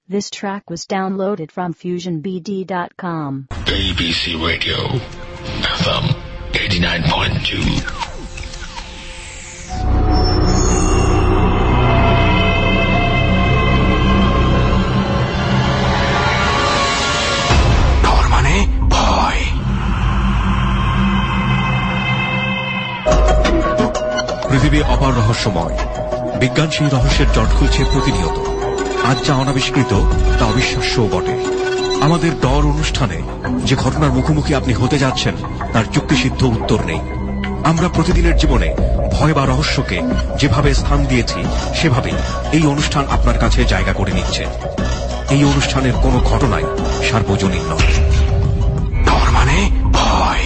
This track was downloaded from FusionBD.com. ABC Radio, FM 89.2. পৃথিবী অপার রহস্যময়। বিজ্ঞান সেই রহস্যের জট খুলছে প্রতিনিয়ত। আজ যা অনাবিষ্কৃত তা অবিশ্বাস্যও বটে। আমাদের ডর অনুষ্ঠানে যে ঘটনার মুখোমুখি আপনি হতে যাচ্ছেন তার যুক্তিসিদ্ধ উত্তর নেই। আমরা প্রতিদিনের জীবনে ভয় বা রহস্যকে যেভাবে স্থান দিয়েছি সেভাবেই এই অনুষ্ঠান আপনার কাছে জায়গা করে নিচ্ছে। এই অনুষ্ঠানের কোনো ঘটনাই সার্বজনীন নয়। ডর মানে ভয়।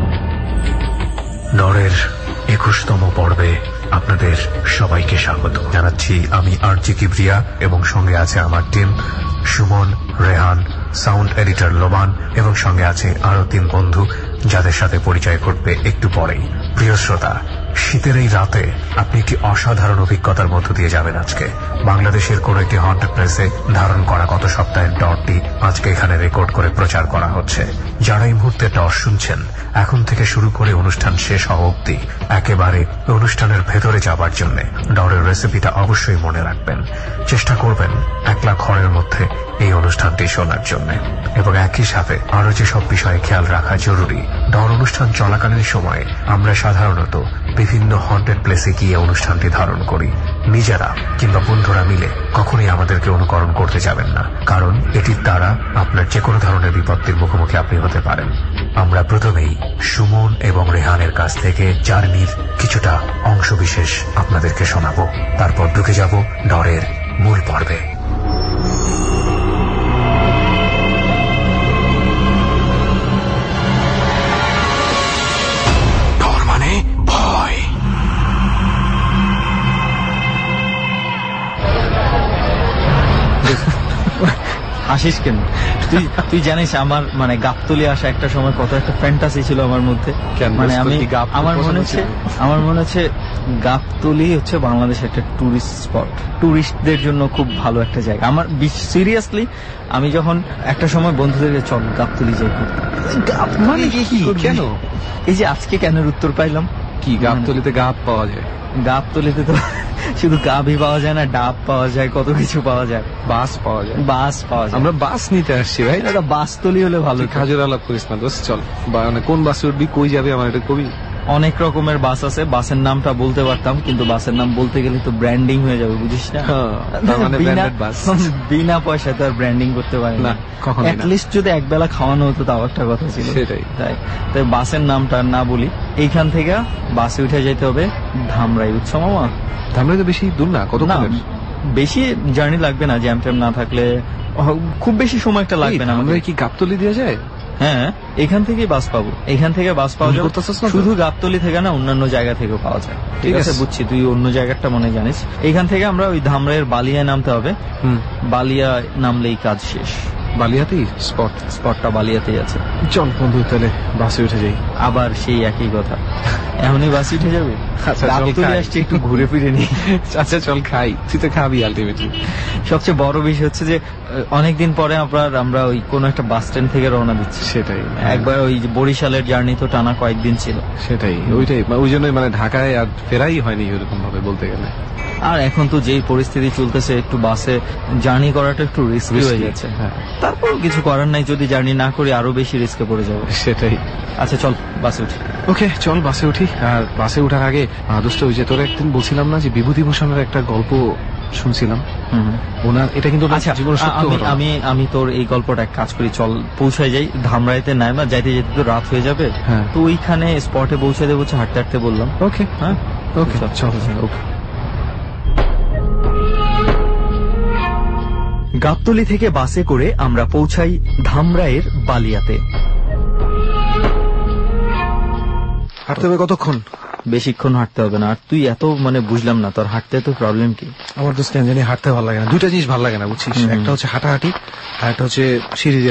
ডরের 21তম পর্বে আপনাদের সবাইকে স্বাগত জানাচ্ছি। আমি আরজি কিবরিয়া এবং সঙ্গে আছে আমার team Suman, Rehan, sound editor Loban এবং সঙ্গে আছে আরো 3 বন্ধু যাদের সাথে পরিচয় করবে একটু পরেই। প্রিয় শ্রোতা, শীতের এই রাতে আপনি একটি অসাধারণ অভিজ্ঞতার মধ্য দিয়ে যাবেন। আজকে বাংলাদেশের কোন একটি হন্টেড প্লেসে ধারণ করা গত সপ্তাহের ডরটি আজকে এখানে রেকর্ড করে প্রচার করা হচ্ছে। যারা এই মুহূর্তে ডর শুনছেন, এখন থেকে শুরু করে অনুষ্ঠান শেষ হওয়া অবধি একেবারে অনুষ্ঠানের ভেতরে যাবার জন্য ডরের রেসিপিটা অবশ্যই মনে রাখবেন। চেষ্টা করবেন একলা ঘরের মধ্যে এই অনুষ্ঠানটি শোনার জন্য এবং একই সাথে আরো যেসব বিষয়ে খেয়াল রাখা জরুরি। ডর অনুষ্ঠান চলাকালীন সময়ে আমরা সাধারণত বিভিন্ন হন্টেড প্লেসে গিয়ে অনুষ্ঠানটি ধারণ করি। নিজেরা কিংবা বন্ধুরা মিলে কখনোই আমাদেরকে অনুকরণ করতে যাবেন না, কারণ এটির দ্বারা আপনার যে কোনো ধরনের বিপত্তির মুখোমুখি আপনি হতে পারেন। আমরা প্রথমেই সুমন এবং রেহানের কাছ থেকে জার্নির কিছুটা অংশবিশেষ আপনাদেরকে শোনাবো, তারপর ঢুকে যাব ডরের মূল পর্বে। হাসিস কেন? তুই জানিস আমার মানে গাবতলী আসা একটা সময় কত একটা ফ্যান্টাসি ছিল আমার মধ্যে। মানে আমার মনে হচ্ছে গাবতলী হচ্ছে বাংলাদেশের একটা টুরিস্ট স্পট, টুরিস্টদের জন্য খুব ভালো একটা জায়গা। আমার সিরিয়াসলি আমি যখন একটা সময় বন্ধুদের চল গাবতলী যাই, মানে কেন এই যে আজকে কেনের উত্তর পাইলাম কি গাবতলীতে গাব পাওয়া যায়। গাবতলীতে তো শুধু গাভী পাওয়া যায় না, ডাব পাওয়া যায়, কত কিছু পাওয়া যায়, বাস পাওয়া যায়। আমরা বাস নিতে আসছি ভাই, একটা বাস তলি হলে ভালো। খাজুর আলাপ করিস না দোস্ত, চল। কোন বাসে উঠবি, কই যাবে আমার এটা কবি। অনেক রকমের বাস আছে, বাসের নামটা বলতে পারতাম কিন্তু বাসের নাম বলতে গেলে তো ব্র্যান্ডিং হয়ে যাবে, বুঝিস না? বিনা পয়সায় তো আর ব্র্যান্ডিং করতে পারি না। অ্যাটলিস্ট যদি একবেলা খাওয়ানো হতো তাও একটা কথা ছিল। সেটাই তাই বাসের নামটা না বলি। এইখান থেকে বাসে উঠে যেতে হবে ধামরাই। বুঝছো মামা? ধামরাই তো বেশি দূর না, কত বেশি জার্নি লাগবে না, জ্যাম ট্যাম না থাকলে খুব বেশি সময় একটা লাগবে না। আমরা কি গাবতলী দিয়ে যায়? হ্যাঁ, এখান থেকেই বাস পাবো, এখান থেকে বাস পাওয়া যাবে। শুধু গাবতলী থেকে না, অন্যান্য জায়গা থেকেও পাওয়া যায়। ঠিক আছে, বুঝছি, তুই অন্য জায়গাটা মনে জানিস। এখান থেকে আমরা ওই ধামরাইয়ের বালিয়ায় নামতে হবে। বালিয়া নামলেই কাজ শেষ। বালিয়াতেই স্পটটা বালিয়াতেই আছে। চল বন্ধু, তাহলে বাসে উঠে যাই। আবার সেই একই কথা, এমনই বাসে উঠে যাবে? গাবতলী আসছে, একটু ঘুরে ফিরে নি। আচ্ছা চল খাই, তুই তো খাবি আলটিমেটলি। সবচেয়ে বড় বিষয় হচ্ছে যে অনেকদিন পরে আমরা ওই কোন একটা বাস স্ট্যান্ড থেকে রওনা দিচ্ছি। সেটাই, একবার ওই বরিশালের জার্নি তো টানা কয়েকদিন ছিল। সেটাই, ওই জন্যই মানে ঢাকায় আর ফেরাই হয়নি এরকম ভাবে বলতে গেলে। আর এখন তো যেই পরিস্থিতি চলতেছে, একটু বাসে জার্নি করাটা একটু রিস্কি হয়ে যাচ্ছে। তারপর কিছু করার নাই, যদি জার্নি না করি আরো বেশি রিস্কে পড়ে যাবো। সেটাই। আচ্ছা চল বাসে উঠি। ওকে চল বাসে উঠি। আর বাসে উঠার আগে দোস্ত, ওই যে তোরা একদিন বলছিলাম না যে বিভূতিভূষণের একটা গল্প শুনছিলাম, ওনার এটা কিন্তু আমি তোর এই গল্পটা কাজ করি, চল পৌঁছায় যাই। ধামরাইতে নাই না, যাইতে যেতে তো রাত হয়ে যাবে। তো ওইখানে স্পটে পৌঁছে দেবো, হাঁটতে হাঁটতে বললাম। ওকে হ্যাঁ, ওকে চল। ওকে। গাবতলী থেকে বাসে করে আমরা পৌঁছাই ধামরাইয়ের বালিয়াতে। হাঁটতে হবে কতক্ষণ? বেশিক্ষণ হাঁটতে হবে না। আর তুই এত মানে বুঝলাম না, তোর হাঁটতে তো প্রবলেম কি? আমার দোস্ত কেন জানি হাঁটতে ভালো লাগে না। দুইটা জিনিস ভালো লাগে না, বুঝছিস? একটা হচ্ছে হাঁটাহাঁটি আর একটা হচ্ছে সিঁড়ি দিয়ে উঠা।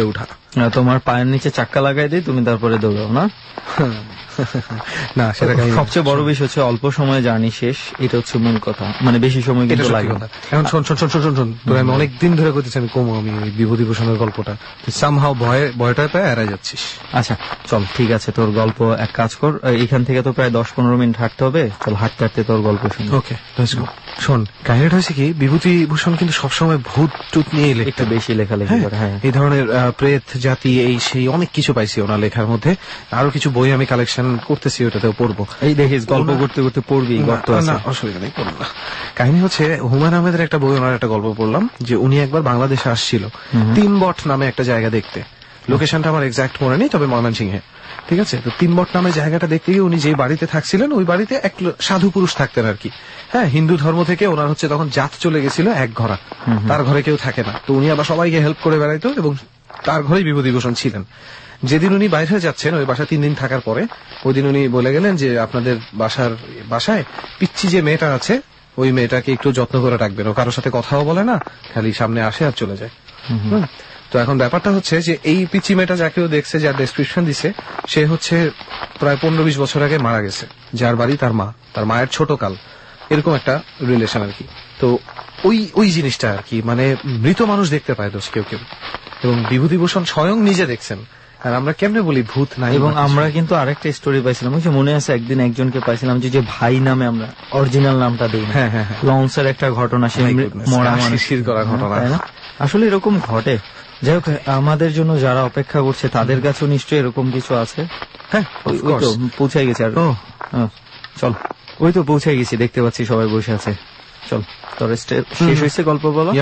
তোমার পায়ের নিচে চাক্কা লাগাই দিই, তুমি তারপরে দৌড়াও না? না, সেটা সবচেয়ে বড় বিষয় হচ্ছে অল্প সময়ে জার্নি শেষ, এটা হচ্ছে মূল কথা। মানে বেশি সময় কিন্তু লাগে না। এখন শোন, তোর আমি অনেকদিন ধরে করতেছি, আমি কমো আমি ওই বিভূতিভূষণের গল্পটা, তুই সামহাও ভয়টা পায় এড়াই যাচ্ছিস। আচ্ছা চল, ঠিক আছে, তোর গল্প এক কাজ কর, এখান থেকে তো প্রায় 10-15 মিনিট হাঁটতে হবে, চল হাঁটতে হাঁটতে তোর গল্প শুনি। ওকে, শোন, কাহিনীটা হচ্ছে কি, বিভূতিভূষণ কিন্তু সবসময় ভূত টুত নিয়ে একটু বেশি লেখালেখি করে। হ্যাঁ, এই ধরনের প্রেত জাতি এই সেই অনেক কিছু পাইছি ওনার লেখার মধ্যে। আরো কিছু বই আমি কালেকশন করতেছি, ওটাতেও পড়বো। এই দেখিস গল্প করতে করতে পড়বি, না অসুবিধা নেই, পড়বো না। কাহিনী হচ্ছে হুমায়ুন আহমেদের একটা বই, ওনার একটা গল্প পড়লাম যে উনি একবার বাংলাদেশে আসছিল 3 বট নামে একটা জায়গা দেখতে। লোকেশনটা আমার এক্সাক্ট মনে নেই, তবে ময়মনসিংহে। ঠিক আছে, তো 3 বট নামে জায়গাটা দেখতে গিয়ে উনি যে বাড়িতে থাকছিলেন, ওই বাড়িতে এক সাধু পুরুষ থাকতেন আর কি। হ্যাঁ, হিন্দু ধর্ম থেকে ওনার হচ্ছে তখন জাত চলে গেছিল এক ঘরা, তার ঘরে কেউ থাকে না। তো উনি আবার সবাইকে হেল্প করে বেড়াইতো এবং তার ঘরেই বিভূতিভূষণ ছিলেন। যেদিন উনি বাইরে যাচ্ছেন, ওই বাসা 3 দিন থাকার পরে, ওই দিন উনি বলে গেলেন যে আপনাদের বাসায় পিচ্ছি যে মেয়েটা আছে, ওই মেয়েটাকে একটু যত্ন করে রাখবেন। ও কারোর সাথে কথাও বলে না, খালি সামনে আসে আর চলে যায়। তো এখন ব্যাপারটা হচ্ছে যে এই পিচ্ছি মেয়েটা যাকেও দেখছে, যার ডেসক্রিপশন দিছে, সে হচ্ছে প্রায় 15-20 বছর আগে মারা গেছে, যার বাড়ি তার মায়ের ছোট কাল, এরকম একটা রিলেশন আর কি। তো ওই জিনিসটা আর কি, মানে মৃত মানুষ দেখতে পায় দোষ কেউ কেউ, এবং বিভূতিভূষণ স্বয়ং নিজে দেখছেন। আর আমরা কেমনে বলি ভূত নাই? এবং আমরা কিন্তু আরেকটা স্টোরি পাইছিলাম, ওই যে মনে আছে একদিন একজনকে পাইছিলাম যে ভাই নামে, আমরা অরিজিনাল নামটা দিই, লঞ্চের একটা ঘটনা, সে মরা শিশির করা ঘটনা, আসলে এরকম ঘটে। যাই হোক, আমাদের জন্য যারা অপেক্ষা করছে তাদের কাছেও নিশ্চয়ই এরকম কিছু আছে। হ্যাঁ, ওই তো পৌঁছে গেছে। আর চল, ওই তো পৌঁছে গেছি, দেখতে পাচ্ছি সবাই বসে আছে। চল, তোর শেষ হয়েছে গল্প বলো।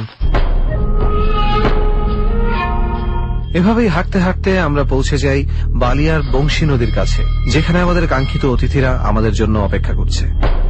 এভাবেই হাঁটতে হাঁটতে আমরা পৌঁছে যাই বালিয়ার বংশী নদীর কাছে, যেখানে আমাদের কাঙ্ক্ষিত অতিথিরা আমাদের জন্য অপেক্ষা করছে।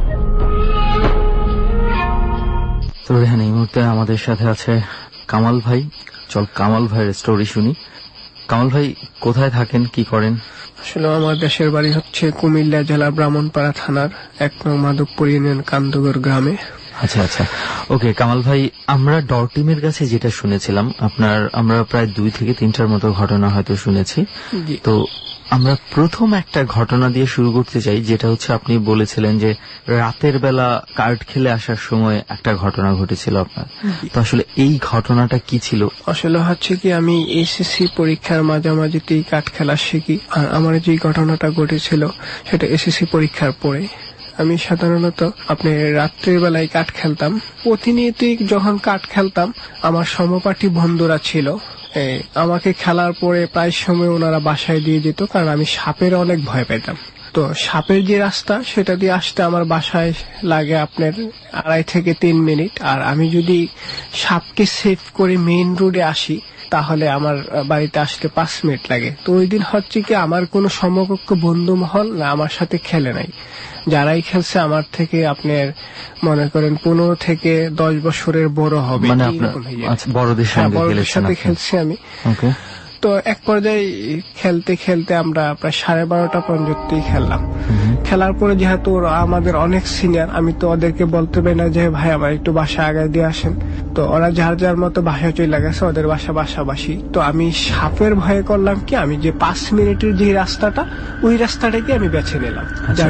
তো রেহান, এই মুহূর্তে আমাদের সাথে আছে কামাল ভাই। চল কামাল ভাইয়ের স্টোরি শুনি। কামাল ভাই কোথায় থাকেন, কি করেন? আসলে আমার দেশের বাড়ি হচ্ছে কুমিল্লা জেলা ব্রাহ্মণপাড়া থানার 1 নং মাধবপুর ইউনিয়ন কান্দগর গ্রামে। আচ্ছা আচ্ছা, ওকে কামাল ভাই, আমরা ডর টিমের কাছে যেটা শুনেছিলাম আমরা প্রায় 2 থেকে 3টার মতো ঘটনা হয়তো শুনেছি। তো আমরা প্রথম একটা ঘটনা দিয়ে শুরু করতে চাই, যেটা হচ্ছে আপনি বলেছিলেন যে রাতের বেলা কার্ড খেলে আসার সময় একটা ঘটনা ঘটেছিল আপনার। তো আসলে এই ঘটনাটা কি ছিল? আসলে হচ্ছে কি, আমি এসএসসি পরীক্ষার মাঝামাঝিতেই কার্ড খেলা শিখি। আর আমার যে ঘটনাটা ঘটেছিল সেটা এসএসসি পরীক্ষার পরে। আমি সাধারণত আপনি রাত্রের বেলায় কাঠ খেলতাম, প্রতিনিয়তই যখন কাঠ খেলতাম আমার সহপাঠী বন্ধুরা ছিল, আমাকে খেলার পরে প্রায় সময় ওনারা বাসায় দিয়ে যেত, কারণ আমি সাপের অনেক ভয় পেতাম। তো সাপের যে রাস্তা সেটা দিয়ে আসতে আমার বাসায় লাগে আপনার 2.5 থেকে 3 মিনিট। আর আমি যদি সাপকে সেভ করে মেইন রোডে আসি তাহলে আমার বাড়িতে আসতে 5 মিনিট লাগে। তো ওই দিন হচ্ছে কি, আমার কোনো সমকক্ষ বন্ধু মহল না আমার সাথে খেলে নাই। যারাই খেলছে আমার থেকে আপনার মনে করেন 15 থেকে 10 বছরের বড় হবে, মানে বড়দের সাথে খেলছি আমি। তো এক পর্যায়ে খেলতে খেলতে আমরা প্রায় 12:30 পর্যন্তই খেললাম। খেলার পরে যেহেতু আমাদের অনেক সিনিয়র, আমি তো ওদেরকে বলতে পারি না যে ভাই আমার একটু বাসা আগায় দিয়ে আসেন। তো ওরা যার যার মতো বাসায় চলে গেছে, ওদের বাসাবাসি। তো আমি সাপের ভয়ে করলাম কি, আমি যে 5 মিনিটের যে রাস্তাটা, ওই রাস্তাটাকে আমি বেছে নিলাম।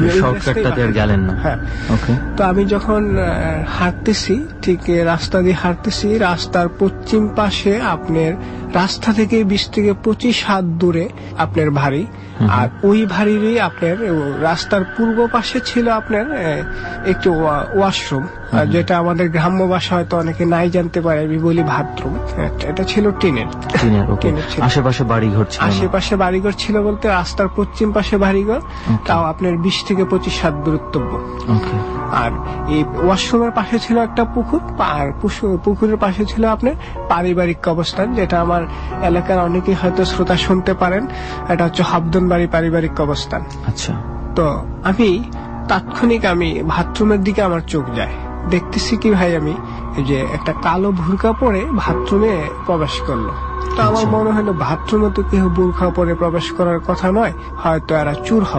হ্যাঁ, তো আমি যখন হাঁটতেছি, ঠিক রাস্তা দিয়ে হাঁটতেছি, রাস্তার পশ্চিম পাশে আপনার রাস্তা থেকে 20 থেকে 25 হাত দূরে আপনার বাড়ি। আর ওই বাড়িরই আপনার রাস্তার পূর্ব পাশে ছিল আপনার একটি ওয়াশরুম, যেটা আমাদের গ্রাম্য ভাষা হয়তো অনেকে নাই জানতে পারে, আমি বলি বাথরুম। এটা ছিল টিনের। আশেপাশে বাড়িঘর ছিল বলতে রাস্তার পশ্চিম পাশে বাড়িঘর, তাও আপনার 20 থেকে 25 হাত দূরত্ব। আর এই ওয়াশরুমের পাশে ছিল একটা পুকুর, আর পুকুরের পাশে ছিল আপনার পারিবারিক কবরস্থান, যেটা আমার এলাকার অনেকেই হয়তো শ্রোতা শুনতে পারেন। এটা হচ্ছে হাবদন বাড়ি পারিবারিক কবরস্থান। আচ্ছা, তো আমি তাৎক্ষণিক বাথরুমের দিকে আমার চোখ যায়, দেখতেছি কি ভাই, আমি যে একটা কালো বুরকা পরে বাথরুমে প্রবেশ করলো। তো আমার মনে হলো বাথরুমে তো কেউ বুরকা পরে প্রবেশ করার কথা নয়, হয়তো এরা চুর হবে।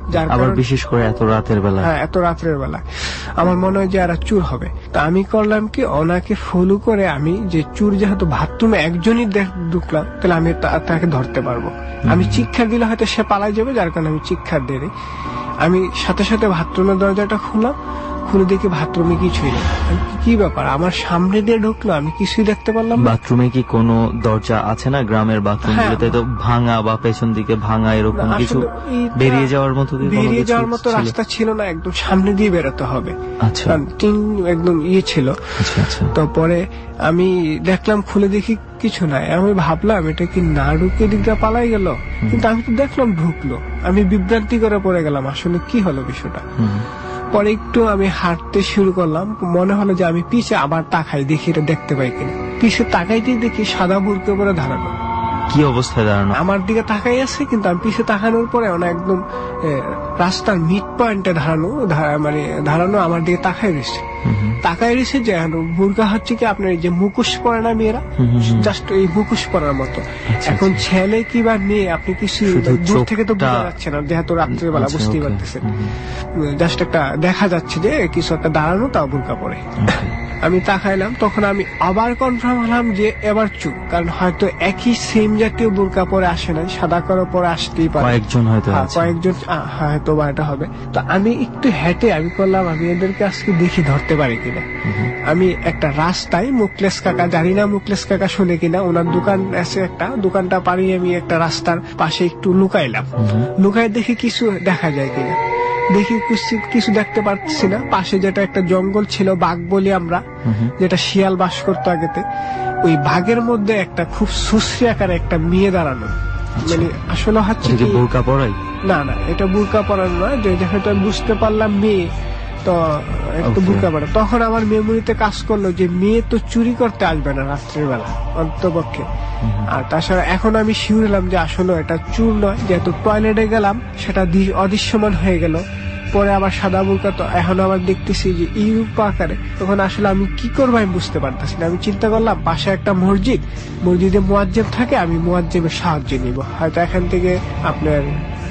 যার আবার বিশেষ করে এত রাতের বেলা। হ্যাঁ, এত রাতের বেলা আমার মনে হয় যে এরা চুর হবে। তা আমি করলাম কি, ওনাকে ফলো করে আমি যে চুর যেহেতু বাথরুমে একজনই ঢুকলাম, তাহলে আমি তাকে ধরতে পারবো। আমি চিৎকার দিলে হয়তো সে পালাই যাবে, যার কারণে আমি চিৎকার দিই। আমি সাথে সাথে বাথরুমের দরজাটা খুললাম, খুলে দেখি বাথরুমে কিছুই নেই। কি ব্যাপার, আমার সামনে দিয়ে ঢুকলো, আমি কিছুই দেখতে পারলাম না। বাথরুমে কি কোনো দরজা আছে না? গ্রামের বাথরুমগুলোতে তো ভাঙা বা পেছন দিকে ভাঙা এরকম কিছু বেরিয়ে যাওয়ার মতো বেরিয়ে যাওয়ার মতো রাস্তা ছিল না, একদম সামনে দিয়ে বেরোতে হবে। আচ্ছা, টিন একদম ছিল। তো পরে আমি দেখলাম, খুলে দেখি কিছু নাই। আমি ভাবলাম এটা কি না ঢুকে দিকটা পালাই গেল, কিন্তু আমি তো দেখলাম ঢুকলো। আমি বিভ্রান্তি করে পড়ে গেলাম, আসলে কি হলো বিষয়টা। পরে একটু আমি হাঁটতে শুরু করলাম, মনে হলো যে আমি পিছে আবার তাকাই, দেখি এটা দেখতে পাই কিনা। পিছে তাকাইতেই দেখি সাদা বুরকা পরে দাঁড়ানো। কি অবস্থায় দাঁড়ানো? আমার দিকে তাকাই আছে, কিন্তু আমি পিছে তাকানোর পরে একদম রাস্তার মিড পয়েন্টে দাঁড়ানো আমার দিকে তাকাই রয়েছে। যে বুরকা হচ্ছে কি আপনার যে মুখোশ পরে না মেয়েরা, জাস্ট এই মুখোশ পরার মতো। এখন ছেলে কি বা মেয়ে আপনি কিছু দূর থেকে তো বোঝা যাচ্ছে না, যেহেতু রাত্রিবেলা বুঝতেই পারতেছেন। জাস্ট একটা দেখা যাচ্ছে যে কিছু একটা দাঁড়ানো, তাও বুরকা পরে। আমি তাকাইলাম, তখন আমি আবার কনফার্ম হলাম যে এবার চুপ, কারণ হয়তো একই সেম জাতীয় বুরকা পরে আসে নাই, সাদা কালো পরে আসতেই পারে, কয়েকজন হয়তো বা এটা হবে। তো আমি একটু হেঁটে আমি করলাম, আমি এদেরকে আজকে দেখি ধরতে পারি কিনা। আমি একটা রাস্তায় মুকলেশ কাকা, জানি না মুকলেশ কাকা শুনে কিনা, ওনার দোকান আছে একটা, দোকানটা পাড়িয়ে আমি একটা রাস্তার পাশে একটু লুকাইলাম। লুকাই দেখি কিছু দেখা যায় কিনা। দেখি কিছু দেখতে পাচ্ছি না। পাশে যেটা একটা জঙ্গল ছিল, বাঘ বলি আমরা, যেটা শিয়াল বাস করতো আগেতে, ওই বাঘের মধ্যে একটা খুব সুশ্রী আকারে একটা মেয়ে দাঁড়ানো। মানে আসলে হচ্ছে বোরকা পরাই না, এটা বোরকা পরানো না, যেহেতু আমি বুঝতে পারলাম মেয়ে, তো একটু বোরকা পরা। তখন আমার মেমোরিতে কাজ করলো যে মেয়ে তো চুরি করতে আসবে না রাত্রের বেলা অন্তপক্ষে। আর তাছাড়া এখন আমি শিওর হলাম যে আসলে এটা চুর নয়, যেহেতু টয়লেটে গেলাম সেটা অদৃশ্যমান হয়ে গেল। পরে আবার সাদা বোরকা, তো এখন আবার দেখতেছি যে ইউরোপ আকারে। তখন আসলে আমি কি করবো আমি বুঝতে পারতেছি না। আমি চিন্তা করলাম পাশে একটা মসজিদে মুয়াজ্জেব থাকে, আমি মুয়াজ্জেবের সাহায্য নিব। হয়তো এখান থেকে আপনার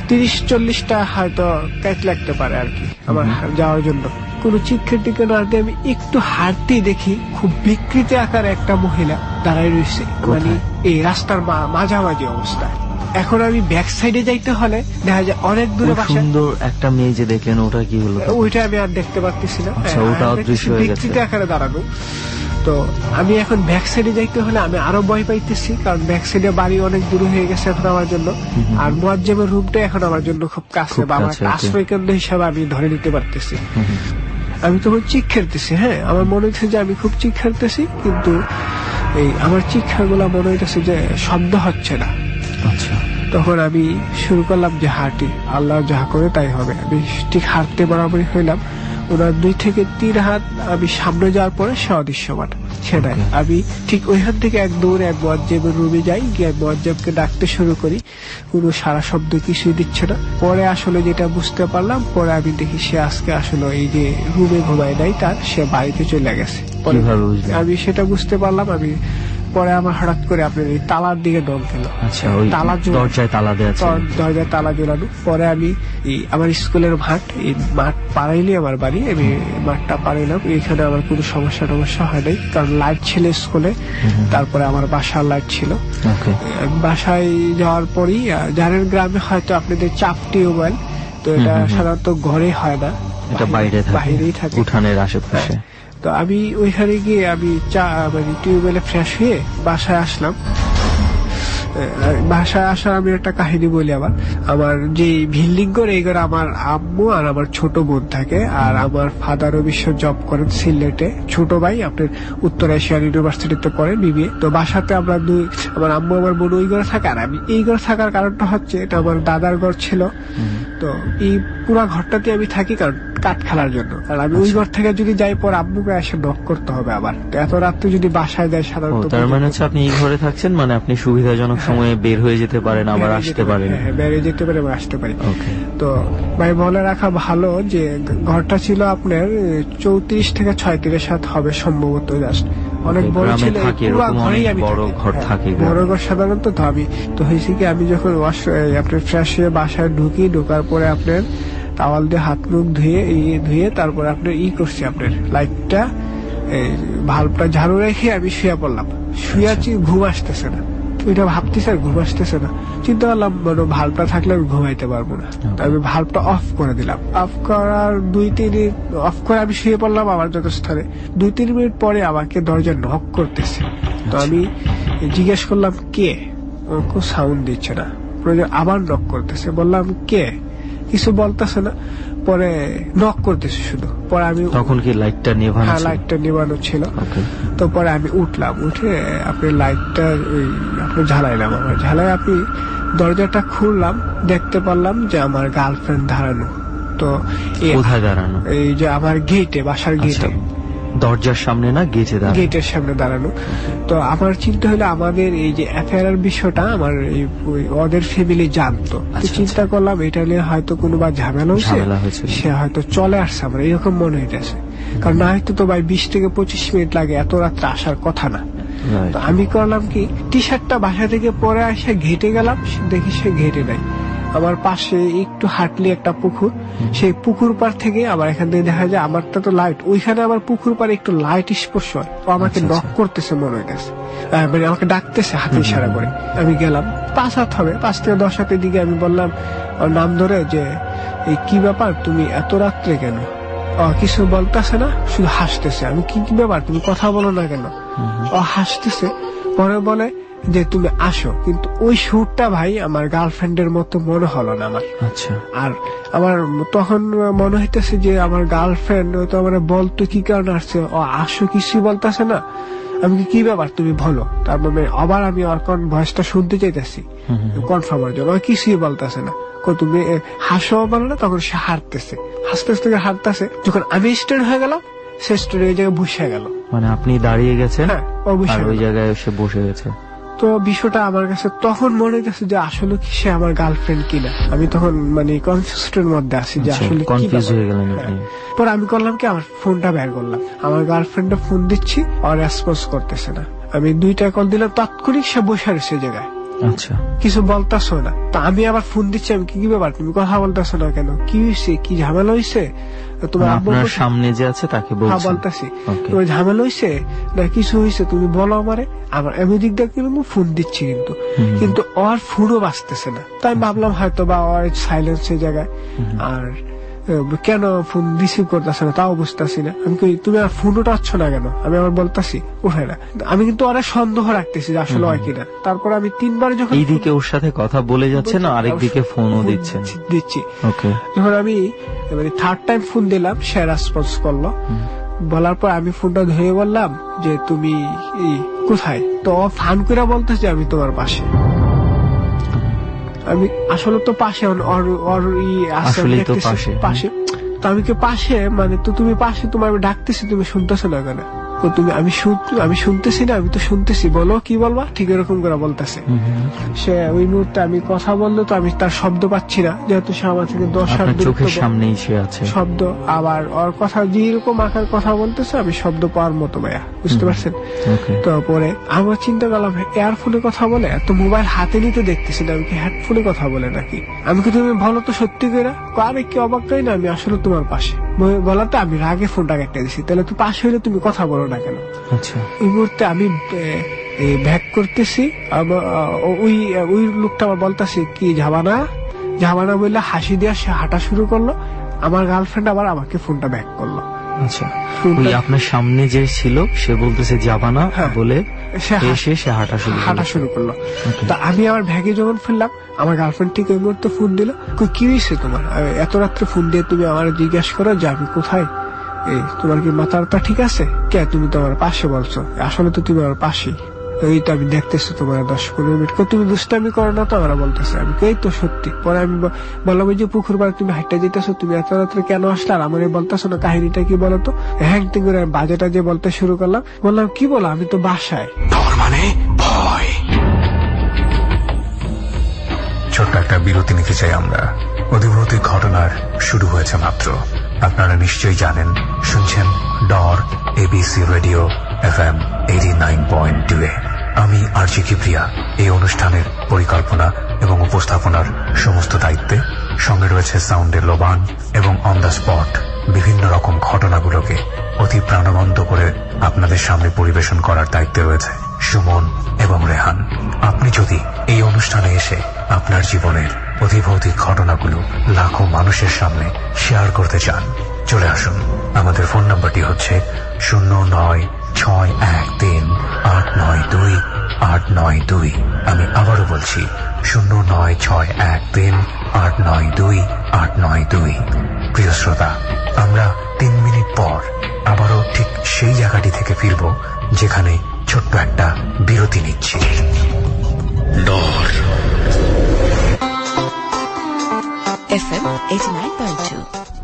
30-40টা হয়তো কাজ লাগতে পারে আর কি আমার যাওয়ার জন্য। কোন চিৎকার টিকে না দিয়ে আমি একটু হাঁটতেই দেখি খুব বিকৃতি আকারে একটা মহিলা দাঁড়ায় রয়েছে, মানে এই রাস্তার মাঝামাঝি অবস্থায়। এখন আমি ব্যাক সাইডে যাইতে হলে দেখা যায় অনেক দূরে সুন্দর একটা মেয়ে যে দেখলেন, ওটা কি হলো? ওইটা আমি আর দেখতে পারতেছি না, ওটা অদৃশ্য হয়ে গেছে, বিকৃতি আকারে দাঁড়ানো। তো আমি এখন ব্যাক সাইডে যাইতে হলে আমি আরো ভয় পাইতেছি, কারণ ব্যাক সাইডে বাড়ি অনেক দূর হয়ে গেছে এখন আমার জন্য। আর মুয়াজ্জেবের রুমটা এখন আমার জন্য খুব কাছে, বা আমার আশ্রয় কেন্দ্র হিসাবে আমি ধরে নিতে পারতেছি। আমি তখন চিৎ খেলতেছি। হ্যাঁ, আমার মনে হচ্ছে যে আমি খুব চিৎ খেলতেছি, কিন্তু এই আমার চিৎকার গুলা মনে হইতেছে যে শব্দ হচ্ছে না। আচ্ছা, তখন আমি শুরু করলাম যে হাঁটি, আল্লাহ যাহা করে তাই হবে। আমি ঠিক হাঁটতে বরাবরই হইলাম। ওনার 2 থেকে 3 হাত আমি সামনে যাওয়ার পরে সে অদৃশ্যমান সেটাই। আমি ঠিক ওইখান থেকে এক দৌড়ে এক মুয়াজ্জেবের রুমে যাই, গিয়ে মুয়াজ্জেবকে ডাকতে শুরু করি। কোনো সারা শব্দ কিছুই দিচ্ছে না। পরে আসলে যেটা বুঝতে পারলাম, পরে আমি দেখি সে আজকে আসলে এই যে রুমে ঘুমায় নাই, তার সে বাড়িতে চলে গেছে। আমি সেটা বুঝতে পারলাম। আমি পরে আমার হঠাৎ করে আপনার এই তালার দিকে দম খেলো। আচ্ছা, দরজায় তালা ঝোলানো। পরে আমি আমার স্কুলের এই মাঠ পাড়াইলে আমার বাড়ি, আমি মাঠটা পাড়াইলাম। এখানে আমার কোনো সমস্যা হয় নাই, কারণ লাইট ছিল স্কুলে। তারপরে আমার বাসার লাইট ছিল। বাসায় যাওয়ার পরই জানেন গ্রামে হয়তো আপনাদের চাপ টিউবওয়েল, তো এটা সাধারণত ঘরে হয় না, এটা বাইরেই থাকে, উঠানের আশেপাশে। তো আমি ওইখানে গিয়ে আমি টিউবওয়েলে ফ্রেশ হয়ে বাসায় আসলাম। বাসায় আসার আমি একটা কাহিনী বলি। আমার যে বিল্ডিং করে এই করে আমার আম্মু আর আমার ছোট বোন থাকে, আর আমার ফাদার অবশ্য জব করেন সিলেটে। ছোট ভাই আপনার উত্তর এশিয়ান ইউনিভার্সিটিতে পড়ে বিবিএ। তো বাসাতে আমরা আমার আম্মু আমার বোন ওই ঘরে থাকে, আর আমি এই ঘরে থাকার কারণটা হচ্ছে এটা আমার দাদার ঘর ছিল। তো এই পুরো ঘরটাতে আমি থাকি কারণ কাঠ খেলার জন্য। আর আমি ওই ঘর থেকে যদি যাই পর আব্বুকে এসে নক করতে হবে আবার, এত রাত্রে যদি বাসায় দেয় সাধারণত। তার মানে হচ্ছে আপনি এই ঘরে থাকছেন, মানে আপনি সুবিধাজনক সময়ে বের হয়ে যেতে পারেন, আবার আসতে পারেন। হ্যাঁ, বের হয়ে যেতে পারে, আসতে পারি। তো ভাই বলে রাখা ভালো যে ঘরটা ছিল আপনার 34 থেকে 36 হবে সম্ভবত, জাস্ট অনেক বড় ছিল। বড় ঘর থাকে, বড় ঘর সাধারণত। তো আমি তো হয়েছে কি, আমি যখন আপনার ফ্রেশ হয়ে বাসায় ঢোকার পরে আপনার টাওয়াল দিয়ে হাত মুখ ধুয়ে তারপরে আপনার করছি, আপনার লাইটটা ভাল্বটা ঝাড়ু রেখে আমি শুয়ে পড়লাম। শুয়েছি, ঘুম আসতেছে না। ওইটা ভাবতেছি আর ঘুম আসতেছে না। চিন্তা করলাম ভাল্বটা থাকলে আমি ঘুমাইতে পারবো না, তাই আমি ভাল্বটা অফ করে দিলাম। অফ করার 2-3 মিনিট অফ করে আমি শুয়ে পড়লাম আমার যথাস্থানে। 2-3 মিনিট পরে আমাকে দরজা নক করতেছে। তো আমি জিজ্ঞেস করলাম কে, কোনো সাউন্ড দিচ্ছে না। আবার নক করতেছে, বললাম কে, কিছু বলতেছে না। পরে নক করতেছে শুধু। পরে আমি তখন কি লাইটটা নেভানো? হ্যাঁ, লাইটটা নেভানো ছিল। তো পরে আমি উঠলাম, উঠে আপনি লাইটটা আপনি ঝালাইলাম। আমার ঝালাই আপনি দরজাটা খুললাম, দেখতে পারলাম যে আমার গার্লফ্রেন্ড দাঁড়ানো। তো কোথায় দাঁড়ানো? এই যে আমার গেটে, বাসার গেটে। দরজার সামনে না, গেটের সামনে দাঁড়ানো। তো আমার চিন্তা হলো আমাদের এই যে অ্যাফেয়ারের বিষয়টা আমার ওদের ফ্যামিলি জানতো। চিন্তা করলাম এটা নিয়ে হয়তো কোনো বা ঝামেলা হয়েছে, সে হয়তো চলে আসছে, আমার এরকম মনে হইতেছে। কারণ না হয়তো তো ভাই 20 থেকে 25 মিনিট লাগে, এত রাত্রে আসার কথা না। তো আমি করলাম কি, টি শার্টটা বাসা থেকে পরে এসে ঘেটে গেলাম, দেখি সে ঘেটে নাই। আমার পাশে একটু হাঁটলি একটা পুকুর, সেই পুকুর পার থেকে আবার এখান থেকে দেখা যায় আমারটা তো লাইট, ওইখানে আবার পুকুর পারে একটু লাইট স্পর্শ হয়। ও আমাকে নক করতেছে মনে হইতেছে, মানে আমাকে ডাকতেছে হাতে ইশারা করে। আমি গেলাম, 5 হাত হবে, 5 থেকে 10 হাতের দিকে। আমি বললাম ওর নাম ধরে যে এই কি ব্যাপার, তুমি এত রাত্রে কেন? কিছু বলতেছে না, শুধু হাসতেছে। আমি কি ব্যাপার, তুমি কথা বলো না কেন? ও হাসতেছে। পরে বলে যে তুমি আসো, কিন্তু ওই সুরটা ভাই আমার গার্লফ্রেন্ডের মতো মনে হলো না আমার। আচ্ছা। আর আমার তখন মনে হইতেছে যে আমার গার্লফ্রেন্ড তো আমার বলতো কি কারণে আসছে, ও আসো কিছুই বলতেছে না। আমি কি ব্যাপার তুমি বলো। তারপরে আবার আমি আর কোন ভয়েসটা শুনতে চাইতেছি কনফার্মের জন্য, কিছুই বলতেছে না। তুমি হাসো বলো না, তখন সে হাঁটতেছে, আস্তে আস্তে হাঁটতেছে। যখন আমি স্ট্যান্ড হয়ে গেলাম, সে স্ট্যান্ড ওই জায়গায় বসে গেল। মানে আপনি দাঁড়িয়ে গেছেন, হ্যাঁ, ওই জায়গায় এসে বসে গেছে। তো বিষয়টা আমার কাছে তখন মনে হচ্ছে যে আসলে কি সে আমার গার্লফ্রেন্ড কিনা। আমি তখন মানে কনফিউজডের মধ্যে আছি যে আসলে কনফিউজ হয়ে গেলেন আপনি। পরে আমি করলাম কি, আমার ফোনটা বের করলাম, আমার গার্লফ্রেন্ডে ফোন দিচ্ছি, আর রেসপন্স করতেছে না। আমি 2টা কল দিলাম, তাৎক্ষণিক সে বসে রয়েছে জায়গায়। আচ্ছা, কিছু বলতেছো না। তো আমি আবার ফোন দিচ্ছি, আমি কি ব্যাপার, তুমি কথা বলতেছো না কেন, কি হয়েছে, কি ঝামেলা হয়েছে? তোমার আপনার সামনে যে আছে তাকে বলতেছি, তোমার ঝামেলা হয়েছে না কিছু হয়েছে, তুমি বলো আমারে। আমার আমি দিক দিয়ে ফোন দিচ্ছি, কিন্তু ওর ফোনও বাজতেছে না। তাই ভাবলাম হয়তো বা ওর সাইলেন্সের জায়গায়, আর কেন ফোন রিসিভ করতেছে না তাও বুঝতেছি না। আমি তুমি আর ফোন উঠাচ্ছ না কেন? আমি আবার বলতেছি উঠে না। আমি কিন্তু অনেক সন্দেহ রাখতেছি যে আসলে হয় কিনা। তারপর আমি 3বার যখন এইদিকে ওর সাথে কথা বলে যাচ্ছেন, আরেকদিকে ফোনও দিচ্ছি। যখন আমি মানে 3rd টাইম ফোন দিলাম, সে রেসপন্স করলো। বলার পর আমি ফোনটা ধরে বললাম যে তুমি কোথায়? তো ফান করে বলতেছে আমি তোমার পাশে। আমি আসলে তো পাশে, পাশে তো আমি কি পাশে, মানে তো তুমি পাশে, তোমার ডাকতেছি, তুমি শুনতেছো না কেন? আমি শুনতেছি না, আমি তো শুনতেছি, বলো কি বলবা, ঠিক এরকম করে বলতেছে। সে ওই মুহূর্তে আমি কথা বললো, তো আমি তার শব্দ পাচ্ছি না, যেহেতু সে আমার থেকে 10 হাত চোখের সামনেই সে আছে। শব্দ আবার ওর কথা যেরকম আকার কথা বলতেছে, আমি শব্দ পাওয়ার মতো ভাইয়া, বুঝতে পারছেন? তো পরে আমার চিন্তা করলাম এয়ারফোনে কথা বলে, তো মোবাইল হাতে নিতে দেখতেছি না, আমি কি হেডফোনে কথা বলে নাকি? আমি কি তুমি বলো তো সত্যি করে, আরে কি অবাক তাই না, আমি আসলে তোমার পাশে। বলাতে আমি রাগে ফোনটা কেটে দিছি। তাহলে তুই পাশে হইলে তুমি কথা বলো না কেন? আচ্ছা, এই মুহূর্তে আমি ব্যাক করতেছি, ওই লোকটা আমার বলতেছে কি ঝাবানা বললে হাসি দিয়ে সে হাঁটা শুরু করলো। আমার গার্লফ্রেন্ড আবার আমাকে ফোনটা ব্যাক করলো। আচ্ছা, আপনার সামনে যে ছিল সে বলতেছে যাবানা বলে সে হাঁটা শুরু করলো। তো আমি আমার ব্যাগে যখন ফেললাম, আমার গার্লফ্রেন্ড ঠিক ওই মুহূর্তে ফোন দিল, কি হয়েছে তোমার, এত রাত্রে ফোন দিয়ে তুমি আমার জিজ্ঞাসা করো যে আমি কোথায়, তোমার কি মাথাটা ঠিক আছে? কে তুমি তো আমার পাশে বলছো, আসলে তো তুমি আমার পাশেই। এই তো আমি দেখতেছি তোমার 10-15 মিনিট। তুমি দুষ্টামি করো না তো? আমরা বলতেছে আমি এই তো সত্যি। পরে আমি বললাম ওই যে পুকুর পাড়ে তুমি হাঁটতে যেতেছো, তুমি এত রাত্রে কেন আসলে? আর আমার বলতেছো না কাহিনীটা কি বলতো? হ্যাঁ করে বাজেটা যে বলতে শুরু করলাম। বললাম কি বলো? আমি তো বাসায়। ডর মানে ভয়। ছোট্ট একটা বিরতি নিতে চাই আমরা। অধিভৌতিক ঘটনার শুরু হয়েছে মাত্র। আপনারা নিশ্চয়ই জানেন, শুনছেন ডর এবিসি রেডিও FM 89.2 এ। আমি আরজি কিবরিয়া এই অনুষ্ঠানের পরিকল্পনা এবং উপস্থাপনার সমস্ত দায়িত্বে। সঙ্গে রয়েছে সাউন্ডের লোবান এবং অন দ্য স্পট বিভিন্ন রকম ঘটনাগুলোকে অতি প্রাণবন্ত করে আপনাদের সামনে পরিবেশন করার দায়িত্বে রয়েছে সুমন এবং রেহান। আপনি যদি এই অনুষ্ঠানে এসে আপনার জীবনের অধিভৌতিক ঘটনাগুলো লাখো মানুষের সামনে শেয়ার করতে চান, চলে আসুন। আমাদের ফোন নাম্বারটি হচ্ছে 0963892892। আমি আবারও বলছি 0963892892। প্রিয় শ্রোতা, আমরা 3 মিনিট পর আবারও ঠিক সেই জায়গাটি থেকে ফিরব যেখানে ছোট্ট একটা বিরতি নিচ্ছি। ডর FM 89.2।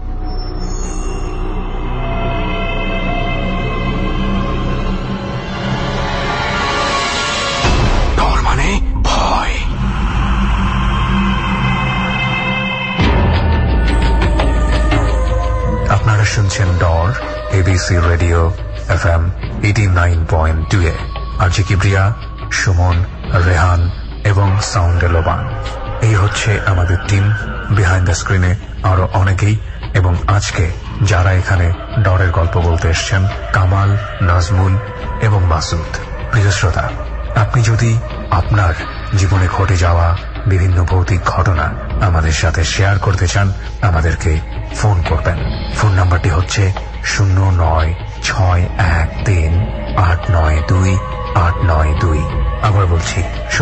ডর মানে ভয়। আপনারা শুনছেন ডর এবিসি রেডিও FM 89.2 এ। আরজি কিবরিয়া, সুমন, রেহান এবং সাউন্ডে লোবান, এই হচ্ছে আমাদের টিম। বিহাইন্ড দ্য স্ক্রিনে আরো অনেকেই, এবং আজকে যারা এখানে ডরের গল্প বলতে এসছেন, কামাল, নাজমুল এবং মাসুদ। প্রিয় শ্রোতা, আপনি যদি আপনার জীবনে ঘটে যাওয়া বিভিন্ন ভৌতিক ঘটনা আমাদের সাথে শেয়ার করতে চান, আমাদেরকে ফোন করবেন। ফোন নাম্বারটি হচ্ছে 0963892892। আবার বলছি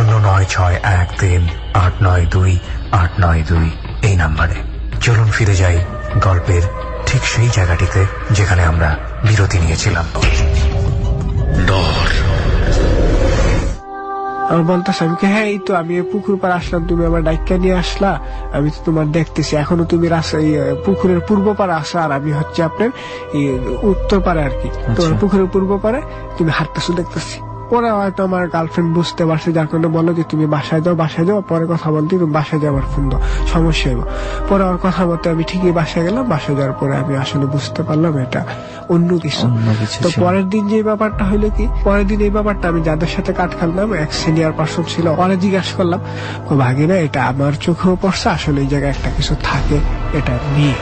0963892892 এই নাম্বারে। চলুন ফিরে যাই গল্পের ঠিক সেই জায়গাটিতে যেখানে আমরা বিরতি নিয়েছিলাম। ডর আমি বলতেছি আমি হ্যাঁ এই তো আমি পুকুর পাড়ে আসলাম, তুমি আমার ডাইকা নিয়ে আসলা, আমি তো তোমার দেখতেছি এখনো তুমি পুকুরের পূর্ব পাড়ে আসা, আর আমি হচ্ছে আপনার উত্তর পাড়ে আর কি। তোমার পুকুরের পূর্ব পাড়ে তুমি হাঁটতেছো দেখতেছি। পরে হয়তো আমার গার্লফ্রেন্ড বুঝতে পারছে, যার কারণে বললো যে তুমি বাসায় যাও, পরে কথা বলতে তুমি বাসায় যাওয়ার ফোন দাও, সমস্যা হইব। পরে আমার কথা মতো আমি ঠিকই বাসায় গেলাম। বাসায় যাওয়ার পরে আমি আসলে বুঝতে পারলাম এটা অন্য কিছু। তো পরের দিন যে ব্যাপারটা হইলো কি, পরের দিন এই ব্যাপারটা আমি যাদের সাথে কাট খেললাম, এক সিনিয়র পার্সন ছিল, ওরা জিজ্ঞাসা করলাম, ভাগিনা এটা আমার চোখেও পড়ছে, আসলে এই জায়গায় একটা কিছু থাকে এটা নিয়ে।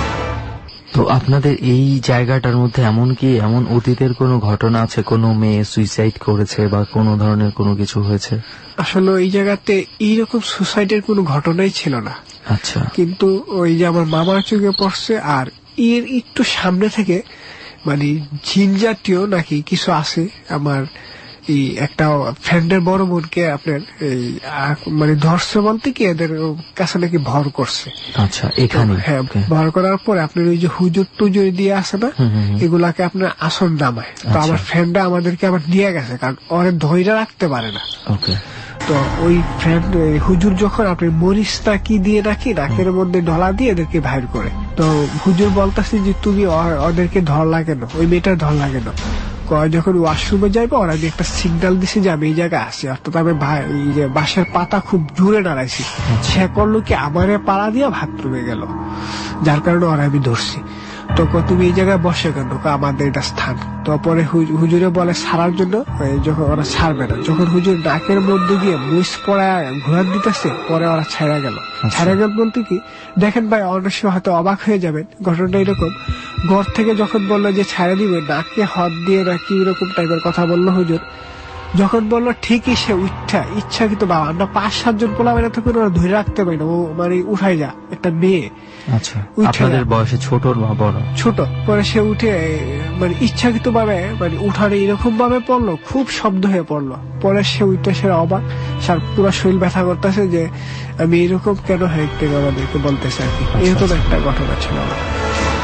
তো আপনাদের এই জায়গাটার মধ্যে এমন অতীতের কোনো ঘটনা আছে? কোনো মেয়ে সুইসাইড করেছে বা কোনো ধরনের কোনো কিছু হয়েছে? আসলে এই জায়গাতে এইরকম সুসাইডের কোনো ঘটনাই ছিল না। আচ্ছা। কিন্তু ওই যে আমার মামার চোখে পড়ছে, আর এর একটু সামনে থেকে মানে জিন জাতীয় নাকি কিছু আছে। আমার এই একটা ফ্রেন্ডের বড় বোনকে আপনার এই মানে ধরছে বলতে কি এদের কাছে নাকি ভর করছে। আচ্ছা, এখানে হ্যাঁ, ভর করার পরে আপনার ওই যে হুজুর টুজুর দিয়ে আসে না, এগুলাকে আপনার আসন নামায়। তো আমার ফ্রেন্ডটা আমাদেরকে আবার নিয়ে গেছে, কারণ ওরে ধৈর্য রাখতে পারে না। তো ওই ফ্রেন্ড হুজুর যখন আপনি মরিচটা কি দিয়ে নাকি নাকের মধ্যে ঢলা দিয়ে এদেরকে বাইর করে, তো হুজুর বলতেছে যে তুমি ওদেরকে ধরলা কেন, ওই মেয়েটার ধরলা কেন? যখন ওয়াশরুমে যাইবো ওরা একটা সিগন্যাল দিছে যে আমি এই জায়গায় আসি, অর্থাৎ আমি বাঁশের পাতা খুব জোরে নাড়াইছি। সে করলো কি আমারে পাড়া দিয়া বাথরুমে গেল, যার কারণে ওরা আমি ধরছি। তো তুমি এই জায়গায় বসে কেন? আমাদের এটা স্থান। তো পরে হুজুরে বলে ছাড়ার জন্য, যখন ওরা ছাড়বে না, যখন হুজুর নাকের মধ্যে গিয়ে মুস পড়ায় ঘোরার দিতেছে, পরে ওরা ছাড়া গেল। বলতে কি দেখেন ভাই, অনেক সময় হয়তো অবাক হয়ে যাবেন, ঘটনাটা এরকম। ঘর থেকে যখন বললো যে ছাড়া দিবে, নাকে হাত দিয়ে নাকি এরকম টাইপের কথা বললো হুজুর। যখন বললো ঠিকই সে ইচ্ছা কিন্তু বাবা আমরা 5-7 জন পোলা বেড়া থেকে ওরা ধরে রাখতে পারি না, ও মানে উঠাই যা একটা মেয়ে। আচ্ছা, আপনাদের বয়সে ছোট না বড়? ছোট। পরে সে উঠে মানে ইচ্ছাকৃত ভাবে মানে উঠানে এরকম ভাবে পড়লো, খুব শব্দ হয়ে পড়লো। পরে সে উঠতে সে অবাক, সার পুরো শরীর ব্যথা করতেছে যে আমি এরকম কেন হাইটে আমাদেরকে বলতেছে আর কি। এরকম একটা ঘটনা ছিল।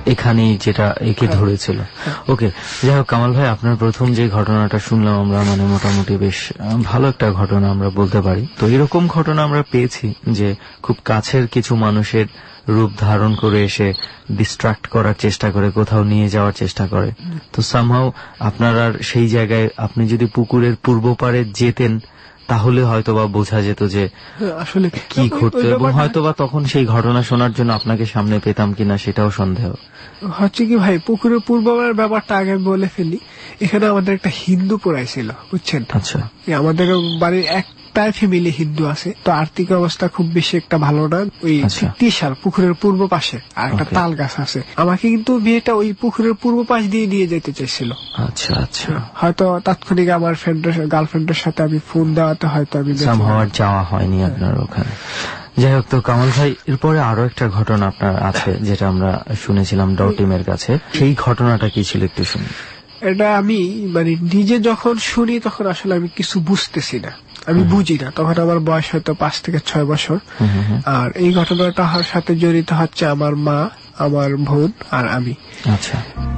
এখানেই যেটা একে ধরেছিল। ওকে, যাই হোক কামাল ভাই, আপনার প্রথম যে ঘটনাটা শুনলাম আমরা, মানে মোটামুটি বেশ ভালো একটা ঘটনা আমরা বলতে পারি। তো এরকম ঘটনা আমরা পেয়েছি যে খুব কাছের কিছু মানুষের রূপ ধারণ করে এসে ডিস্ট্রাক্ট করার চেষ্টা করে, কোথাও নিয়ে যাওয়ার চেষ্টা করে। তো সামহাও আপনার আর সেই জায়গায় আপনি যদি পুকুরের পূর্ব পারে যেতেন তাহলে হয়তোবা বোঝা যেত যে আসলে কি ঘটতো, এবং হয়তোবা তখন সেই ঘটনা শোনার জন্য আপনাকে সামনে পেতাম কিনা সেটাও সন্দেহ। হচ্ছে কি ভাই, পুকুরের পূর্ববারের ব্যাপারটা আগে বলে ফেলি। এখানে আমাদের একটা হিন্দু পড়াই ছিল, বুঝছেন? আচ্ছা, আমাদের বাড়ির একটাই ফ্যামিলি হিন্দু আছে, তো আর্থিক অবস্থা খুব বেশি একটা ভালো না। ওই ত্রিশাল পুকুরের পূর্ব পাশে আর একটা তাল গাছ আছে। আমাকে কিন্তু বিয়েটা ওই পুকুরের পূর্ব পাশ দিয়ে নিয়ে যেতে চাইছিল। আচ্ছা আচ্ছা, হয়তো তাৎক্ষণিক আমার গার্লফ্রেন্ডের সাথে আমি ফোন দেওয়াতে হয়তো আমি যাওয়া হয়নি আপনার ওখানে। যাই হোক, তো কামাল ভাই এরপরে আরো একটা ঘটনা আপনার আছে যেটা আমরা শুনেছিলাম ডটিমের কাছে, সেই ঘটনাটা কি ছিল একটু শুনি। এটা আমি মানে নিজে যখন শুনি তখন আসলে আমি কিছু বুঝতেছি না, আমি বুঝি না। তখন আমার বয়স হয়তো 5 থেকে 6 বছর। আর এই ঘটনাটার সাথে জড়িত হচ্ছে আমার মা, আমার বোন আর আমি। আচ্ছা,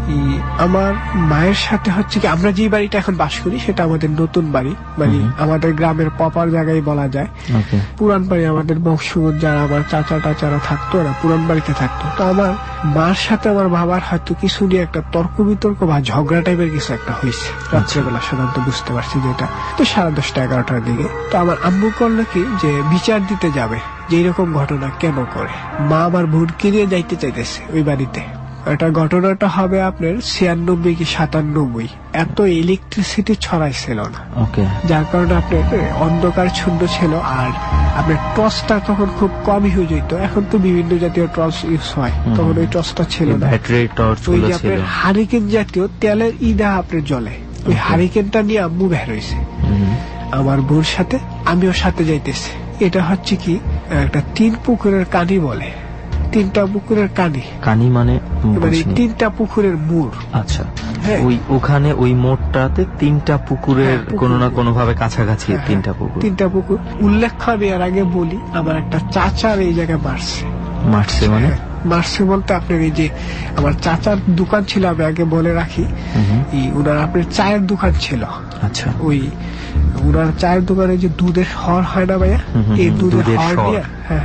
আমার মায়ের সাথে হচ্ছে কি, আমরা যে বাড়িটা এখন বাস করি সেটা আমাদের নতুন বাড়ি, মানে আমাদের গ্রামের প্রপার জায়গায় বলা যায়। পুরান বাড়ি আমাদের বংশগত যারা আমার চাচা টাচারা থাকতো, ওরা পুরান বাড়িতে থাকতো। তো আমার মার সাথে আমার বাবার হয়তো কিছু নিয়ে একটা তর্ক বিতর্ক বা ঝগড়া টাইপের কিছু একটা হয়েছে রাত্রেবেলা, সাধারণত বুঝতে পারছি যেটা। তো 10:30 11টার দিকে তো আমার আম্মু করলো কি যে বিচার দিতে যাবে যে এরকম ঘটনা কেন করে। মা আমার বোনকে নিয়ে যাইতে চাইতেছে ওই বাড়িতে। এটা ঘটনাটা হবে আপনার 96 কি 97। এত ইলেকট্রিসিটি ছড়াইছিল না, যার কারণে আপনার অন্ধকার ছন্দ ছিল। আর আপনার টর্চটা তখন খুব কমই হয়ে যেত। এখন তো বিভিন্ন জাতীয় টর্চ ইউজ হয়, তখন ওই টর্চটা ছিল না। ব্যাটারি টর্চ, ওই যে আপনার হারিকেন জাতীয় তেলের ইদা আপনার জ্বলে, ওই হারিকেনটা নিয়ে আম্মু বের হয়েছে আমার বোর সাথে, আমিও সাথে যাইতেছি। এটা হচ্ছে কি একটা 3 পুকুরের কানি বলে। 3টা পুকুরের কানি মানে 3টা পুকুরের মোড়। আচ্ছা, ওই ওখানে ওই মোড়টাতে 3টা পুকুরের কোনো না কোনো ভাবে কাছাকাছি 3টা পুকুর। উল্লেখ্য আমি এর আগে বলি, আমার একটা চাচার এই জায়গায় মারছে মানে মারছে বলতে আপনার এই যে আমার চাচার দোকান ছিল, আমি আগে বলে রাখি, উনার আপনার চায়ের দোকান ছিল। আচ্ছা, ওই উনার চায়ের দোকানে যে দুধের হর হয় না ভাইয়া, এই দুধের হর দিয়ে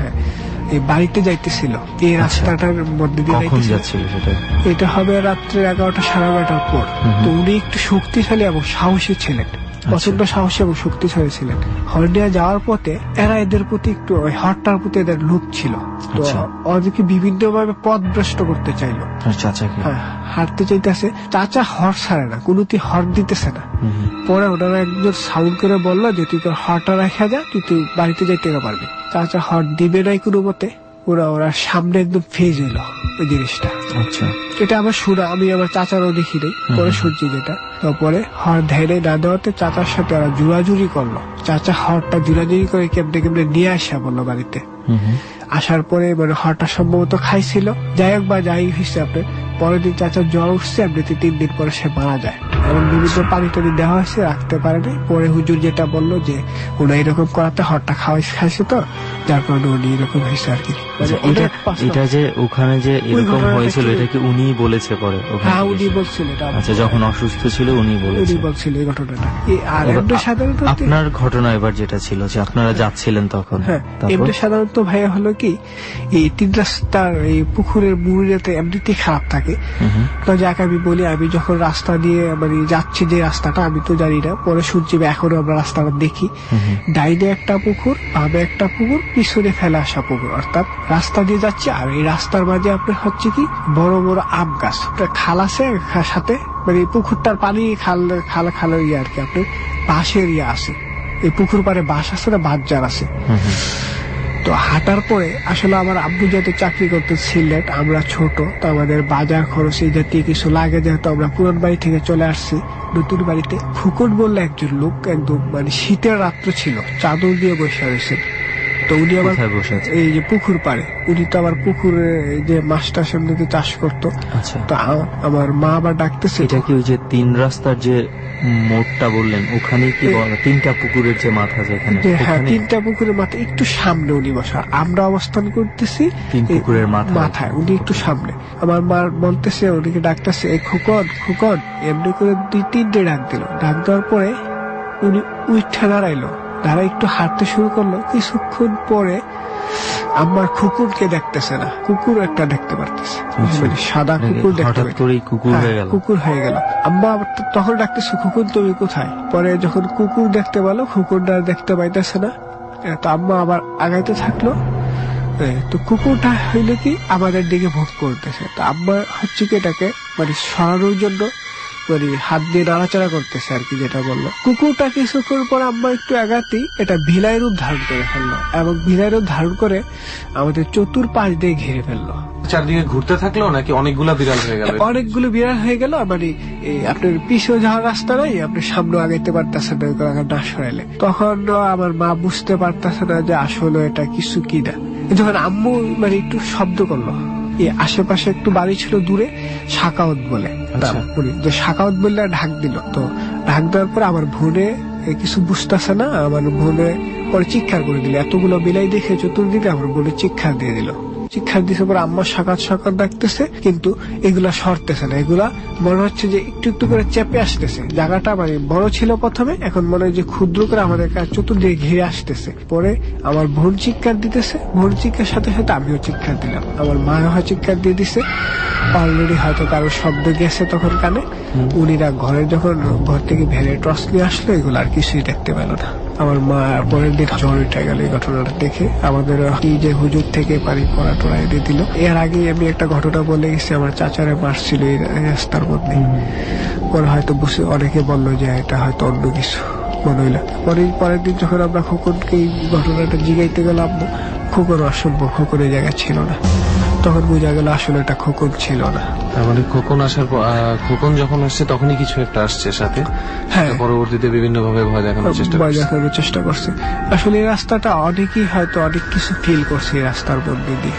এই বাড়িতে যাইতেছিল, এই রাস্তাটার মধ্যে দিয়ে যাচ্ছিল। এটা হবে রাত্রে 11টা 11:30 পর। তো উনি একটু শক্তিশালী এবং সাহসী ছিলেন, প্রচন্ড সাহসী এবং শক্তিশালী ছিলেন। হর্নিয়া যাওয়ার পথে এরা এদের প্রতি একটু ওই হরটার প্রতি এদের লোক ছিল, তো ওদেরকে বিভিন্ন ভাবে পথ ভ্রষ্ট করতে চাইলো। হাঁটতে চাইতেছে, চাচা হর ছাড়ে না, কোনোটি হর দিতেছে না। পরে ওনারা একজন সাউন্ড করে বললো যে তুই তোর হরটা রাখা যা, তুই বাড়িতে যাইতে পারবি। চাচা হর দিবে নাই কোনো মতে, ওরা সামনে একদম ফেজ এলো ওই জিনিসটা। আচ্ছা, এটা আমার শোনা, আমি আমার চাচারও দেখি নাই, পরে শুনছি যেটা। তারপরে হর ধ্যানে না দেওয়াতে চাচার সাথে ওরা জুড়াজুড়ি করলো। চাচা হরটা জুড়াজুড়ি করে কেমনে নিয়ে আসা বললো বাড়িতে। আসার পরে মানে হরটা সম্ভবত খাইছিল, যাই হোক বা যাই হয়েছে আপনার। পরের দিন চাচার জ্বর উঠছে, এমনিতে 3 দিন পরে সে মারা যায়। এবং বিভিন্ন পানি টানি দেওয়া হয়েছে, রাখতে পারে নাই। পরে হুজুর যেটা বললো যে ওরা এরকম করাতে হরটা খাইছে, তো যার কারণে উনি এরকম হয়েছে আর কি। এটা যে ওখানে যে এরকম হয়েছিল এটা কি উনি বলেছে পরে? হ্যাঁ, উনি বলছিল। আচ্ছা, যখন অসুস্থ ছিল উনি বলছিল এই ঘটনাটা। আর এমনি সাধারণত আপনার ঘটনা এবার যেটা ছিল যে আপনারা যাচ্ছিলেন তখন, এমনি সাধারণত ভাইয়া হলো কি, এই 3 রাস্তার এই পুকুরের মুড়িতে এমনিতেই খারাপ থাকে। তো যাকে আমি বলি, আমি যখন রাস্তা দিয়ে মানে যাচ্ছি, যে রাস্তাটা আমি তো জানি না, পরে শুনছি এখনো আমরা রাস্তাটা দেখি, ডাইনে একটা পুকুর, বামে একটা পুকুর, পিছনে ফেলে আসা পুকুর। অর্থাৎ রাস্তা দিয়ে যাচ্ছে, আর এই রাস্তার মাঝে আপনার হচ্ছে কি বড় বড় আম গাছ, খাল আছে সাথে, মানে পুকুরটার পানি খাল ইয়ে আর কি, আপনার বাঁশের ইয়ে আছে। এই পুকুর পারে বাঁশ আছে না, বাঁশঝাড় আছে। তো হাঁটার পরে আসলে আমার আব্বু যেহেতু চাকরি করতে সিলেট, আমরা ছোট, তো আমাদের বাজার খরচ এই জাতীয় কিছু লাগে, যেহেতু আমরা পুরান বাড়ি থেকে চলে আসছি নতুন বাড়িতে। ফুকন বললে একজন লোক, একদম মানে শীতের রাত্র ছিল, চাদর দিয়ে বসে রয়েছেন। তো উনি আবার কোথায় বসে আছে? এই যে পুকুর পাড়ে, উনি তো আবার পুকুরে যে মাছটা সামনে চাষ করতো। আচ্ছা, তো আমার মা আবার ডাকতেছে। এটা কি ওই যে 3 রাস্তার যে মোড়টা বললেন ওখানে কি 3টা পুকুরের যে মাথা যেখানে? হ্যাঁ, 3টা পুকুরের মাথা একটু সামনে উনি বসা, আমরা অবস্থান করতেছি 3 পুকুরের মাথায়, উনি একটু সামনে। আমার মা বলতেছে, উনিকে ডাকতেছে, এই খোকন খোকন, এমনি করে 2-3টে ডাক দিল। ডাক দেওয়ার পরে উনি উঠে দাঁড়াইলো, দাঁড়ায় একটু হাঁটতে শুরু করলো। কিছুক্ষণ পরে আমার কুকুরকে দেখতেছে না, কুকুর একটা দেখতে পারতেছে, সাদা কুকুর দেখতে কুকুর হয়ে গেল। আম্মা তখন ডাকতেছে, কুকুর তুমি কোথায়? পরে যখন কুকুর দেখতে পেলো, কুকুরটা দেখতে পাইতেছে না, তো আম্মা আবার আগাইতে থাকলো। তো কুকুরটা হইলে কি আমাদের দিকে ভোগ করতেছে। তো আম্মা হচ্ছে কি এটাকে মানে সরানোর জন্য মানে হাত দিয়ে নাড়াচাড়া করতেছে আর কি, যেটা বললো। কুকুরটা কিছুক্ষণ পর আম্মা একটু আগাতেই এটা ভিলাই রূপ ধারণ করে ফেললো, এবং ভিলাই রূপ ধারণ করে আমাদের চতুর্পাশ দিয়ে ঘিরে ফেললো। চারদিকে ঘুরতে থাকলো নাকি অনেকগুলো বিড়াল হয়ে গেল? অনেকগুলো বিড়াল হয়ে গেল, মানে আপনার পিছিয়ে যাওয়ার রাস্তা নাই, আপনি সামনে আগাইতে পারতেছেন না সরাইলে। তখন আমার মা বুঝতে পারতেছে না যে আসলে এটা কিছু কিনা। যখন আম্মু মানে একটু শব্দ করলো, আশেপাশে একটু বাড়ি ছিল দূরে, শাকাওত বলে, যে শাকাওত বললে ঢাক দিল। তো ঢাক দেওয়ার পর আমার বোনে কিছু বুঝতেছে না, আমার বোনে পরে চিৎকার করে দিল। এতগুলো বিলাই দেখে চতুর্দিকে আমার বোনে চিৎকার দিয়ে দিল। চিৎকার দিতে পরে আম্মা সাকাত সাকাত ডাকতেছে, কিন্তু এগুলা সরতেছে না। এগুলা মনে হচ্ছে যে একটু একটু করে চেপে আসতেছে। জায়গাটা মানে বড় ছিল প্রথমে, এখন মনে হয় যে ক্ষুদ্র করে আমাদের চতুর্দিকে ঘিরে আসতেছে। পরে আমার বোন চিৎকার দিতেছে, বোন চিৎকার সাথে সাথে আমিও চিৎকার দিলাম, আমার মা হয় চিৎকার দিয়ে দিছে। অলরেডি হয়তো কারোর শব্দ গেছে তখন কানে। উনিরা ঘরে যখন ঘর থেকে ভ্যানে টর্চ নিয়ে আসলো, এগুলো আর কিছুই দেখতে পেল না। আমার মা পরের দিন জ্বর উঠে গেল এই ঘটনাটা দেখে। আমাদের কি যে হুজুর থেকে পানি পড়া টোড়া এনে দিল। এর আগে আমি একটা ঘটনা বলে গেছি, আমার চাচারে মারছিল এই রাস্তার মধ্যে। পরে হয়তো বুঝে অনেকে বললো যে এটা হয়তো অন্য কিছু মনে হইল। পরের দিন যখন আমরা খোকনকে এই ঘটনাটা জিগাইতে গেলাম, খোকন অসম্ভব, খোকনের জায়গা ছিল না। তখন বোঝা গেল আসলে এটা খোকন ছিল না। মানে খোকন আসার পর, খোকন যখন আসছে তখনই কিছু একটা আসছে সাথে। হ্যাঁ, পরবর্তীতে বিভিন্ন ভাবে ভয় দেখানোর চেষ্টা করছে। আসলে এই রাস্তাটা অনেকেই হয়তো অনেক কিছু ফিল করছে এই রাস্তার মধ্যে দিয়ে।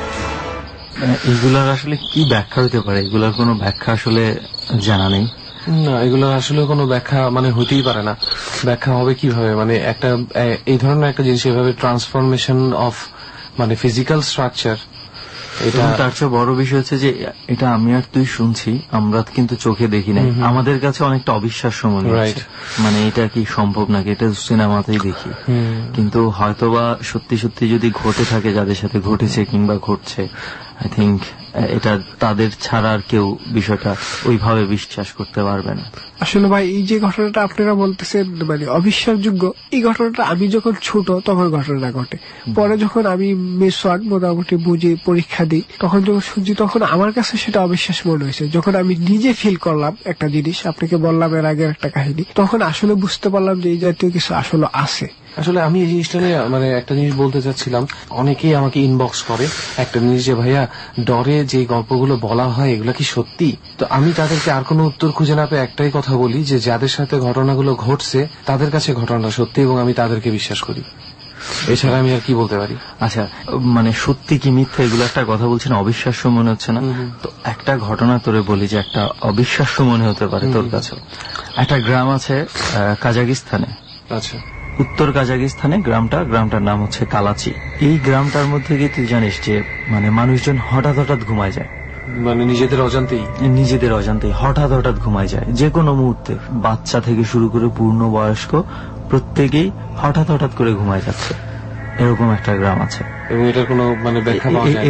এগুলার আসলে কি ব্যাখ্যা হতে পারে? এগুলার কোনো ব্যাখ্যা আসলে জানা নেই। না, এগুলোর আসলে কোনো ব্যাখ্যা মানে হতেই পারে না। ব্যাখ্যা হবে কিভাবে? মানে একটা এই ধরনের একটা জিনিস এভাবে ট্রান্সফরমেশন অফ মানে ফিজিক্যাল স্ট্রাকচার, এটা তার চেয়ে বড় বিষয় হচ্ছে যে এটা আমি আর তুই শুনছি, আমরা কিন্তু চোখে দেখি নাই, আমাদের কাছে অনেকটা অবিশ্বাস্য মনে হচ্ছে। মানে এটা কি সম্ভব নাকি? এটা সিনেমাতেই দেখি, কিন্তু হয়তোবা সত্যি সত্যি যদি ঘটে থাকে, যাদের সাথে ঘটেছে কিংবা ঘটছে, আই থিঙ্ক এটা তাদের ছাড়া আর কেউ বিষয়টা ওইভাবে বিশ্বাস করতে পারবে না। আসলে ভাই, এই যে ঘটনাটা আপনারা বলতেছেন মানে অবিশ্বাসযোগ্য, এই ঘটনাটা আমি যখন ছোট তখন ঘটনা ঘটে। পরে যখন আমি মেসওয়ার্ড মোটামুটি বুঝি পরীক্ষা দিই, তখন যখন শুনছি তখন আমার কাছে সেটা অবিশ্বাস মনে হয়েছে। যখন আমি নিজে ফিল করলাম একটা জিনিস, আপনাকে বললাম এর আগের একটা কাহিনী, তখন আসলে বুঝতে পারলাম যে এই জাতীয় কিছু আসলে আছে। আসলে আমি এই জিনিসটা নিয়ে মানে একটা জিনিস বলতে চাচ্ছিলাম। অনেকেই আমাকে ইনবক্স করে একটা জিনিস যে ভাইয়া, ডরে যে গল্পগুলো বলা হয় এগুলো কি সত্যি? তো আমি তাদেরকে আর কোনো উত্তর খুঁজে না পেয়ে একটাই কথা বলি যে যাদের সাথে ঘটনাগুলো ঘটছে তাদের কাছে ঘটনা সত্যি, এবং আমি তাদেরকে বিশ্বাস করি। এছাড়া আমি আর কি বলতে পারি? আচ্ছা, মানে সত্যি কি মিথ্যা এগুলো একটা কথা বলছি না, অবিশ্বাস্য মনে হচ্ছে না? তো একটা ঘটনা তোরে বলি যে একটা অবিশ্বাস্য মনে হতে পারে তোর কাছে। একটা গ্রাম আছে কাজাকিস্তানে। আচ্ছা, উত্তর কাজাকিস্তানে গ্রামটার নাম হচ্ছে কালাচি। এই গ্রামটার মধ্যে গিয়ে তুই জানিস যে মানে মানুষজন হঠাৎ হঠাৎ ঘুমায় যায়, মানে নিজেদের অজান্তেই হঠাৎ ঘুমায় যায় যে কোনো মুহূর্তে। বাচ্চা থেকে শুরু করে পূর্ণ বয়স্ক প্রত্যেকেই হঠাৎ করে ঘুমায় যাচ্ছে, এরকম একটা গ্রাম আছে। এবং এটার কোনো মানে ব্যাখ্যা পাওয়া যায়?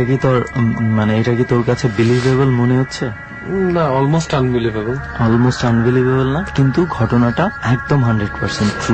এটা কি তোর কাছে বিলিভেবল মনে হচ্ছে? না, অলমোস্ট আনবিলিভেবল না, কিন্তু ঘটনাটা একদম 100% ট্রু।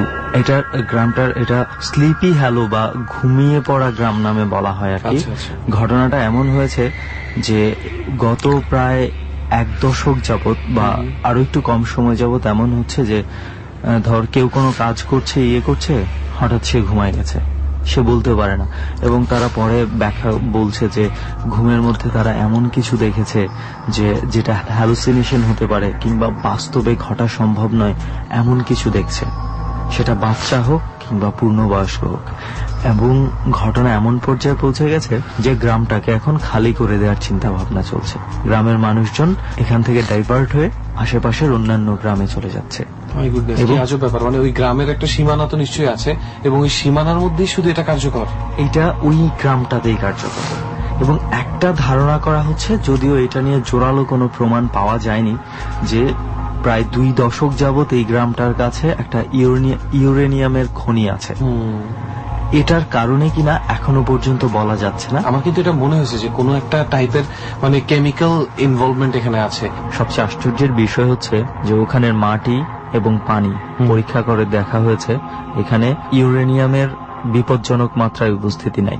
এটা স্লিপি হ্যালো বা ঘুমিয়ে পড়া গ্রাম নামে বলা হয় আর কি। ঘটনাটা এমন হয়েছে যে গত প্রায় 1 দশক যাবত বা আরো একটু কম সময় যাবত এমন হচ্ছে যে ধর কেউ কোনো কাজ করছে, হঠাৎ সে ঘুমায় গেছে, সে বলতে পারে না। এবং তারা পরে ব্যাখ্যা বলছে যে ঘুমের মধ্যে তারা এমন কিছু দেখেছে যে যেটা হ্যালুসিনেশন হতে পারে কিংবা বাস্তবে ঘটা সম্ভব নয়, এমন কিছু দেখছে। সেটা বাচ্চা হোক কিংবা পূর্ণবয়স্ক হোক। এবং ঘটনা এমন পর্যায়ে পৌঁছে গেছে যে গ্রামটাকে এখন খালি করে দেওয়ার চিন্তা ভাবনা চলছে। গ্রামের মানুষজন এখান থেকে ডাইভার্ট হয়ে আশেপাশের অন্যান্য গ্রামে চলে যাচ্ছে। আজব ব্যাপার, মানে ওই গ্রামের একটা সীমানা তো নিশ্চয়ই আছে এবং ওই সীমানার মধ্যেই শুধু এটা কার্যকর। এটা ওই গ্রামটাতেই কার্যকর। এবং একটা ধারণা করা হচ্ছে, যদিও এটা নিয়ে জোরালো কোনো প্রমাণ পাওয়া যায়নি, যে প্রায় 2 দশক যাবত এই গ্রামটার কাছে একটা ইউরেনিয়ামের খনি আছে। এটার কারণে কিনা এখনো পর্যন্ত বলা যাচ্ছে না। আমার কিন্তু এটা মনে হয়েছে যে কোনো একটা টাইপের মানে কেমিক্যাল ইনভলভমেন্ট এখানে আছে। সবচেয়ে আশ্চর্যের বিষয় হচ্ছে যে ওখানের মাটি এবং পানি পরীক্ষা করে দেখা হয়েছে এখানে ইউরেনিয়ামের বিপজ্জনক মাত্রায় উপস্থিতি নাই।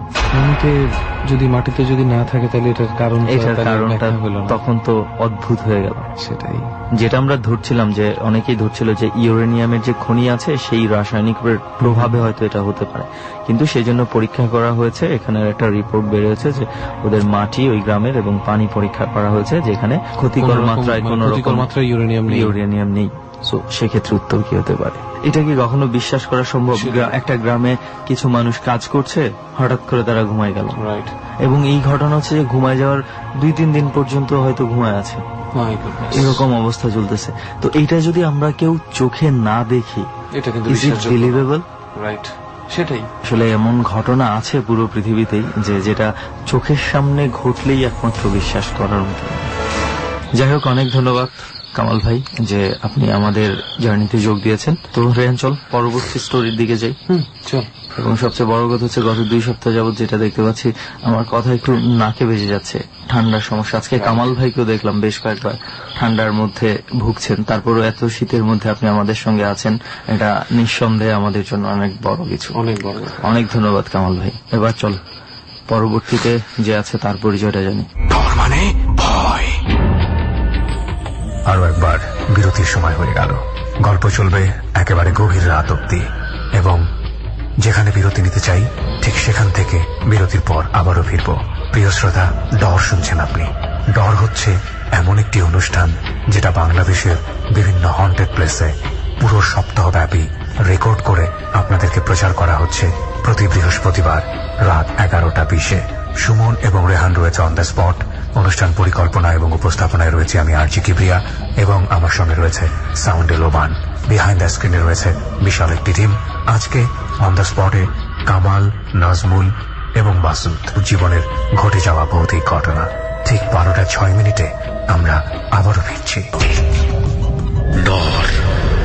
যদি মাটিতে যদি না থাকে তাহলে এটার কারণটা তখন তো অদ্ভুত হয়ে গেল। সেটাই যেটা আমরা ধরছিলাম, যে অনেকেই ধরছিল যে ইউরেনিয়ামের যে খনি আছে সেই রাসায়নিক প্রভাবে হয়তো এটা হতে পারে, কিন্তু সেই জন্য পরীক্ষা করা হয়েছে। এখানে একটা রিপোর্ট বেরিয়েছে যে ওদের মাটি ওই গ্রামের এবং পানি পরীক্ষা করা হয়েছে, যেখানে ক্ষতিকর মাত্রায় কোন রকম ইউরেনিয়াম নেই। সেক্ষেত্রে উত্তর কি হতে পারে? এটা কি কখনো বিশ্বাস করা সম্ভব? একটা গ্রামে কিছু মানুষ কাজ করছে, হঠাৎ করে তারা ঘুমায় গেল, এবং এই ঘটনা হচ্ছে যে ঘুমায় যাওয়ার 2-3 দিন পর্যন্ত হয়তো ঘুমায় আছে, এরকম অবস্থা চলতেছে। তো এইটা যদি আমরা কেউ চোখে না দেখি, এটা কিন্তু বিলিভেবল? রাইট, সেটাই। আসলে এমন ঘটনা আছে পুরো পৃথিবীতেই যেটা চোখের সামনে ঘটলেই একমাত্র বিশ্বাস করার মতো। যাই হোক, অনেক ধন্যবাদ কামাল ভাই যে আপনি আমাদের জার্নিতে যোগ দিয়েছেন। তো রেহান, চল পরবর্তী স্টোরির দিকে যাই। চল। এবং সবচেয়ে বড় কথা হচ্ছে গত 2 সপ্তাহ যাবত যেটা দেখতে পাচ্ছি, আমার কথা একটু নাকে বেজে যাচ্ছে, ঠান্ডার সমস্যা। আজকে কামাল ভাইকেও দেখলাম বেশ কয়েকবার ঠান্ডার মধ্যে ভুগছেন, তারপরও এত শীতের মধ্যে আপনি আমাদের সঙ্গে আছেন, এটা নিঃসন্দেহে আমাদের জন্য অনেক বড় কিছু। অনেক ধন্যবাদ কামাল ভাই। এবার চল পরবর্তীতে যে আছে তার পরিচয়টা জানি। ডর মানে ভয়। আরো একবার বিরতির সময় হয়ে গেল। গল্প চলবে একেবারে গভীর রাত অব্দি, এবং যেখানে বিরতি নিতে চাই ঠিক সেখান থেকে বিরতির পর আবারও ফিরব। প্রিয় শ্রোতা, ডর শুনছেন আপনি। ডর হচ্ছে এমন একটি অনুষ্ঠান যেটা বাংলাদেশের বিভিন্ন হন্টেড প্লেসে পুরো সপ্তাহব্যাপী রেকর্ড করে আপনাদেরকে প্রচার করা হচ্ছে প্রতি বৃহস্পতিবার রাত 11:20-এ। সুমন এবং রেহান রয়েছে অন দ্য স্পট। অনুষ্ঠান পরিকল্পনা এবং উপস্থাপনায় রয়েছে আমি আরজি কিবরিয়া, এবং আমার সঙ্গে রয়েছে সাউন্ডে লোবান। বিহাইন্ড দ্য স্ক্রিনে রয়েছে বিশাল একটি টিম। আজকে অন দ্য স্পটে কামাল, নাজমুল এবং মাসুদ জীবনের ঘটে যাওয়া ভৌতিক ঘটনা। ঠিক 12:06 আমরা আবারও ফিরছি। ডর।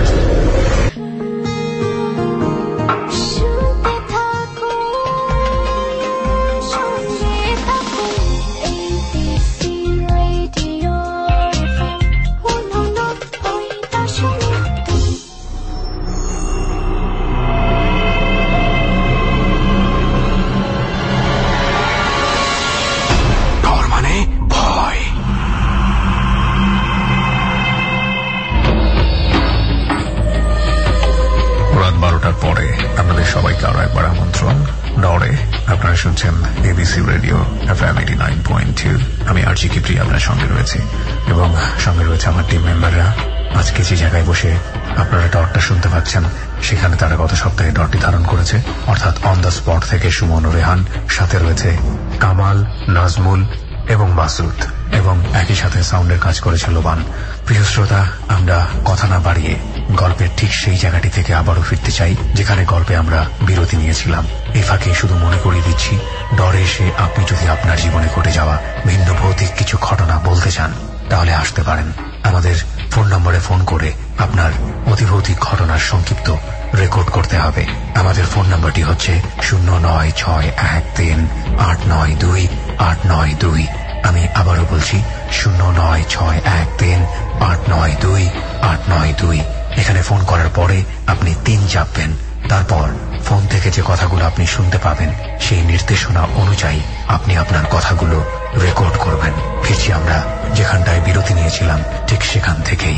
সবাইকে আরো একবার আমন্ত্রণ ডরে। আপনারা শুনছেন এবিসি রেডিও FM 89.2। আমি আরজি কিবরিয়া আপনার সঙ্গে রয়েছি, এবং সঙ্গে রয়েছে আমার টিম মেম্বাররা। আজকে যে জায়গায় বসে আপনারা ডরটা শুনতে পাচ্ছেন, সেখানে তারা গত সপ্তাহে ডরটি ধারণ করেছে, অর্থাৎ অন দ্য স্পট থেকে সুমন ও রেহান, সাথে রয়েছে কামাল, নাজমুল এবং মাসুদ, এবং একই সাথে সাউন্ডের কাজ করেছে লোবান। প্রিয় শ্রোতা, আমরা কথা না বাড়িয়ে গল্পের ঠিক সেই জায়গাটি থেকে আবারও ফিরতে চাই যেখানে গল্পে আমরা বিরতি নিয়েছিলাম। এই ফাঁকে শুধু মনে করিয়ে দিচ্ছি, ডরে এসে আপনি যদি আপনার জীবনে ঘটে যাওয়া ভিন্ন ভৌতিক কিছু ঘটনা বলতে চান, তাহলে আসতে পারেন। আমাদের ফোন নম্বরে ফোন করে আপনার অতিভৌতিক ঘটনার সংক্ষিপ্ত রেকর্ড করতে হবে। আমাদের ফোন নম্বরটি হচ্ছে 09613892892। আমি আবারও বলছি 09613892892। এখানে ফোন করার পরে আপনি 3 চাপবেন। তারপর ফোন থেকে যে কথাগুলো আপনি শুনতে পাবেন, সেই নির্দেশনা অনুযায়ী আপনি আপনার কথাগুলো রেকর্ড করবেন। ফিরছি আমরা যেখানটায় বিরতি নিয়েছিলাম, ঠিক সেখান থেকেই।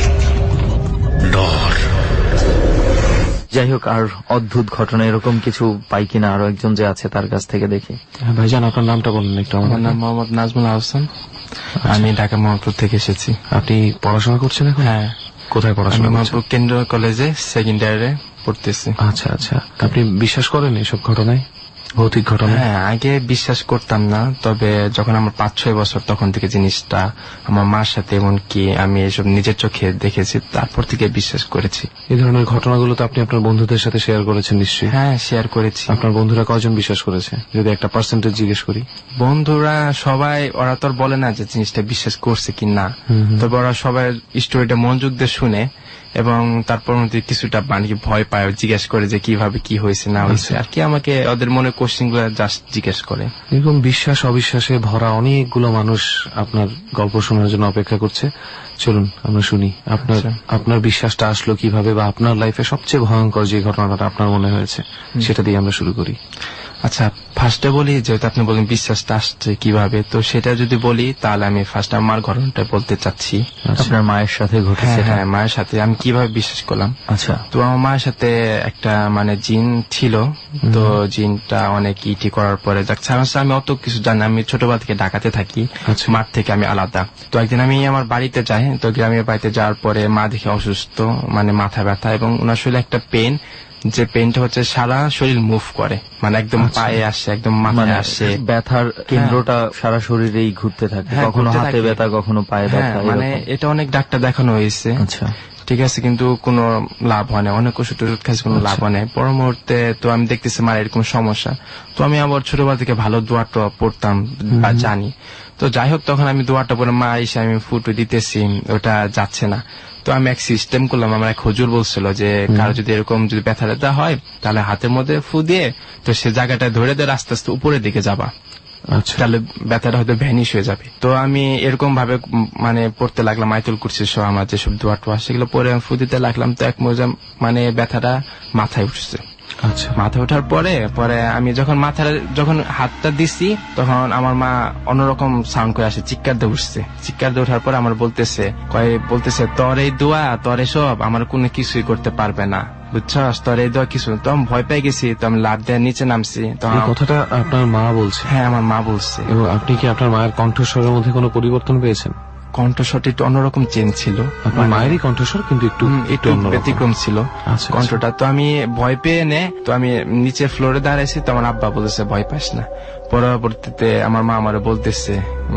ডর। যাই হোক, আর অদ্ভুত ঘটনা এরকম কিছু পাই কিনা আরো একজন যে আছে তার কাছ থেকে দেখি। ভাইজান, আপনার নামটা বলুন একটু। আমার নাম মোহাম্মদ নাজমুল আহসান। আমি ঢাকা মোহাম্মদপুর থেকে এসেছি। আপনি পড়াশোনা করছেন এখন? হ্যাঁ। কোথায় পড়াশোনা? মোহাম্মদপুর কেন্দ্রীয় কলেজে সেকেন্ড ইয়ারে পড়তেছি। আচ্ছা আচ্ছা, আপনি বিশ্বাস করেন এসব ঘটনায়, ভৌতিক ঘটনা? হ্যাঁ, আগে বিশ্বাস করতাম না, তবে যখন আমার 5-6 বছর তখন থেকে জিনিসটা আমার মার সাথে এমনকি আমি এসব নিজের চোখে দেখেছি, তারপর থেকে বিশ্বাস করেছি। এই ধরনের ঘটনাগুলো তো আপনি আপনার বন্ধুদের সাথে শেয়ার করেছেন নিশ্চয়ই? হ্যাঁ, শেয়ার করেছি। আপনার বন্ধুরা কয়জন বিশ্বাস করেছে, যদি একটা পার্সেন্টেজ জিজ্ঞেস করি? বন্ধুরা সবাই, ওরা তো বলে না যে জিনিসটা বিশ্বাস করছে কি না, তবে ওরা সবাই স্টোরিটা মনোযোগ দিয়ে শুনে এবং তারপর মধ্যে কিছুটা ভয় পায়, জিজ্ঞেস করে যে কিভাবে কি হয়েছে না হয়েছে, আর কি আমাকে ওদের মনে কোশ্চেন গুলো জাস্ট জিজ্ঞেস করে। এরকম বিশ্বাস অবিশ্বাসে ভরা অনেকগুলো মানুষ আপনার গল্প শোনার জন্য অপেক্ষা করছে। চলুন আমরা শুনি আপনার বিশ্বাসটা আসলো কিভাবে, বা আপনার লাইফে সবচেয়ে ভয়ঙ্কর যে ঘটনাটা আপনার মনে হয়েছে সেটা দিয়ে আমরা শুরু করি। আচ্ছা, ফার্স্টে বলি, যেহেতু আপনি বলেন বিশ্বাসটা আসছে কিভাবে, তো সেটা যদি বলি তাহলে আমি ফার্স্ট আমার ঘটনাটা বলতে চাচ্ছি। আপনার মায়ের সাথে ঘটেছে? হ্যাঁ, মায়ের সাথে আমি কিভাবে বিশ্বাস করলাম। আচ্ছা, তো আমার মায়ের সাথে একটা জিন ছিল, তো জিনটা অনেক ইটি করার পরে আমি অত কিছু জানি, আমি ছোটবেলা থেকে ঢাকাতে থাকি, মাঠ থেকে আমি আলাদা। তো একদিন আমি আমার বাড়িতে যাই, তো গ্রামের বাড়িতে যাওয়ার পরে মা দেখে অসুস্থ, মাথা ব্যথা এবং ওনার শরীরে একটা পেন, যে পেনটা হচ্ছে সারা শরীর মুভ করে, একদম পায়ে আসে, একদম মাথায় আসে। ব্যথার কেন্দ্রটা সারা শরীরেই ঘুরতে থাকে, কখনো হাতে ব্যথা, কখনো পায়ে ব্যথা। এটা অনেক ডাক্তার দেখানো হয়েছে। আচ্ছা, ঠিক আছে, কিন্তু কোনো লাভ হয় না, অনেক ওষুধ খাইছে, কোনো লাভ হয় না। পর মুহূর্তে তো আমি দেখতেছি মার এরকম সমস্যা, তো আমি আবার ছোটবেলা থেকে ভালো দোয়াটা পড়তাম বা জানি। তো যাই হোক, তখন আমি দোয়াটা পরে মা এসে আমি ফুটো দিতেছি, ওটা যাচ্ছে না। তো আমি এক সিস্টেম করলাম, আমার এক হুজুর বলছিল যে কারো যদি এরকম যদি ব্যথা ব্যথা হয় তাহলে হাতের মধ্যে ফু দিয়ে তো সে জায়গাটা ধরে দিয়ে আস্তে আস্তে উপরের দিকে যাবা, তাহলে ব্যথাটা হয়তো ভ্যানিশ হয়ে যাবে। তো আমি এরকম ভাবে পড়তে লাগলাম, আয়াতুল কুরসি সহ আমার যেসব দোয়া টোয়া সেগুলো পরে ফু দিতে লাগলাম। তো এক মজা ব্যথাটা মাথায় উঠছে। আচ্ছা, মাথা ওঠার পরে আমি যখন হাতটা দিছি তখন আমার মা অন্যরকম সাউন্ড করে আসে, চিৎকার দিয়ে উঠছে। চিৎকার দিয়ে ওঠার পরে আমার বলতেছে তোর এই দোয়া, তোর এসব আমার কোনো কিছুই করতে পারবে না, বুঝছস, তোর এই দোয়া কিছু। তো আমি ভয় পেয়ে গেছি, তো আমি লাফ দিয়ে নিচে নামছি। কথাটা আপনার মা বলছে? হ্যাঁ, আমার মা বলছে। এবং আপনি কি আপনার মায়ের কণ্ঠস্বরের মধ্যে কোনো পরিবর্তন পেয়েছেন? কণ্ঠস্বরটা একটু অন্যরকম চেঞ্জ ছিল, আপনার মায়েরই কণ্ঠস্বর কিন্তু একটু ব্যতিক্রম ছিল কণ্ঠটা। তো আমি ভয় পেয়ে তো আমি নিচে ফ্লোরে দাঁড়াইছি, তো আমার আব্বা বলেছে ভয় পাস না। পরবর্তীতে আমার মা আমারে বলতেছে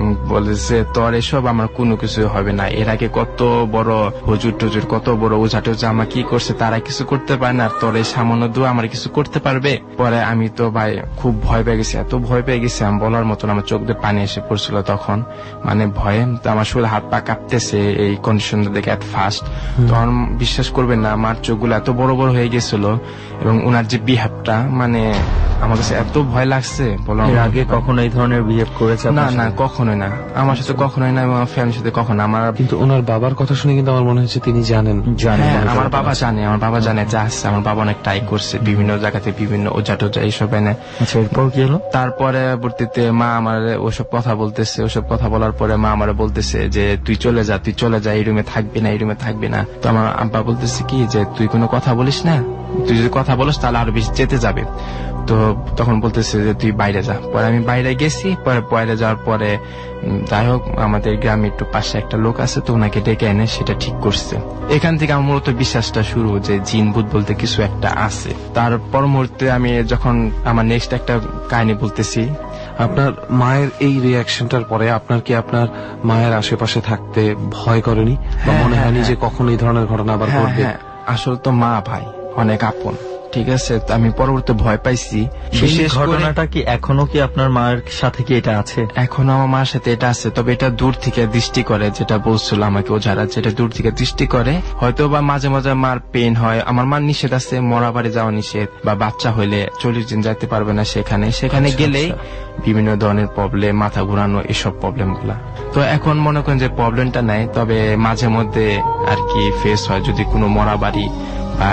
তোর এসব আমার কোনো কিছু হবে না, এর আগে কত বড় হুজুর টুজুর, কত বড় ওঝা টুজা আমার কি করছে, তারা কিছু করতে পারে না, তোর এই সামান্য দোয়া আমার কিছু করতে পারবে। পরে আমি তো ভাই খুব ভয় পেয়ে গেছি, এত ভয় পেয়ে গেছি আমি বলার মতন, আমার চোখ দিয়ে পানি এসে পড়ছিল তখন, ভয়ে। তো আমার শরীর হাত পা কাঁপতেছে এই কন্ডিশনটা দেখে এত ফাস্ট। তখন বিশ্বাস করবেন না, আমার চোখগুলো এত বড় বড় হয়ে গেছিল এবং ওনার যে বিহেভটা আমার কাছে এত ভয় লাগছে। আগে কখনো এই ধরনের বিহেভ করেছে? না না, কখনোই না, আমার সাথে কখনোই না, আমার ফ্যামিলির সাথে কখনো। আমার কিন্তু ওনার বাবার কথা শুনে কিন্তু আমার মনে হচ্ছে তিনি জানেন। আমার বাবা জানে যা আছে। আমার বাবা অনেক ট্রাই করছে বিভিন্ন জায়গাতে, বিভিন্ন ওঝা টোজা এইসব এনে। আচ্ছা, এরপর কি হলো? তারপরে পরবর্তীতে মা আমার ওসব কথা বলতেছে, ওসব কথা বলার পরে মা আমার বলতেছে যে তুই চলে যা, এই রুমে থাকবি না। তো আমার আব্বা বলতেছে কি যে তুই কোনো কথা বলিস না, তুই যদি কথা বলিস তাহলে আরো বেশি যেতে যাবে। তো তখন বলতেছে যে তুই বাইরে যা। পরে আমি বাইরে গেছি। পরে বাইরে যাওয়ার পরে যাই হোক, আমাদের গ্রামে একটু পাশে একটা লোক আছে, তো ওনাকে ডেকে এনে সেটা ঠিক করছে। এখান থেকে আমার মূলত বিশ্বাসটা শুরু যে জিন ভূত বলতে কিছু একটা আছে। তারপর মুহূর্তে আমি যখন আমার নেক্সট একটা কাহিনী বলতেছি। আপনার মায়ের এই রিয়াকশনটার পরে আপনার কি আপনার মায়ের আশেপাশে থাকতে ভয় করেনি, বা মনে হয়নি যে কখন এই ধরনের ঘটনা আবার ঘটবে? আসলে তো মা ভাই অনেক আপন, ঠিক আছে। আমি পরবর্তী ভয় পাইছি। বিশেষ ঘটনাটা কি এখনো কি আপনার মায়ের সাথে কি এটা আছে? এখনো আমার মার সাথে এটা আছে, তবে এটা দূর থেকে দৃষ্টি করে, যেটা বলছিল আমাকে ওঝারা, যেটা দূর থেকে দৃষ্টি করে। হয়তো বা মাঝে মাঝে মার পেন হয়। আমার মার নিষেধ আছে, মরা বাড়ি যাওয়া নিষেধ, বা বাচ্চা হইলে 40 দিন যাইতে পারবে না সেখানে গেলেই বিভিন্ন ধরনের প্রবলেম, মাথা ঘুরানো, এসব প্রবলেম গুলা। তো এখন মনে করেন যে প্রবলেমটা নাই, তবে মাঝে মধ্যে আর কি ফেস হয়, যদি কোনো মরা বাড়ি বা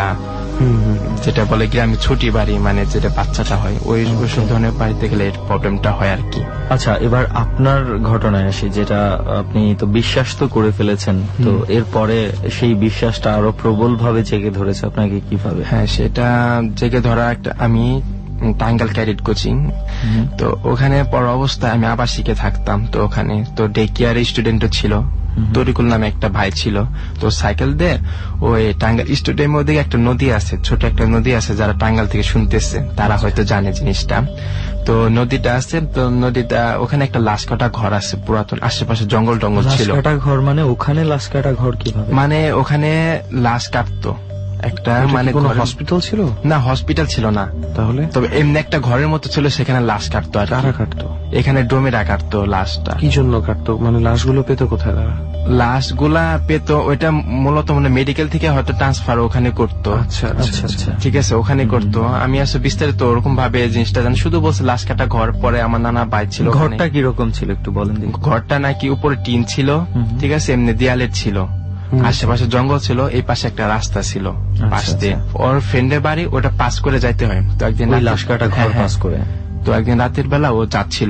যেটা বলে গ্রামে ছুটি বাড়ি, যেটা বাচ্চাটা হয়, ওইসব ধরনের বাড়িতে গেলে প্রবলেমটা হয় আর কি। আচ্ছা, এবার আপনার ঘটনায় আসি, যেটা আপনি তো বিশ্বাস তো করে ফেলেছেন, তো এরপরে সেই বিশ্বাসটা আরো প্রবল ভাবে জেগে ধরেছে আপনাকে কিভাবে? হ্যাঁ, সেটা জেগে ধরা একটা, আমি টাঙ্গাইল ক্যাডেট কোচিং, তো ওখানে পড়া অবস্থায় আমি আবাসিকে থাকতাম। তো ওখানে তো ডে কেয়ার স্টুডেন্টও ছিল, তরিকুল নামে একটা ভাই ছিল। তো সাইকেল দিয়ে ওই টাঙ্গাইল স্টেডিয়ামের ওদিকে একটা নদী আছে, ছোট একটা নদী আছে, যারা টাঙ্গাইল থেকে শুনতেছে তারা হয়তো জানে জিনিসটা। তো নদীটা আছে, তো নদীটা ওখানে একটা লাশ কাটা ঘর আছে পুরাতন, আশেপাশে জঙ্গল টঙ্গল ছিল। লাশ কাটা ঘর মানে ওখানে লাশ কাটা ঘর কিভাবে? মানে ওখানে লাশ কাটতো একটা, মানে হসপিটাল ছিল না, হসপিটাল ছিল না, তাহলে তবে এমনি একটা ঘরের মতো ছিল, সেখানে লাশ কাটতো। আর কারা কাটতো? এখানে ডোমেরা কাটতো লাশটা। কি জন্য কাটতো? মানে লাশগুলো পেতো কোথায় তারা? লাশগুলা পেতো ওইটা মূলত মানে মেডিকেল থেকে হয়তো ট্রান্সফার ওখানে করতো। আচ্ছা আচ্ছা আচ্ছা, ঠিক আছে, ওখানে করতো। আমি আসলে বিস্তারিত ওরকম ভাবে জিনিসটা জানি, শুধু বলছে লাশ কাটা ঘর। পরে আমার নানা ভাই ছিল। ঘরটা কিরকম ছিল একটু বলেন? ঘরটা নাকি উপরে টিন ছিল, ঠিক আছে, এমনি দেয়ালের ছিল, আশেপাশে জঙ্গল ছিল, এই পাশে একটা রাস্তা ছিল পাশ দিয়ে। ওর ফ্রেন্ডের বাড়ি ওটা পাস করে যাইতে হয়। তো একদিন লাশ কাটা ঘর পাস করে, তো একদিন রাতের বেলা ও যাচ্ছিল,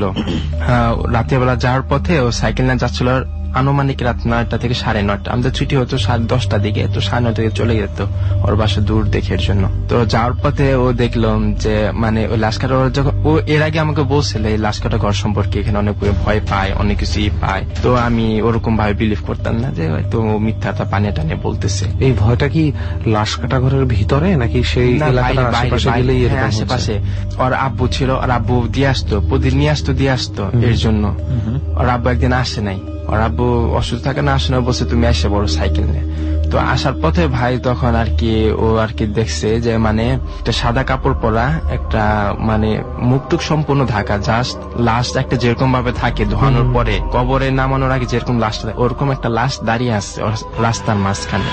রাতের বেলা যাওয়ার পথে ও সাইকেল নিয়ে যাচ্ছিল, আনুমানিক রাত 9টা থেকে 9:30। আমাদের ছুটি হতো 10:30 দিকে, তো 9:30 থেকে চলে যেত ওর বাসা দূর দেখার জন্য। তো যাওয়ার পথে ও দেখলো যে মানে ওই লাশকাটা, যখন ও এর আগে আমাকে বলছিল এই লাশকাটা ঘর সম্পর্কে, এখানে অনেক ভয় পায়, অনেক কিছুই পায়। তো আমি ওরকম ভাবে বিলিভ করতাম না যে হয়তো মিথ্যাটা পানিয়ে টানিয়ে বলতেছে। এই ভয়টা কি লাশ কাটা ঘরের ভিতরে নাকি সেই এলাকার আশেপাশে গেলেই? আশেপাশে ওর আব্বু ছিল, আর আব্বু দিয়ে আসতো, প্রতিদিন দিয়ে আসতো এর জন্য। ওর আব্বু একদিন আসে নাই, ওর আব্বু অসুস্থ থাকে না, আসে না, বলছে তুমি এসে বড় সাইকেল নিয়ে। তো আসার পথে ভাই তখন আর কি ও আর কি দেখছে যে মানে একটা সাদা কাপড় পরা, একটা মানে মুখটুক সম্পূর্ণ ঢাকা, জাস্ট লাশ একটা যেরকম ভাবে থাকে ধোয়ানোর পরে কবরে নামানোর আগে যেরকম লাশটা, ওরকম একটা লাশ দাঁড়িয়ে আছে রাস্তার মাঝখানে।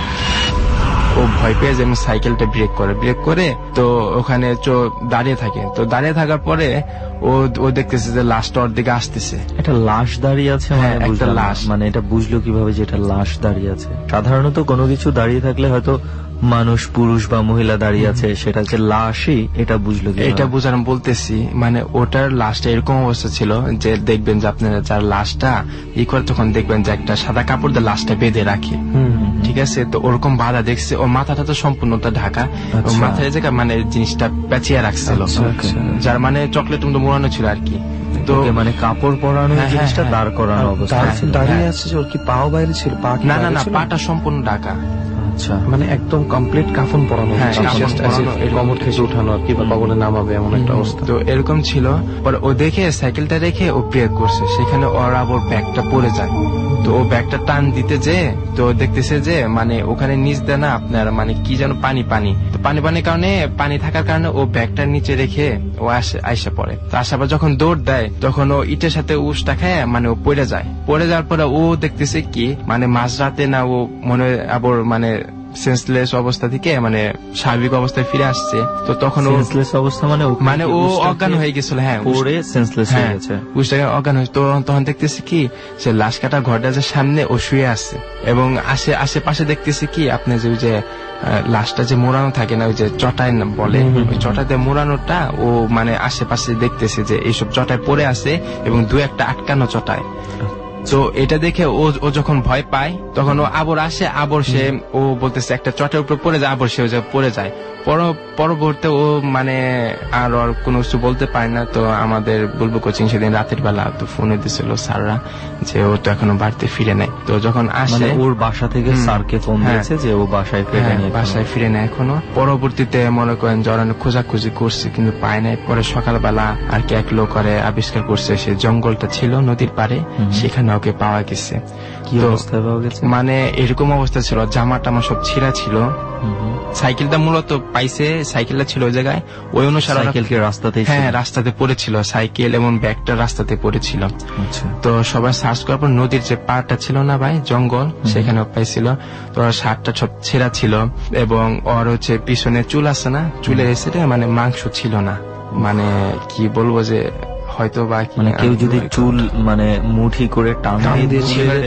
ও ভয় পেয়ে যেমন সাইকেলটা ব্রেক করে তো ওখানে দাঁড়িয়ে থাকে। তো দাঁড়িয়ে থাকার পরে ও দেখতেছে যে লাশটা ওর দিকে আসতেছে। একটা লাশ দাঁড়িয়ে আছে, একটা লাশ, মানে এটা বুঝলো কিভাবে যে এটা লাশ দাঁড়িয়ে আছে? সাধারণত কোনো কিছু দাঁড়িয়ে থাকলে হয়তো মানুষ, পুরুষ বা মহিলা দাঁড়িয়ে আছে, সেটা যে লাশই, এটা বুঝলো? এটা বুঝানো বলতেছি, মানে ওটার লাশটা এরকম অবস্থা ছিল যে দেখবেন যে আপনারা যার লাশটা করে তখন দেখবেন যে একটা সাদা কাপড় দিয়ে লাশটা বেঁধে রাখে, ঠিক আছে? তো ওরকম বাধা দেখছে, ও মাথাটা তো সম্পূর্ণটা ঢাকা, মাথায় যে মানে জিনিসটা পেঁচিয়ে রাখছিল, যার মানে চকলেট মতো মোড়ানো ছিল আর কি। তো মানে কাপড় পরানো জিনিসটা দাঁড় করানো অবস্থা দাঁড়িয়ে আছে। ওর কি পাও বাইরে ছিল? না, পাটা সম্পূর্ণ ঢাকা। আচ্ছা, মানে একদম কমপ্লিট কাফন পরানো, কবর থেকে উঠানো আর কি, বা কবরে নামাবে এমন একটা অবস্থা। তো এরকম ছিল। পরে ও দেখে সাইকেলটা রেখে ও ব্রেক করছে, সেখানে ওর আবার ব্যাগটা পড়ে যায়। তো ও ব্যাগটা টান দিতে যে তো দেখতেছে যে মানে ওখানে নিচ দেয় না আপনার, মানে কি যেন পানি, তো পানির কারণে, পানি থাকার কারণে ও ব্যাগটার নিচে রেখে ও আইসা পড়ে। তো আসার পর যখন দৌড় দেয় তখন ও ইটের সাথে উষ্টা খায়, মানে ও পড়ে যায়। পড়ে যাওয়ার পরে ও দেখতেছে কি মানে মাঝরাতে না, ও মনে আবার মানে সেন্সলেস অবস্থা থেকে মানে স্বাভাবিক অবস্থায় ফিরে আসছে। তো তখন সেন্সলেস অবস্থা মানে ও অজ্ঞান হয়ে গেছিল। হ্যাঁ, পড়ে সেন্সলেস হয়ে গেছে, অজ্ঞান হয়েছে। তো তখন দেখতেছি কি সে লাশ কাটা ঘরটার সামনে ও শুয়ে আছে, এবং আশেপাশে দেখতেছি কি আপনি যে লাশটা যে মোড়ানো থাকে না, ওই যে চটাই বলে, ওই চটাতে মোড়ানোটা ও মানে আশেপাশে দেখতেছে যে এইসব চটায় পড়ে আছে, এবং 2-1টা আটকানো চটায়। তো এটা দেখে ও যখন ভয় পায় তখন ও আবার আসে, আবার সে ও বলতেছে একটা চটের উপর পড়ে যায়, আবার সে পড়ে যায়। পরবর্তীতে ও মানে আর কোনো কিছু বলতে পারে না। তো আমাদের বলবো কোচিং সেদিন রাতের বেলা তো ফোনে দিছিল স্যাররা যে ও তো এখনো বাড়িতে ফিরে নেয়। তো যখন আসে ওর বাসা থেকে স্যারকে ফোন দিয়েছে যে ও বাসায় ফিরে নেয় এখনো। পরবর্তীতে মনে করেন জড়ানো খোঁজাখুঁজি করছে কিন্তু পায় নাই। পরে সকালবেলা আর কি এক লোক করে আবিষ্কার করছে সে জঙ্গলটা ছিল নদীর পাড়ে, সেখানে ওকে পাওয়া গেছে। কি অবস্থায় পাওয়া গেছে? মানে এরকম অবস্থা ছিল, জামা টামা সব ছিঁড়া ছিল। সাইকেলটা মূলত পাইছে, সাইকেলটা ছিল ওই জায়গায়, ওই অনুসারে রাস্তাতে পড়েছিল সাইকেল, এবং ব্যাগটা রাস্তাতে পড়েছিল। তো সবাই সার্চ করার পর নদীর যে পাড়টা ছিল না ভাই, জঙ্গল, সেখানে পাইছিল। তো শার্টটা সব ছেঁড়া ছিল, এবং ওর হচ্ছে পিছনে চুল আছে না, চুলের এসে মানে মাংস ছিল না। মানে কি বলবো যে হয়তো বা মানে কেউ যদি চুল মানে মুঠি করে টানতে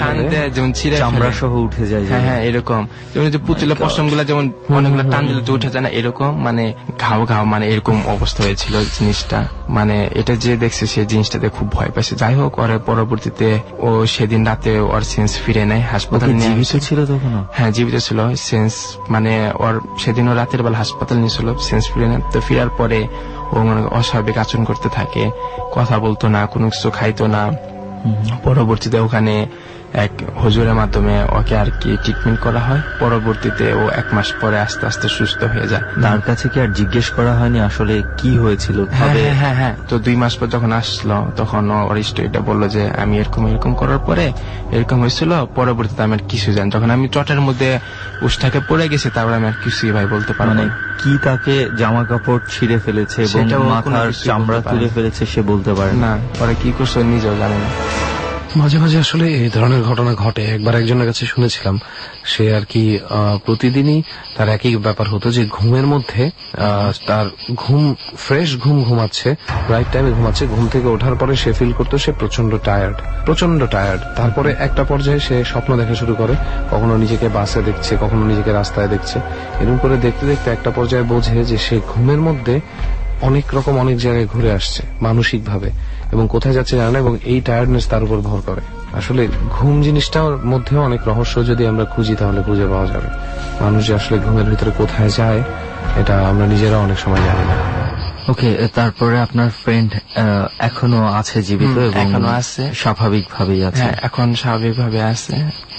যেমন ছিঁড়ে চামড়া সহ উঠে যায়, হ্যাঁ এরকম, যেমন যে পুতুলের পশম গুলা যেমন অনেকগুলো টান দিলে তো উঠে যায় না, এরকম মানে ঘাও মানে এরকম অবস্থা হয়েছিল জিনিসটা। মানে এটা যে দেখছে সে জিনিসটাতে খুব ভয় পাইছে। যাই হোক, ওর পরবর্তীতে ও সেদিন রাতে ওর সেন্স ফিরে নেয়, হাসপাতালে জীবিত ছিল তখন? হ্যাঁ জীবিত ছিল, সেন্স মানে ওর সেদিনও রাতের বেলা হাসপাতাল নিয়েছিল, সেন্স ফিরে নেয়। তো ফিরার পরে ও মানে অস্বাভাবিক আচরণ করতে থাকে, কথা বলতো না, কোনো কিছু খাইতো না। পরবর্তীতে ওখানে এক হুজুরের মাধ্যমে ওকে আর কি ট্রিটমেন্ট করা হয়। পরবর্তীতে ও 1 মাস পরে আস্তে আস্তে সুস্থ হয়ে যায়। তার কাছে কি আর জিজ্ঞেস করা হয়নি আসলে কি হয়েছিল? হ্যাঁ। তো 2 মাস পর যখন আসলো তখন ওর স্টোরিটা বললো যে আমি এরকম করার পরে এরকম হয়েছিল, পরবর্তীতে আমি আর কিছু জানি, যখন আমি চটের মধ্যে উষ্ঠাকে পড়ে গেছি তারপর আমি আর কিছুই ভাই বলতে পারবো না। কি তাকে জামা কাপড় ছিঁড়ে ফেলেছে এবং মাথার চামড়া তুলে ফেলেছে সে বলতে পারে না, ওরা কি করছে নিজেও জানে না। মাঝে মাঝে আসলে এই ধরনের ঘটনা ঘটে। একবার একজনের কাছে শুনেছিলাম, সে আর কি প্রতিদিনই তার একই ব্যাপার হতো যে ঘুমের মধ্যে তার ফ্রেশ ঘুমাচ্ছে, রাইট টাইমে ঘুমাচ্ছে, ঘুম থেকে ওঠার পরে সে ফিল করতো সে প্রচন্ড টায়ার্ড। তারপরে একটা পর্যায়ে সে স্বপ্ন দেখা শুরু করে, কখনো নিজেকে বাসে দেখছে, কখনো নিজেকে রাস্তায় দেখছে। এরকম করে দেখতে দেখতে একটা পর্যায়ে বোঝে যে সে ঘুমের মধ্যে অনেক জায়গায় ঘুরে আসছে মানসিক ভাবে, এবং কোথায় যাচ্ছে জানে না, এবং এই টায়ার্ডনেস তার উপর ভর করে। আসলে ঘুম জিনিসটার মধ্যেও অনেক রহস্য যদি আমরা খুঁজি তাহলে খুঁজে পাওয়া যাবে। মানুষ যে আসলে ঘুমের ভিতরে কোথায় যায় এটা আমরা নিজেরা অনেক সময় জানি না। ওকে, তারপরে আপনার ফ্রেন্ড এখনো আছে জীবিত এবং এখনো আছে, স্বাভাবিকভাবেই আছে? এখন স্বাভাবিকভাবে আছে।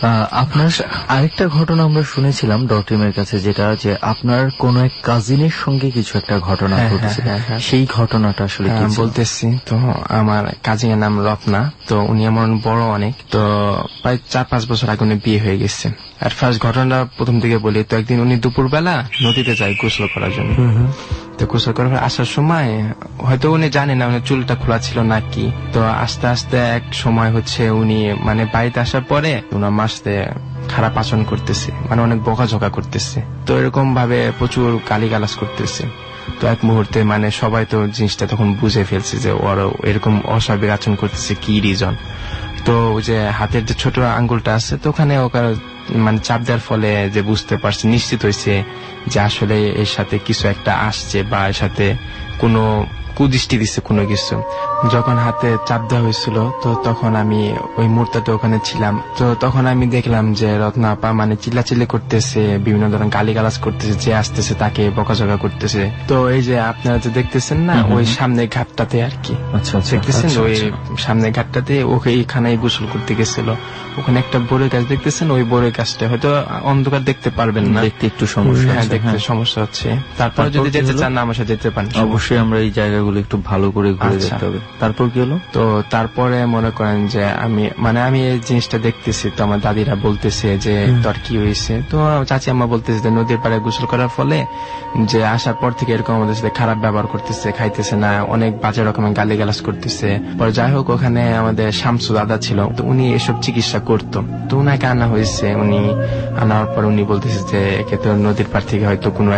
আপনার আরেকটা ঘটনা আমরা শুনেছিলাম ডটিমের কাছে, যেটা যে আপনার কোন এক কাজিনের সঙ্গে কিছু একটা ঘটনা ঘটেছে। সেই ঘটনাটা আসলে কি বলতেছি? তো আমার কাজিনের নাম রত্না, তো উনি আমার বড় অনেক, তো প্রায় 4-5 বছর আগে উনি বিয়ে হয়ে গেছে। আর ফার্স্ট ঘটনাটা প্রথম থেকে বলি, তো একদিন উনি দুপুরবেলা নদীতে যায় গোসল করার জন্য। তো গোসল করার আসার সময় হয়তো উনি জানে না উনি চুলটা খোলা ছিল নাকি, তো আস্তে আস্তে এক সময় হচ্ছে উনি মানে বাড়িতে আসার পরে ওনার মাসতে খারাপ আচরণ করতেছে, মানে অনেক বকাঝকা করতেছে, তো এরকম ভাবে প্রচুর গালিগালাজ করতেছে। তো এক মুহূর্তে মানে সবাই তো জিনিসটা তখন বুঝে ফেলছে যে ওরা এরকম অস্বাভাবিক আচরণ করতেছে, কি রিজন। তো যে হাতের যে ছোট আঙ্গুলটা আছে, তো ওখানে ওকে মানে চাপ দেওয়ার ফলে যে বুঝতে পারছে, নিশ্চিত হয়েছে যে আসলে এর সাথে কিছু একটা আসছে বা এর সাথে কোনো কুদৃষ্টি দিচ্ছে কোনো কিছু। যখন হাতে চাপ দেওয়া হয়েছিল তো তখন আমি ওই মুহূর্তে ওখানে ছিলাম। তো তখন আমি দেখলাম যে রত্না আপা মানে চিল্লাচিল্লি করতেছে, বিভিন্ন ধরনের গালিগালাজ করতেছে, যে আসতেছে তাকে বকাঝকা করতেছে। তো এই যে আপনারা যে দেখতেছেন না ওই সামনে ঘাটটাতে আর কি, দেখতেছেন ওই সামনে ঘাটটাতে ওকে এখানে গোসল করতে গেছিল। ওখানে একটা বড়ই গাছ দেখতেছেন, ওই বড়ই গাছটা হয়তো অন্ধকার দেখতে পারবেন না, দেখতে একটু সমস্যা, দেখতে সমস্যা হচ্ছে। তারপরে যদি যেতে চান না আমার সাথে যেতে পারেন, অবশ্যই আমরা এই জায়গাগুলো একটু ভালো করে ঘুরে দেখতে হবে। তারপর কি হলো? তো তারপরে মনে করেন যে আমি এই জিনিসটা দেখতেছি, তো আমার দাদিরা বলতেছে যে তোর কি হয়েছে, তো চাচি আম্মা বলতেছে যে নদীর পাড়ে গোসল করার ফলে যে আসার পর থেকে এরকম আমাদের সাথে খারাপ ব্যবহার করতেছে, খাইতেছে না, অনেক বাজে রকমের গালিগালাজ করতেছে। পরে যাই হোক ওখানে আমাদের শামসু দাদা ছিল, তো উনি এসব চিকিৎসা করতো, তো উনাকে আনা হয়েছে। উনি আনার পর উনি বলতেছে যে একে তো নদীর পাড় থেকে হয়তো কোনো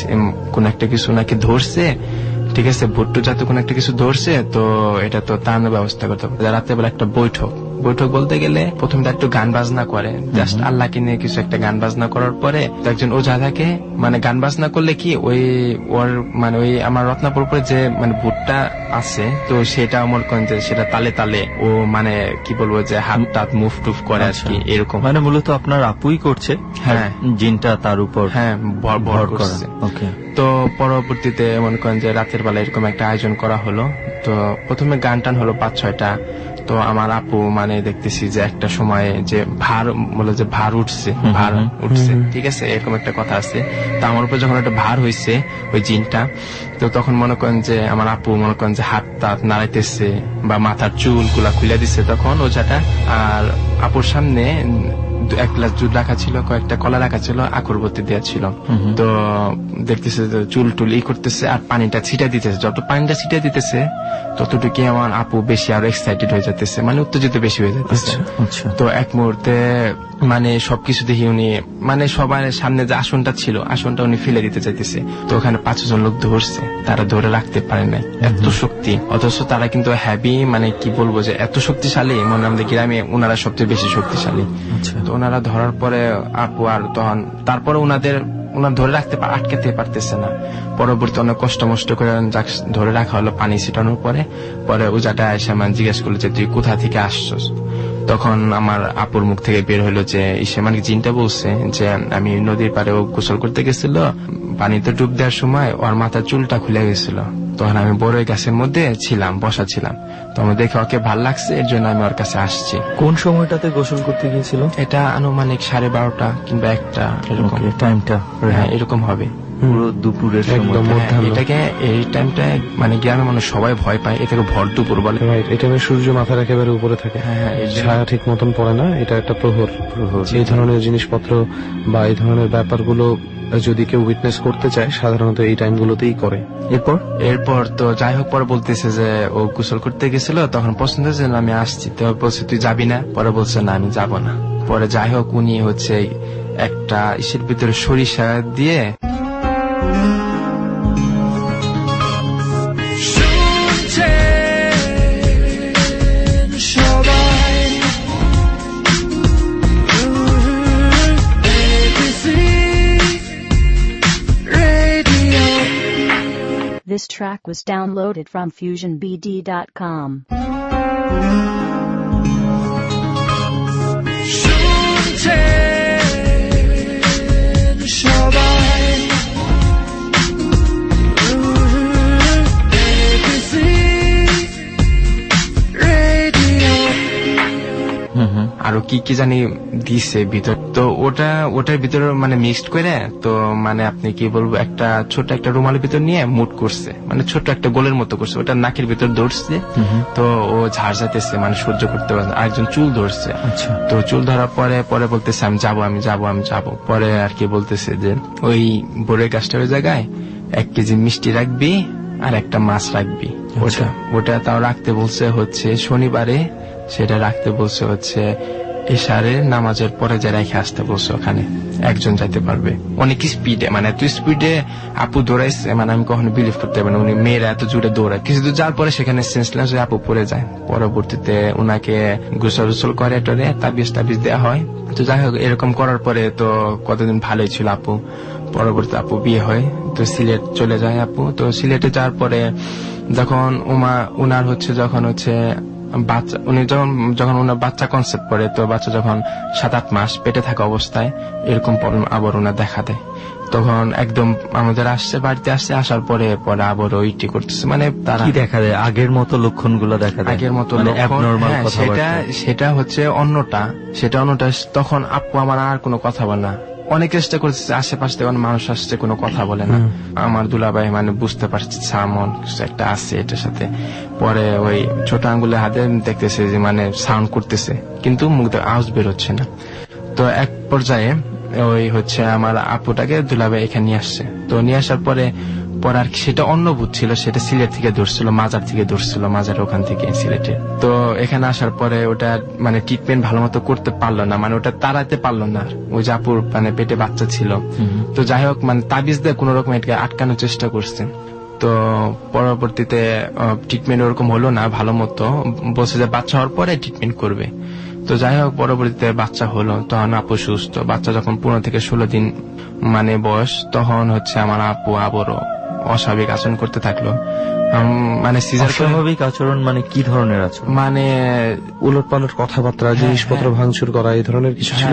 একটা কিছু নাকি ধরছে, ঠিক আছে, ভুট্টু জাতীয় কোন একটা কিছু ধরছে, তো এটা তো তাড়ানোর ব্যবস্থা করতে হবে। রাত্রেবেলা একটা বৈঠক বলতে গেলে প্রথমে একটু গান বাজনা করে, জাস্ট আল্লাহকে নিয়ে কিছু একটা গান বাজনা করার পরে একজন ওঝা থাকে, মানে গান বাজনা করলে কি ওই আমার রত্নাপুর উপরে যে মানে ভুট্টা আছে, তো সেটা আমার করেন যে সেটা তালে তালে ও মানে কি বলবো যে হাত টাত মুভ টুভ করে আর কি, এরকম। মানে মূলত আপনার আপুই করছে, হ্যাঁ, জিনটা তার উপর ভর করছে। তো পরবর্তীতে মনে করেন যে রাতের বেলা এরকম একটা আয়োজন করা হলো। তো প্রথমে গান টান হলো 5-6টা। তো আমার আপু মানে দেখতেছি যে একটা সময় যে ভার উঠছে, ঠিক আছে, এরকম একটা কথা আছে। তো আমার উপর যখন একটা ভার হয়েছে ওই জিনটা, তো তখন মনে করেন যে আমার আপু মনে করেন যে হাত টাত নাড়াইতেছে বা মাথার চুল গুলা খুলে দিচ্ছে তখন ওঝাটা। আর আপুর সামনে 1 গ্লাস দুধ রাখা ছিল, কয়েকটা কলা রাখা ছিল, আকরবর্তী দেওয়া ছিল। তো দেখতেছে চুল টুল করতেছে আর পানিটা ছিটা দিতেছে। যত পানিটা ছিটা দিতেছে ততটুকু আমার আপু বেশি আরো এক্সাইটেড হয়ে যাচ্ছে, মানে উত্তেজিত বেশি হয়ে যাচ্ছে। তো এক মুহূর্তে মানে সবকিছু দেখি উনি মানে সবার সামনে যে আসনটা ছিল আসনটা উনি ফেলে দিতে চাইতেছে। তো ওখানে 5-6 জন লোক ধরছে, তারা ধরে রাখতে পারে নাই, এত শক্তি। অথচ তারা কিন্তু হ্যাভি, মানে কি বলবো যে এত শক্তিশালী, মনে আমাদের গ্রামে ওনারা সবচেয়ে বেশি শক্তিশালী। তো ওনারা ধরার পরে আপু আর তখন তারপরে ওনার ধরে রাখতে আটকাতে পারতেছে না। পরবর্তী অনেক কষ্ট মষ্ট করে ধরে রাখা হলো পানি ছিটানোর পরে ওজাটা এসে মানে জিজ্ঞেস করলো যে তুই কোথা থেকে আসছস। তখন আমার আপুর মুখ থেকে বের হলো যে সে মানে জিনটা বলছে যে আমি নদীর পাড়ে গোসল করতে গেছিল, পানিতে ডুব দেওয়ার সময় ওর মাথার চুলটা খুলে গেছিল। তখন আমি বড়ই গাছের মধ্যে ছিলাম, বসা ছিলাম। তো আমার দেখে ওকে ভালো লাগছে, এর জন্য আমি ওর কাছে আসছি। কোন সময়টাতে গোসল করতে গিয়েছিল? এটা আনুমানিক 12:30 কিংবা 1টা এরকম টাইমটা। হ্যাঁ, এরকম হবে, পুরো দুপুরের সময়। এটাকে এই টাইমটা মানে গ্রামের মানুষ সবাই ভয় পায়, এটাকে ভর দুপুর বলে। এটা সূর্য মাথার একেবারে উপরে থাকে, ছায়া ঠিক মতন পড়ে না, এটা একটা প্রহর। এই ধরনের জিনিসপত্র বা এই ধরনের ব্যাপারগুলো যদি কেউ উইটনেস করতে চায় সাধারণত এই টাইমগুলোতেই করে। এরপর তো যাই হোক, পরে বলতেছে যে ও গোসল করতে গেছিল, তখন পছন্দ হয়েছে আমি আসছি। তো বলছে তুই যাবি না? পরে বলছে না আমি যাব না। পরে যাই হোক উনি হচ্ছে একটা ইসের ভিতরে সরিষা দিয়ে This track was downloaded from FusionBD.com. আরো কি কি জানি দিছে ভিতর, তো ওটার ভিতরে মানে মিক্সড করে, তো মানে আপনি কি বলবো, একটা ছোট একটা রুমালের ভিতর নিয়ে মুট করছে, মানে ছোট একটা গোলের মতো করছে, ওটা নাকের ভিতর ধরছে। তো ও ঝাড় যাইতেছে, মানে সহ্য করতে পারছে। আরেকজন চুল ধরছে, তো চুল ধরার পরে বলতেছে আমি যাবো। পরে আর কি বলতেছে যে ওই বড়ই গাছটার জায়গায় 1 কেজি মিষ্টি রাখবি আর একটা মাছ রাখবি। ওটা তাও রাখতে বলছে হচ্ছে শনিবারে, সেটা রাখতে বলছে হচ্ছে এশারে নামাজের পরে যে রেখে আসতে বলছে। ওখানে একজন যাইতে পারবে। অনেক স্পিডে, মানে এত স্পিডে আপু দৌড়াইছে, মানে আমি কখনো বিলিভ করতে পারি না। উনি মেয়েরা এত জোরে দৌড়ায়, কিছু দূর যাওয়ার পরে সেখানে সেন্সলেস হয়ে আপু পড়ে যায়। পরবর্তীতে উনাকে গোসল করে টরে তাবিজ দেওয়া হয়। তো যাই হোক এরকম করার পরে তো কতদিন ভালোই ছিল আপু। পরবর্তী আপু বিয়ে হয়, তো সিলেট চলে যায় আপু। তো সিলেটে যাওয়ার পরে যখন উনার হচ্ছে যখন হচ্ছে বাচ্চা, উনি যখন ওনার বাচ্চা কনসেপ্ট করে, তো বাচ্চা যখন 7-8 মাস পেটে থাকা অবস্থায় এরকম প্রবলেম আবার ওনার দেখা দেয়। তখন একদম আমাদের বাড়িতে আসছে, আসার পরে আবার ওইটি করতেছে, মানে তারা দেখা দেয় আগের মতো লক্ষণগুলো দেখা দেয়, আগের মতো সেটা হচ্ছে অন্যটা। তখন আপু আমার আর কোনো কথা বলে না, অনেক চেষ্টা করতেছে, আশেপাশে থেকে মানুষ আসছে, কোনো কথা বলে না। আমার দুলাভাই মানে বুঝতে পারছে সামন কিছু একটা আছে এটার সাথে। পরে ওই ছোট আঙ্গুলে হাতে দেখতেছে যে মানে সাউন্ড করতেছে, কিন্তু মুখ থেকে আওয়াজ বের হচ্ছে না। তো এক পর্যায়ে ওই হচ্ছে আমার আপুটাকে দুলাভাই এখানে নিয়ে আসছে। তো নিয়ে আসার পরে আর সেটা অন্য ভূত ছিল, সেটা সিলেট থেকে ধরছিল, মাজার থেকে ধরছিল, মাজার ওখান থেকে সিলেটে। তো এখানে আসার পরে ওটা মানে ট্রিটমেন্ট ভালো মতো করতে পারলো না, মানে ওটা তাড়াতে পারলো না। ওই যে আপুর মানে পেটে বাচ্চা ছিল, তো যাই হোক মানে তাবিজ দিয়ে কোন রকম এটাকে আটকানোর চেষ্টা করছে। তো পরবর্তীতে ট্রিটমেন্ট ওরকম হলো না ভালো মতো, বলছে যে বাচ্চা হওয়ার পরে ট্রিটমেন্ট করবে। তো যাই হোক পরবর্তীতে বাচ্চা হলো, তখন আপু সুস্থ। বাচ্চা যখন 15 থেকে 16 দিন মানে বয়স, তখন হচ্ছে আমার আপু আবারও অস্বাভাবিক আচরণ করতে থাকলো। মানে অস্বাভাবিক আচরণ মানে কি ধরনের আচরণ? মানে উলটপালট কথাবার্তা, জিনিসপত্র ভাঙচুর করা, এই ধরনের কিছু ছিল।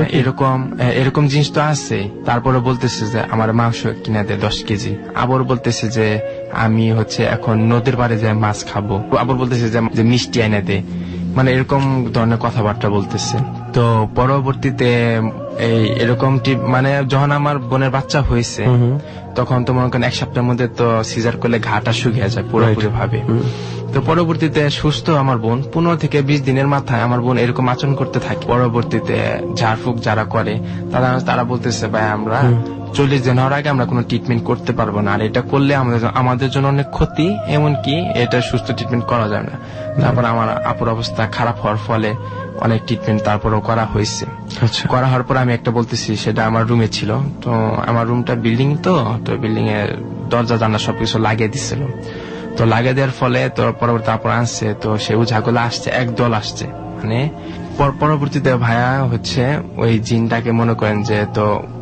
এরকম জিনিস তো আছে। তারপরে বলতেছে যে আমার মাংস কিনে দে 10 কেজি। আবার বলতেছে যে আমি হচ্ছে এখন নদীর পাড়ে যাই মাছ খাবো। আবার বলতেছে যে মিষ্টি এনে দে, মানে এরকম ধরনের কথাবার্তা বলতেছে। তো পরবর্তীতে এই এরকম মানে যখন আমার বোনের বাচ্চা হয়েছে, তখন তো মনে করেন 1 সপ্তাহের মধ্যে তো সিজার করলে ঘাটা শুকিয়ে যায় পুরোপুরি ভাবে। তো পরবর্তীতে সুস্থ আমার বোন 15 থেকে 20 দিনের মাথায় আমার বোন এরকম আচরণ করতে থাকে। পরবর্তীতে ঝাড়ফুঁক যারা করে তারা বলতেছে ভাই আমরা 40 দিন হওয়ার আগে আমরা কোনো ট্রিটমেন্ট করতে পারবো না, আর এটা করলে আমাদের জন্য অনেক ক্ষতি, এমনকি এটা সুস্থ ট্রিটমেন্ট করা যাবে না। তারপর আমার আপুর অবস্থা খারাপ হওয়ার ফলে অনেক ট্রিটমেন্ট তারপরও করা হয়েছে। করা হওয়ার পর আমি একটা বলতেছি, সেটা আমার রুমে ছিল। তো আমার রুমটা বিল্ডিং, তো বিল্ডিং এর দরজা জানলা সবকিছু লাগিয়ে দিচ্ছিল। তো লাগিয়ে দেওয়ার ফলে তো পরবর্তী আপুর আসছে, তো সে উঝাগুলো আসছে, একদল আসছে। মানে পরবর্তীতে ভাইয়া হচ্ছে ওই জিনটাকে মনে করেন যে তো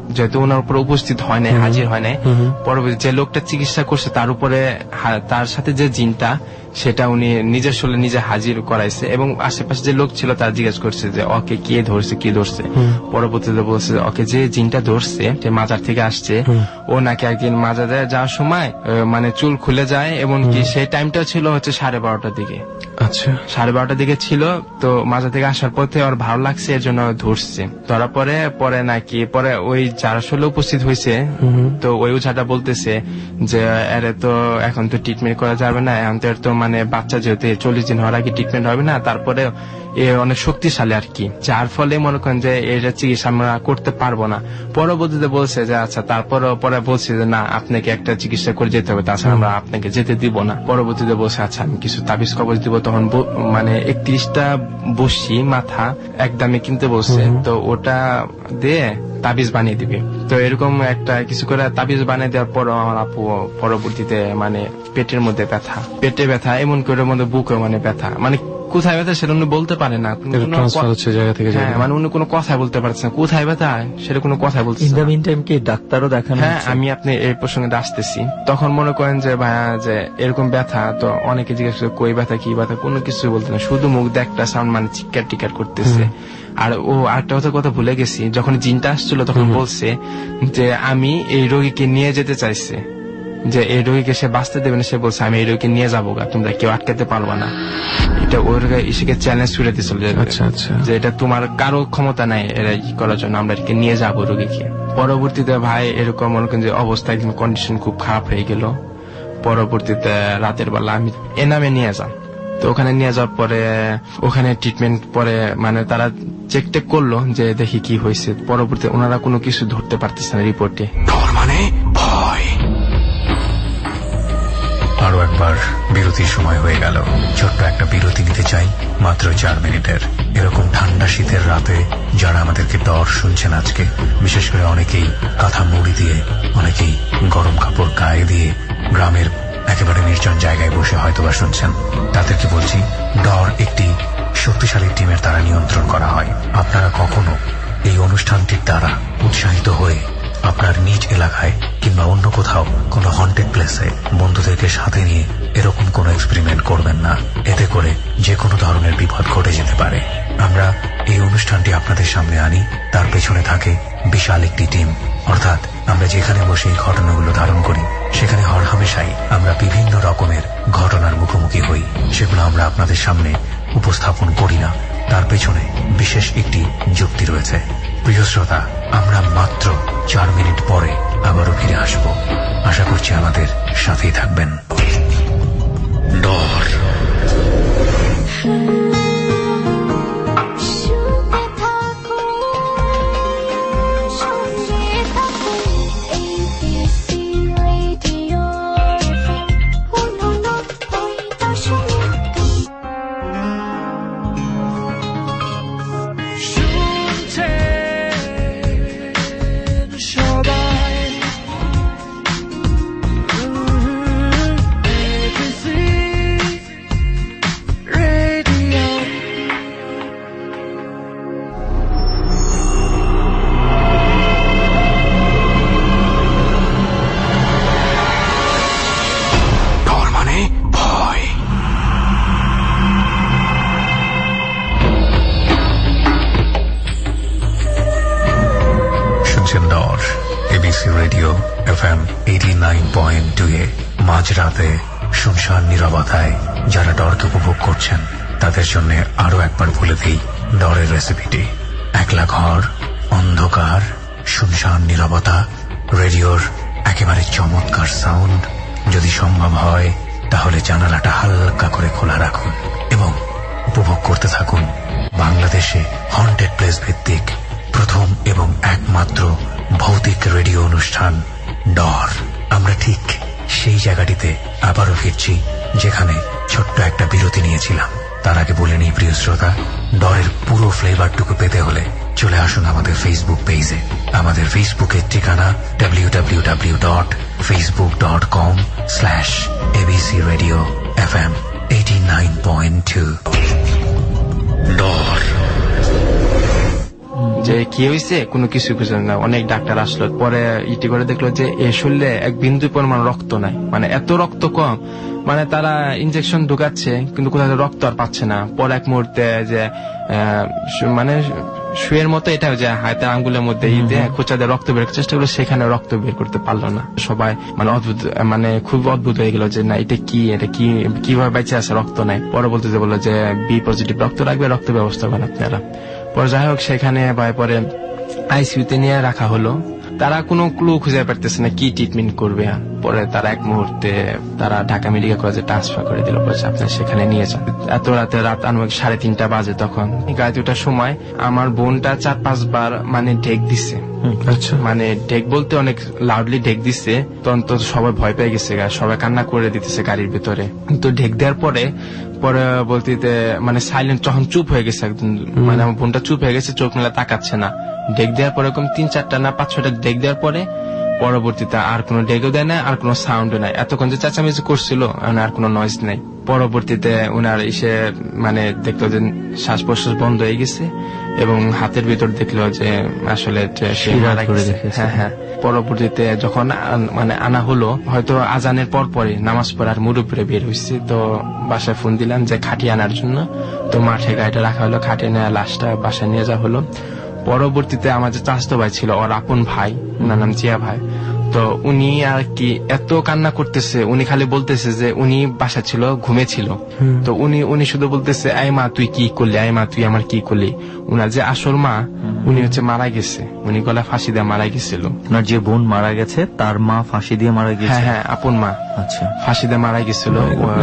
যেহেতু ওনার উপর উপস্থিত হয় নাই, হাজির হয় নাই, পরবর্তী যে লোকটা চিকিৎসা করছে তার উপরে তার সাথে যে জিনটা সেটা উনি নিজের শরীরে নিজে হাজির করাইছে এবং আশেপাশে যে লোক ছিল তার জিজ্ঞেস করছে যে ওকে কে ধরছে, কি ধরছে। পরবর্তীতে বলছে ওকে যে জিনটা ধরছে সে মাজার থেকে আসছে, ও নাকি একদিন মাজারে যাওয়ার সময় মানে চুল খুলে যায় এবং কি সেই টাইমটা ছিল হচ্ছে 12:30টার দিকে। আচ্ছা, 12:30টার দিকে ছিল। তো মাজার থেকে আসার পথে ওর ভালো লাগছে এর জন্য ধরছে। ধরা পরে নাকি পরে ওই যারা আসলে উপস্থিত হয়েছে তো ওই ওঝাটা বলতেছে যে আরে তো এখন তো ট্রিটমেন্ট করা যাবে না, এখন তো মানে বাচ্চা যেহেতু 40 দিন হওয়ার আগে ট্রিটমেন্ট হবে না, তারপরে এ অনেক শক্তিশালী আর কি, যার ফলে মনে করেন যে এটা চিকিৎসা আমরা করতে পারবো না। পরবর্তীতে বলছে যে আচ্ছা, পরে বলছে যে না আপনাকে একটা চিকিৎসা করে যেতে হবে, তাছাড়া আমরা আপনাকে যেতে দিব না। পরবর্তীতে বলছে আচ্ছা আমি কিছু তাবিজ কবজ দিব। তখন মানে 31টা বসি মাথা একদমে কিনতে বলছে, তো ওটা দিয়ে তাবিজ বানিয়ে দিবে। তো এরকম একটা কিছু করে তাবিজ বানিয়ে দেওয়ার পর আমার আপু পরবর্তীতে মানে পেটের মধ্যে ব্যথা, পেটে ব্যথা, এমন করে মধ্যে বুকে মানে ব্যথা, মানে কোথায় ব্যথা সেটা উনি বলতে পারে না, মানে উনি কোনো কথা বলতে পারছে না, কোথায় ব্যথা সেটা কোনো কথা বলছে না। ডাক্তারও দেখান? হ্যাঁ, আমি আপনি এই প্রসঙ্গে আসতেছি। তখন মনে করেন যে ভাইয়া যে এরকম ব্যথা, তো অনেকে জিজ্ঞেস করে কই ব্যথা কি ব্যথা, কোনো কিছু বলতে না, শুধু মুখ দিয়ে একটা সাউন্ড মানে চিৎকার টিকার করতেছে। আর ও আরেকটা কথা ভুলে গেছি, যখন জিনটা আসছিল তখন বলছে যে আমি এই রোগীকে নিয়ে যেতে চাইছে, যে এই রোগীকে সে বাঁচতে দেবে না, সে বলছে আমি এই রোগীকে নিয়ে যাবো, তোমরা কেউ আটকাতে পারবা না। এটা ওর ইসেকে চ্যালেঞ্জ ছুড়ে দিয়েছিল যে এটা তোমার কারো ক্ষমতা নাই এরা ই করার জন্য, আমরা এটাকে নিয়ে যাবো রোগীকে। পরবর্তীতে ভাই এরকম মনে করেন যে অবস্থা একদম কন্ডিশন খুব খারাপ হয়ে গেল। পরবর্তীতে রাতের বেলা আমি এনামে নিয়ে যান, তো ওখানে নিয়ে যাওয়ার পরে ওখানে ট্রিটমেন্ট পরে মানে তারা চেক টেক করলো যে দেখি কি হয়েছে। পরবর্তীতে ওনারা কোনো কিছু ধরতে পারতেছে না রিপোর্টে। মানে ভয়। আরো একবার বিরতির সময় হয়ে গেল। ছোট্ট একটা বিরতি নিতে চাই, মাত্র 4 মিনিটের। এরকম ঠান্ডা শীতের রাতে যারা আমাদেরকে ডর শুনছেন আজকে, বিশেষ করে অনেকেই কাঁথা মুড়ি দিয়ে, অনেকেই গরম কাপড় গায়ে দিয়ে গ্রামের একেবারে নির্জন জায়গায় বসে হয়তোবা শুনছেন, তাদেরকে বলছি ডর একটি শক্তিশালী টিমের দ্বারা নিয়ন্ত্রণ করা হয়। আপনারা কখনো এই অনুষ্ঠানটির দ্বারা উৎসাহিত হয়ে আপনার নিজ এলাকায় কিংবা অন্য কোথাও কোনো হন্টেড প্লেসে বন্ধুদেরকে সাথে নিয়ে এরকম কোনো এক্সপেরিমেন্ট করবেন না। এতে করে যে কোনো ধরনের বিপদ ঘটে যেতে পারে। আমরা এই অনুষ্ঠানটি আপনাদের সামনে আনি, তার পেছনে থাকে বিশাল একটি টিম। অর্থাৎ আমরা যেখানে বসে এই ঘটনাগুলো ধারণ করি সেখানে হরহামেশাই আমরা বিভিন্ন রকমের ঘটনার মুখোমুখি হই। সেগুলো আমরা আপনাদের সামনে উপস্থাপন করি না, তার পেছনে বিশেষ একটি যুক্তি রয়েছে। প্রিয় শ্রোতা, আমরা মাত্র 4 মিনিট পরে আবারও ফিরে আসব। আশা করছি আমাদের সাথেই থাকবেন। ডর। মাঝরাতে শুনশান নীরবতায় যারা ডরকে উপভোগ করছেন তাদের জন্য আরো একবার বলে দিই ডরের রেসিপিটি। একলা ঘর, অন্ধকার, শুনশান নীরবতা, রেডিওর একেবারে চমৎকার সাউন্ড। যদি সম্ভব হয় তাহলে জানালাটা হালকা করে খোলা রাখুন এবং উপভোগ করতে থাকুন বাংলাদেশে হন্টেড প্লেস ভিত্তিক প্রথম এবং একমাত্র ভৌতিক রেডিও অনুষ্ঠান ডর। আমরা ঠিক সেই জায়গাটিতে আবারও ফিরছি যেখানে ছোট্ট একটা বিরতি নিয়েছিলাম। তার আগে বলে নিই প্রিয় শ্রোতা, ডরের পুরো ফ্লেভারটুকু পেতে হলে চলে আসুন আমাদের ফেসবুক পেজে। আমাদের ফেসবুকের ঠিকানা www.facebook.com/abcradiofm 89.2। ডর। যে কি হয়েছে কোনো কিছু বুঝলেন না। অনেক ডাক্তার আসলো, পরে ইটি করে দেখলো যে এই শরীরে এক বিন্দু পরিমাণ রক্ত নাই, মানে এত রক্ত কম, মানে তারা ইনজেকশন ঢুকাচ্ছে কিন্তু কোথাও রক্ত আর পাচ্ছে না। পরে এক মুহূর্তে যে মানে শুয়ের মতো এটা যে হাতের আঙ্গুলের মধ্যে খোঁচা দিয়ে রক্ত বের চেষ্টা করলো, সেখানে রক্ত বের করতে পারলো না। সবাই মানে অদ্ভুত, মানে খুব অদ্ভুত হয়ে গেল যে না এটা কি কিভাবে বেঁচে আছে, রক্ত নাই। পরে বলতে যে বললো যে বি পজিটিভ রক্ত রাখবে, রক্ত ব্যবস্থা করেন আপনারা। পরে যাই হোক সেখানে পরে আইসিইউতে নিয়ে রাখা হলো। তারা কোনো ক্লু খুঁজে পারতেছে না কি ট্রিটমেন্ট করবে। পরে তারা এক মুহূর্তে তারা ঢাকা মেডিকেল কলেজে ট্রান্সফার করে দিল, বলছে আপনার সেখানে নিয়ে যান। এত রাতে, রাত আনুমানিক 3:30 বাজে তখন। গাড়িতে ওঠার সময় আমার বোনটা 4-5 বার মানে ঢেক দিচ্ছে। আচ্ছা, মানে ঢেক বলতে অনেক লাউডলি ঢেক দিচ্ছে। তখন তো সবাই ভয় পেয়ে গেছে, সবাই কান্না করে দিতেছে গাড়ির ভিতরে। তো ঢেক দেওয়ার পরে বলতে মানে সাইলেন্ট, তখন চুপ হয়ে গেছে একদম, মানে আমার বোনটা চুপ হয়ে গেছে, চোখ মেলা তাকাচ্ছে না। ঢেক দেওয়ার পরে এরকম 3-4টা না 5-6টা ঢেক দেওয়ার পরে পরবর্তীতে আর কোনো ঢেকও দেয় না, আর কোনো সাউন্ডও নাই। এতক্ষণ যে চেঁচামেচি করছিল আর কোনো নয়েজ নাই। পরবর্তীতে উনার এসে মানে দেখলো যে শ্বাস প্রশ্বাস বন্ধ হয়ে গেছে এবং হাতের ভিতর দেখলো যে আসলে সে মারা গেছে। হ্যাঁ, পরবর্তীতে যখন মানে আনা হলো, হয়তো আজানের পরে নামাজ পড়ে আর মুরুব্বিরে বের হয়েছে, তো বাসায় ফোন দিলাম যে খাটিয়ে আনার জন্য। তো মাঠে গাড়িটা রাখা হলো, খাটিয়ে নেওয়া লাশটা বাসায় নিয়ে যাওয়া হলো। পরবর্তীতে আমার যে চাচাতো ভাই ছিল, ওর আপন ভাই, ওনার নাম জিয়া ভাই, তো উনি আর কি এত কান্না করতেছে, উনি খালি বলতেছে যে উনি বাসা ছিল, ঘুমেছিল। তো উনি শুধু বলতেছে আই মা তুই কি করলি, আই মা তুই আমার কি করলি। উনার যে আসল মা উনি হচ্ছে মারা গেছে, উনি গলায় ফাঁসি দিয়ে মারা গেছিল। ওনার যে বোন মারা গেছে তার মা ফাঁসি দিয়ে মারা গেছে? হ্যাঁ, আপন মা। আচ্ছা, ফাঁসি দিয়ে মারা গেছিল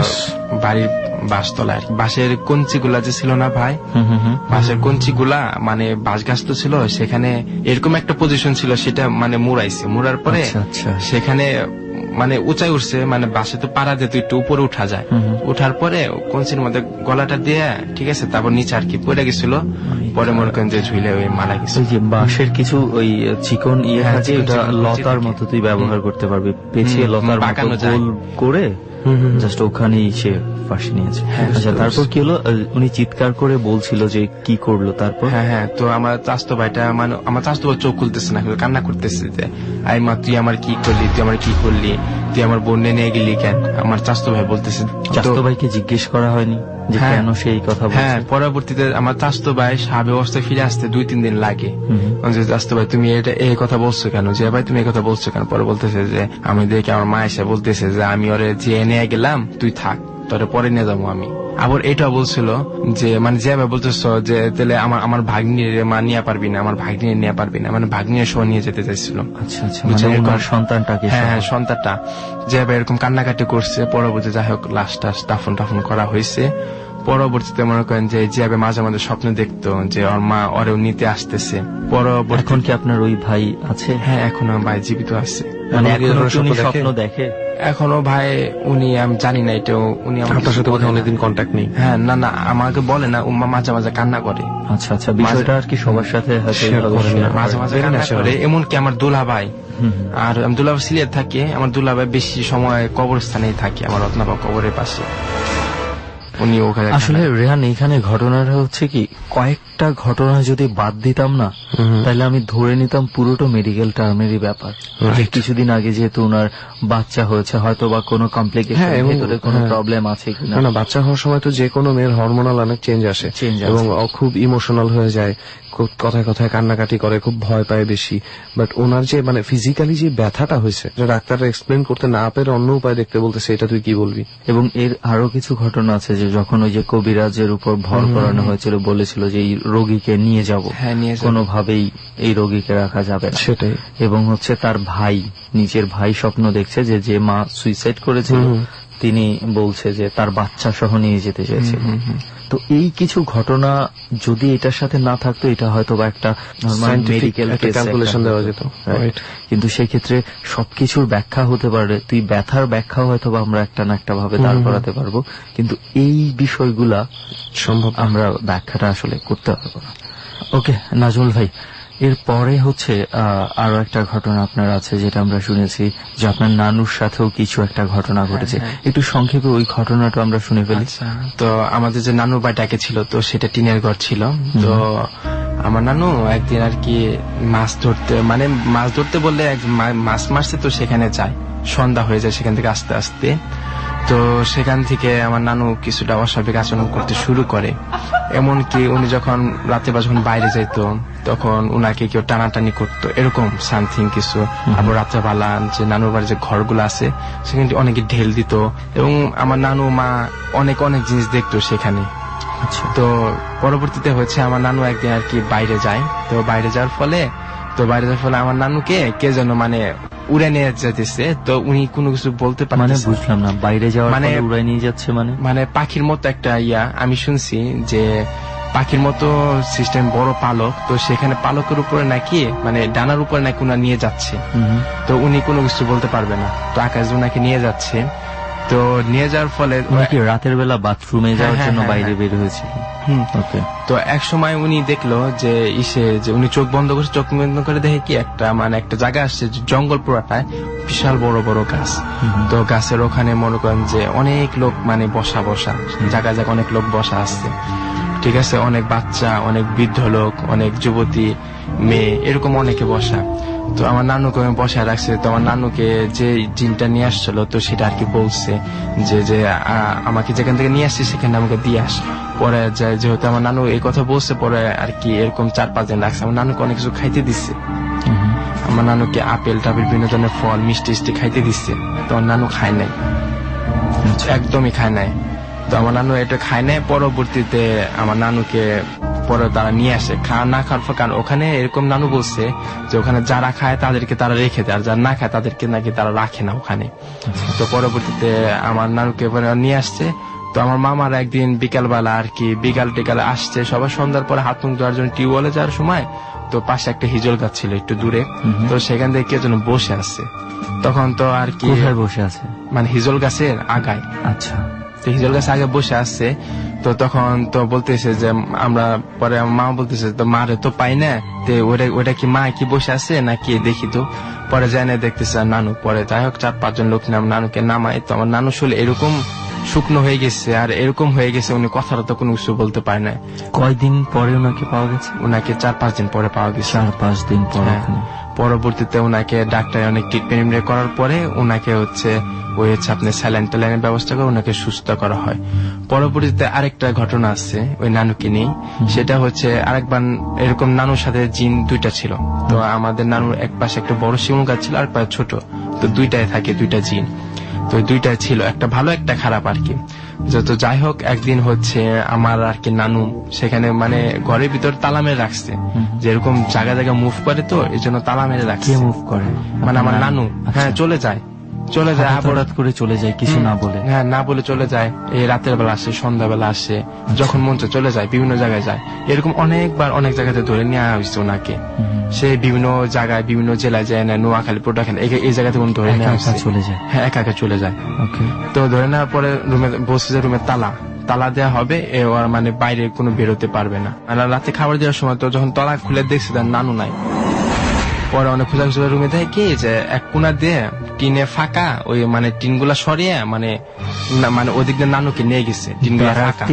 বাড়ির বাঁশতলায়। বাঁশের কঞ্চিগুলা যে ছিল না ভাই, বাঁশের কঞ্চিগুলা মানে বাঁশ গাছ তো ছিল, সেখানে এরকম একটা পজিশন ছিল, সেটা মানে মুড়াইছে। মুড়ার পরে সেখানে মানে উঁচাই উঠছে, মানে বাসে তো পাড়া দিয়ে একটু উপরে উঠা যায়। উঠার পরে কঞ্চির মধ্যে গলাটা দিয়ে, ঠিক আছে, তারপর নিচে আর কি পড়ে গেছিল। পরে মনে করেন যে ঝুলে ওই মারা গেছে। যে বাঁশের কিছু ওই চিকন ইয়ে থাকে, ওটা লতার মতো তুই ব্যবহার করতে পারবি, পেছিয়ে লতার মতো গোল করে জাস্ট ওখানেই সে ফাঁসি নিয়েছে। আচ্ছা, তারপর কি হলো? উনি চিৎকার করে বলছিল যে কি করলো তারপর? হ্যাঁ, তো আমার চাচাতো ভাইটা, মানে আমার চাচাতো ভাই চোখ খুলতেছে না, কান্না করতেছে যে আই মা তুই আমার কি করলি, তুই আমার কি করলি, তুই আমার বোনে নিয়ে গেলি কেন? আমার চাচাতো ভাই বলতেছে। চাচাতো ভাইকে জিজ্ঞেস করা হয়নি যে কেন সেই কথা বলছে? হ্যাঁ, পরবর্তীতে আমার চাচাতো ভাই স্বাভাবিক অবস্থায় ফিরে আসতে 2-3 দিন লাগে। চাচাতো ভাই তুমি এই কথা বলছো কেন, যে ভাই তুমি এই কথা বলছো কেন? পরে বলতেছে যে আমি দেখি আমার মা এসে বলতেছে যে আমি ওরে যে নিয়ে গেলাম, তুই থাক, তোরে পরে নিয়ে যাবো আমি। আবার এটা বলছিল যে মানে যে ভাই বলতেছ যে তাহলে আমার ভাগ্নির মা নিয়ে পারবি না, আমার ভাগ্নি নিয়ে পারবি না, মানে ভাগ্নির সহ নিয়ে যেতে চাইছিল। আচ্ছা, সন্তানটাকে, হ্যাঁ সন্তানটা। যে ভাই এরকম কান্নাকাটি করছে। পরবর্তী যাই হোক লাশটা দাফন করা হয়েছে। পরবর্তীতে মনে করেন যে ভাই মাঝে মাঝে স্বপ্ন দেখতো যে ওর মা ওরেও নিতে আসতেছে। এখন কি আপনার ওই ভাই আছে? হ্যাঁ, এখনো ভাই জীবিত আছে। মানে স্বপ্ন দেখে এখনো ভাই? উনি আমি জানি না, এটাও উনি আপনার সাথে অনেকদিন কন্ট্যাক্ট নেই? হ্যাঁ, না আমাকে বলে না, মাঝে মাঝে কান্না করে। আচ্ছা, বিষয়টা আর কি সবার সাথে মাঝে মাঝে কান্না করে। এমনকি আমার দুলা ভাই, আর আমি দুলা ভাই সিলেট থাকি, আমার দুলা ভাই বেশি সময় কবরস্থানেই থাকে, আমার রত্নাবা কবরের পাশে। আসলে রেহান, এইখানে ঘটনাটা হচ্ছে কি, কয়েকটা ঘটনা যদি বাদ দিতাম না, তাহলে আমি ধরে নিতাম পুরোটা মেডিকেল টার্মেরই ব্যাপার। কিছুদিন আগে যেহেতু ওনার বাচ্চা হয়েছে, হয়তো বা কোনো কমপ্লিকেশন, ভেতরে কোনো প্রবলেম আছে কিনা। না, বাচ্চা হওয়ার সময় তো যে কোনো মেয়ের হরমোনাল অনেক চেঞ্জ আসে এবং খুব ইমোশনাল হয়ে যায়, কথায় কথায় কান্নাকাটি করে, খুব ভয় পায় বেশি। বাট ওনার যে মানে ফিজিক্যালি যে ব্যথাটা হয়েছে, ডাক্তাররা এক্সপ্লেন করতে না পেরে অন্য উপায় দেখতে বলতেছে, এটা তুই কি বলবি? এবং এর আরো কিছু ঘটনা আছে যে যখন ওই যে কবিরাজের উপর ভর করানো হয়েছিল, বলেছিল যে এই রোগীকে নিয়ে যাব, কোনোভাবেই এই রোগীকে রাখা যাবে না, সেটাই। এবং হচ্ছে তার ভাই, নিজের ভাই স্বপ্ন দেখছে যে মা সুইসাইড করেছিল, তিনি বলছে যে তার বাচ্চা সহ নিয়ে যেতে চাইছে। তো এই কিছু ঘটনা যদি এটার সাথে না থাকতো, এটা হয়তো বা একটা নরমাল মেডিকেল ক্যালকুলেশন দেওয়া যেত, কিন্তু সেই ক্ষেত্রে সবকিছুর ব্যাখ্যা হতে পারে। তুই ব্যথার ব্যাখ্যা হয়তো বা আমরা একটা না একটা ভাবে দাঁড় করাতে পারবো, কিন্তু এই বিষয়গুলা সম্ভব আমরা ব্যাখ্যাটা আসলে করতে পারবো না। ওকে নাজমুল ভাই, এরপরে হচ্ছে আরো একটা ঘটনা আপনার আছে, যেটা আমরা শুনেছি যে আপনার নানুর সাথেও কিছু একটা ঘটনা ঘটেছে। একটু সংক্ষেপে ওই ঘটনাটা আমরা শুনে ফেলি। তো আমাদের যে নানুর বাড়িটাকে ছিল, তো সেটা টিনের ঘর ছিল। তো আমার নানু একদিন আর কি মাছ ধরতে বললে মাছ মারছে, তো সেখানে যায়, সন্ধ্যা হয়ে যায় সেখান থেকে আস্তে আস্তে। তো সেখান থেকে আমার নানু কিছুটা অস্বাভাবিক আচরণ করতে শুরু করে, এমনকি উনি যখন রাতে বা যখন বাইরে যেত তখন উনাকে কেউ টানাটানি করতো, এরকম সামথিং কিছু। আবার রাত্রেবেলা যে নানুর বাড়ির যে ঘরগুলো আছে সেখানে অনেকে ঢেল দিত, এবং আমার নানু মা অনেক অনেক জিনিস দেখতো সেখানে। তো পরবর্তীতে হচ্ছে আমার নানু একদিন আর কি বাইরে যায়, তো বাইরে যাওয়ার ফলে আমার নানুকে কে যেন উড়ে নিয়ে যেতেছে, তো উনি কোনো কিছু বলতে পারেন। বুঝলাম না, বাইরে যাওয়ার উড়ে নিয়ে যাচ্ছে মানে পাখির মতো একটা আমি শুনছি যে পাখির মতো সিস্টেম, বড় পালক, তো সেখানে পালকের উপরে নাকি ডানার উপরে নাকি উনা নিয়ে যাচ্ছে, তো উনি কোনো কিছু বলতে পারবে না, তো আকাশ উনাকে নিয়ে যাচ্ছে। তো নিয়ে যাওয়ার ফলে রাতের বেলা বাথরুমে যাওয়ার জন্য বাইরে বের হয়েছিল। তো এক সময় উনি দেখলো যে উনি চোখ বন্ধ করে দেখে কি একটা জায়গা আসছে, জঙ্গল পুরাটায় বিশাল বড় বড় গাছ। তো গাছের ওখানে মনে করেন যে অনেক লোক বসা জায়গায় অনেক লোক বসা আসছে, ঠিক আছে, অনেক বাচ্চা, অনেক বৃদ্ধ লোক, অনেক যুবতী মেয়ে, এরকম অনেকে বসা। তো আমার নানুকে বসায় রাখছে। তো আমার নানুকে যে জিনটা নিয়ে আসছিল, তো সেটা আর কি বলছে যে আমাকে যেখান থেকে নিয়ে আসছি সেখানে আমাকে দিয়ে আস। পরে যেহেতু আমার নানু এই কথা বলছে, পরে আর কি এরকম 4-5 দিন লাগছে। আমার নানুকে অনেক কিছু খাইতে দিচ্ছে, আমার নানুকে আপেল টাপেল বিভিন্ন ধরনের ফল মিষ্টি খাইতে দিচ্ছে। তো আমার নানু খায় নাই, একদমই খায় নাই। তো আমার নানু এটা খায় নাই। পরবর্তীতে আমার নানুকে পরে তারা নিয়ে আসে, না খাওয়ার পর, কারণ ওখানে এরকম নানু বলছে যে ওখানে যারা খায় তাদেরকে তারা রেখে দেয়, আর যারা না খায় তাদেরকে নাকি তারা রাখে না ওখানে। তো পরবর্তীতে আমার নানুকে নিয়ে আসছে। তো আমার মামার একদিন বিকালবেলা আর কি বিকালে আসছে, সবাই সন্ধ্যার পরে হাত মুখ ধোয়ার জন্য টিউবওয়েলে যাওয়ার সময়, তো পাশে একটা হিজল গাছ ছিল একটু দূরে, তো সেখান থেকে কে যেন বসে আছে। তখন তো আর কি বসে আছে হিজল গাছের আগায়। আচ্ছা, হিজল গাছ আগে বসে আসছে। তো তখন তো বলতেছে যে আমরা, পরে মা বলতেছে তো মারে তো পাই না, ওটা কি মা কি বসে আছে নাকি দেখি। তো পরে জানে দেখতেছে নানু। পরে যাই হোক 4-5 জন লোক নানুকে নামায়। তো আমার নানু শুলে এরকম শুকনো হয়ে গেছে, আর এরকম হয়ে গেছে উনি কথাটা তো কোনো কিছু বলতে পারে না। কয়দিন পরে ওনাকে পাওয়া গেছে? ওনাকে 4-5 দিন পরে পাওয়া গেছে। 4-5 দিন পরে। পরবর্তীতে ওনাকে ডাক্তার অনেক ট্রিটমেন্ট করার পরে ওনাকে আপনার স্যালাইন ট্যালাইনের ব্যবস্থা করে ওনাকে সুস্থ করা হয়। পরবর্তীতে আরেকটা ঘটনা আছে ওই নানুকে নিয়ে, সেটা হচ্ছে আরেকবার এরকম নানুর সাথে জিন 2টা ছিল। তো আমাদের নানুর এক পাশে একটা বড় শিমুল গাছ ছিল, আর পাশে ছোট, তো 2টায় থাকে 2টা জিন। তো 2টাই ছিল, একটা ভালো একটা খারাপ আর কি। যত যাই হোক একদিন হচ্ছে আমার আর কি নানু সেখানে ঘরের ভিতর তালা মেরে রাখছে, যেরকম জায়গা মুভ করে, তো এই জন্য তালা মেরে রাখছে। মুভ করে আমার নানু চলে যায় হঠাৎ করে চলে যায়, কিছু না বলে। হ্যাঁ, না বলে চলে যায়। এই রাতের বেলা আসে, সন্ধ্যাবেলা আসে, যখন মন চায় চলে যায়, বিভিন্ন জায়গায় যায়। এরকম অনেকবার অনেক জায়গাতে ধরে নেওয়া হয়েছে ওনাকে। সে বিভিন্ন জায়গায় বিভিন্ন জেলায় যায় না, নোয়াখালী, পটুয়াখালী, এই জায়গাতে ধরে নেওয়া হয়েছে। চলে যায়, হ্যাঁ, একা চলে যায়। তো ধরে নেওয়ার পরে রুমে বসে, রুমে তালা দেওয়া হবে, ওর বাইরে কোনো বেরোতে পারবে না। রাতে খাবার দেওয়ার সময় তো যখন তালা খুলে দেখছে তার নানু নাই। পরে অনেক খোঁজাখুঁজি রুমে দেখে কি যে এক কোনা দিয়ে টিনে ফাঁকা, ওই টিন গুলা সরিয়ে ওদিক দিয়ে নানুকে নিয়ে গেছে। টিন গুলা ফাঁকা,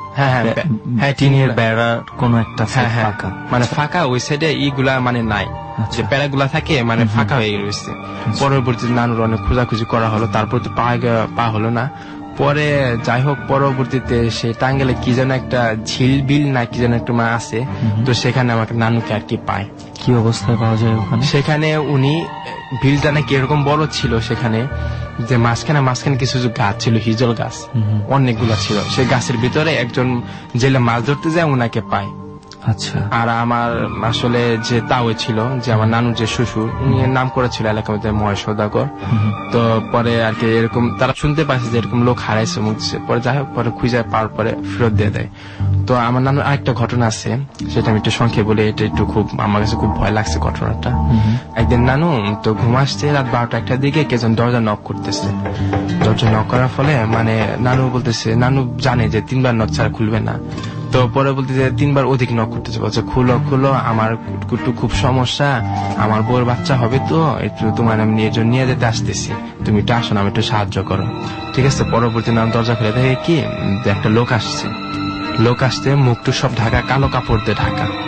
হ্যাঁ টিনের বেড়া কোন একটা ফাঁকা, ফাঁকা, ওই সাইডে ইগুলা নাই, যে প্যারা গুলা থাকে ফাঁকা হয়ে গেছে। পরবর্তীতে নানুর অনেক খোঁজাখুঁজি করা হলো, তারপর তো পা হলো না। পরে যাই হোক পরবর্তীতে সে টাঙ্গেলে কি যেন একটা ঝিল বিল না কি যেন একটা আছে, তো সেখানে আমাকে নানুকে আর কি পায়। কি অবস্থায় পাওয়া যায় ওখানে? সেখানে উনি বিলটা নাকি এরকম বড় ছিল, সেখানে যে মাঝখানে কিছু গাছ ছিল, হিজল গাছ অনেকগুলা ছিল। সেই গাছের ভিতরে একজন জেলে মাছ ধরতে যায়, উনাকে পায়। আচ্ছা। আর আমার আসলে যে তাও ছিল যে আমার নানু যে শ্বশুর, উনি নাম করেছিল এলাকার মধ্যে মহেশ সওদাগর। তো পরে আর কি এরকম তারা শুনতে পাচ্ছে যে এরকম লোক হারাইছে মুখছে, পরে যাই হোক পরে খুঁজে পাওয়ার পরে ফেরত দিয়ে দেয়। তো আমার নানুর আরেকটা ঘটনা আছে, সেটা আমি একটু সংক্ষেপে বলি। এটা একটু আমার কাছে খুব ভয় লাগছে ঘটনাটা। একদিন নানু তো ঘুম আসছে, রাত 12টা-1টার দিকে কেজন দরজা নক করতেছে। দরজা নক করার ফলে নানু বলতেছে, নানু জানে যে 3বার নক ছাড়া খুলবে না। তো পরে বলতেছে 3বার অধিক নক করতেছে, বলছে খুলো, আমার একটু খুব সমস্যা, আমার বউর বাচ্চা হবে, তো একটু তোমার আমি নিয়ে যেতে আসতেছি, তুমি একটু আসো না, আমি একটু সাহায্য করো। ঠিক আছে। পরবর্তী নাম দরজা খুলে দেখে কি একটা লোক আসছে, মুখটু সব ঢাকা, কালো কাপড় দিয়ে ঢাকা।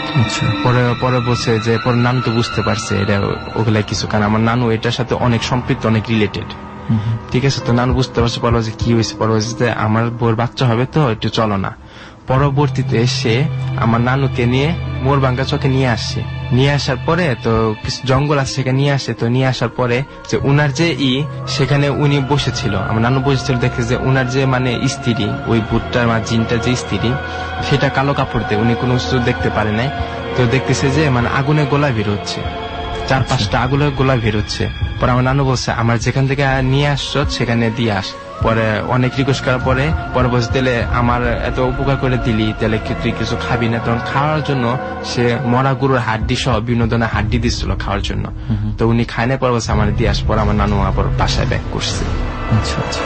পরে বলছে যে পরে নানু তো বুঝতে পারছে এটা ওগুলা কিছু, কারণ আমার নানু এটার সাথে অনেক সম্পৃক্ত, অনেক রিলেটেড। ঠিক আছে, তো নানু বুঝতে পারছে, পরে যে কি হয়েছে, পরে যে আমার বউর বাচ্চা হবে তো একটু চলো না। পরবর্তীতে সে আমার নানুকে নিয়ে মোরবাঙ্গা চকে নিয়ে আসছে। নিয়ে আসার পরে তো কিছু জঙ্গল আছে সেখানে নিয়ে আসে। তো নিয়ে আসার পরে যে উনার যে সেখানে উনি বসেছিল, আমার নানু বসেছিল, দেখে যে উনার যে মানে স্ত্রী, ওই ভুট্টার বা জিনটার যে স্ত্রী, সেটা কালো কাপড় দিয়ে, উনি কোনো কিছু দেখতে পারে নাই। তো দেখতেছে যে মানে আগুনে গোলা বের হচ্ছে, 4-5টা আগুনের গোলা বের হচ্ছে। পরে আমার নানু বলছে আমার যেখান থেকে নিয়ে আসছো সেখানে দিয়ে আস। পরে অনেক রিকোয়েস্ট করার পরে বলছে তাহলে আমার এত উপকার করে দিলি, তাহলে তুই কিছু খাবি না? তখন খাওয়ার জন্য সে মরা গরুর হাড্ডি সহ বিভিন্ন ধরনের হাড্ডি দিচ্ছিল খাওয়ার জন্য। তো উনি খায় না, পরে বলছে আমার দিয়ে আস। পরে আমার নানু আবার বাসায় ব্যাক করছে। আচ্ছা আচ্ছা,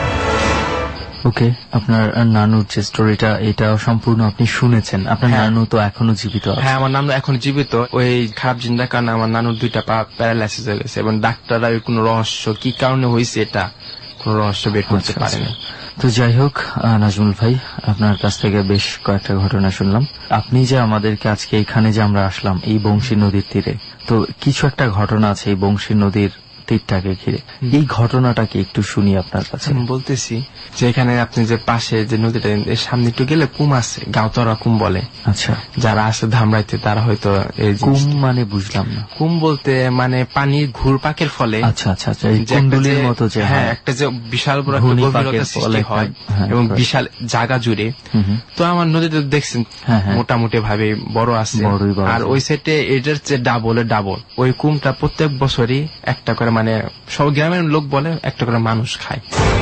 ওকে। আপনার নানুর যে স্টোরিটা, এটা সম্পূর্ণ আপনি শুনেছেন। আপনার নানু তো এখনো জীবিত? হ্যাঁ, আমার নানু এখন জীবিত। ওই খারাপ জিনটার কারণে আমার নানুর 2টা পা প্যারালাইসিস হয়ে গেছে, এবং ডাক্তাররা কোনো রহস্য কি কারণে হয়েছে এটা কোনো রহস্য বের করতে পারেনি। তো যাই হোক, নাজমুল ভাই, আপনার কাছ থেকে বেশ কয়েকটা ঘটনা শুনলাম। আপনি যে আমাদেরকে আজকে এখানে যে আমরা আসলাম এই বংশী নদীর তীরে, তো কিছু একটা ঘটনা আছে এই বংশী নদীর তীরটাকে ঘিরে, এই ঘটনাটাকে একটু শুনি আপনার কাছে। বলতেছি যে এখানে আপনি যে পাশে যে নদীটা, এর সামনে একটু গেলে কুম আছে, গাঁওতরা কুম বলে। আচ্ছা, যারা আছে ধামরাইতে তারা হয়তো এই কুম মানে বুঝলাম না। কুম বলতে মানে পানির ঘুরপাকের ফলে, আচ্ছা আচ্ছা আচ্ছা, এই কুণ্ডলীর মতো যে, হ্যাঁ, একটা যে বিশাল বড় একটা গভীরতা সৃষ্টি হয় এবং বিশাল জায়গা জুড়ে। তো আমার নদীতে দেখছেন মোটামুটি ভাবে বড় আছে, আর ওই সাইডে এটার যে ডাবল ওই কুমটা প্রত্যেক বছরই একটা করে, মানে সব গ্রামের লোক বলে একটা করে মানুষ খায়।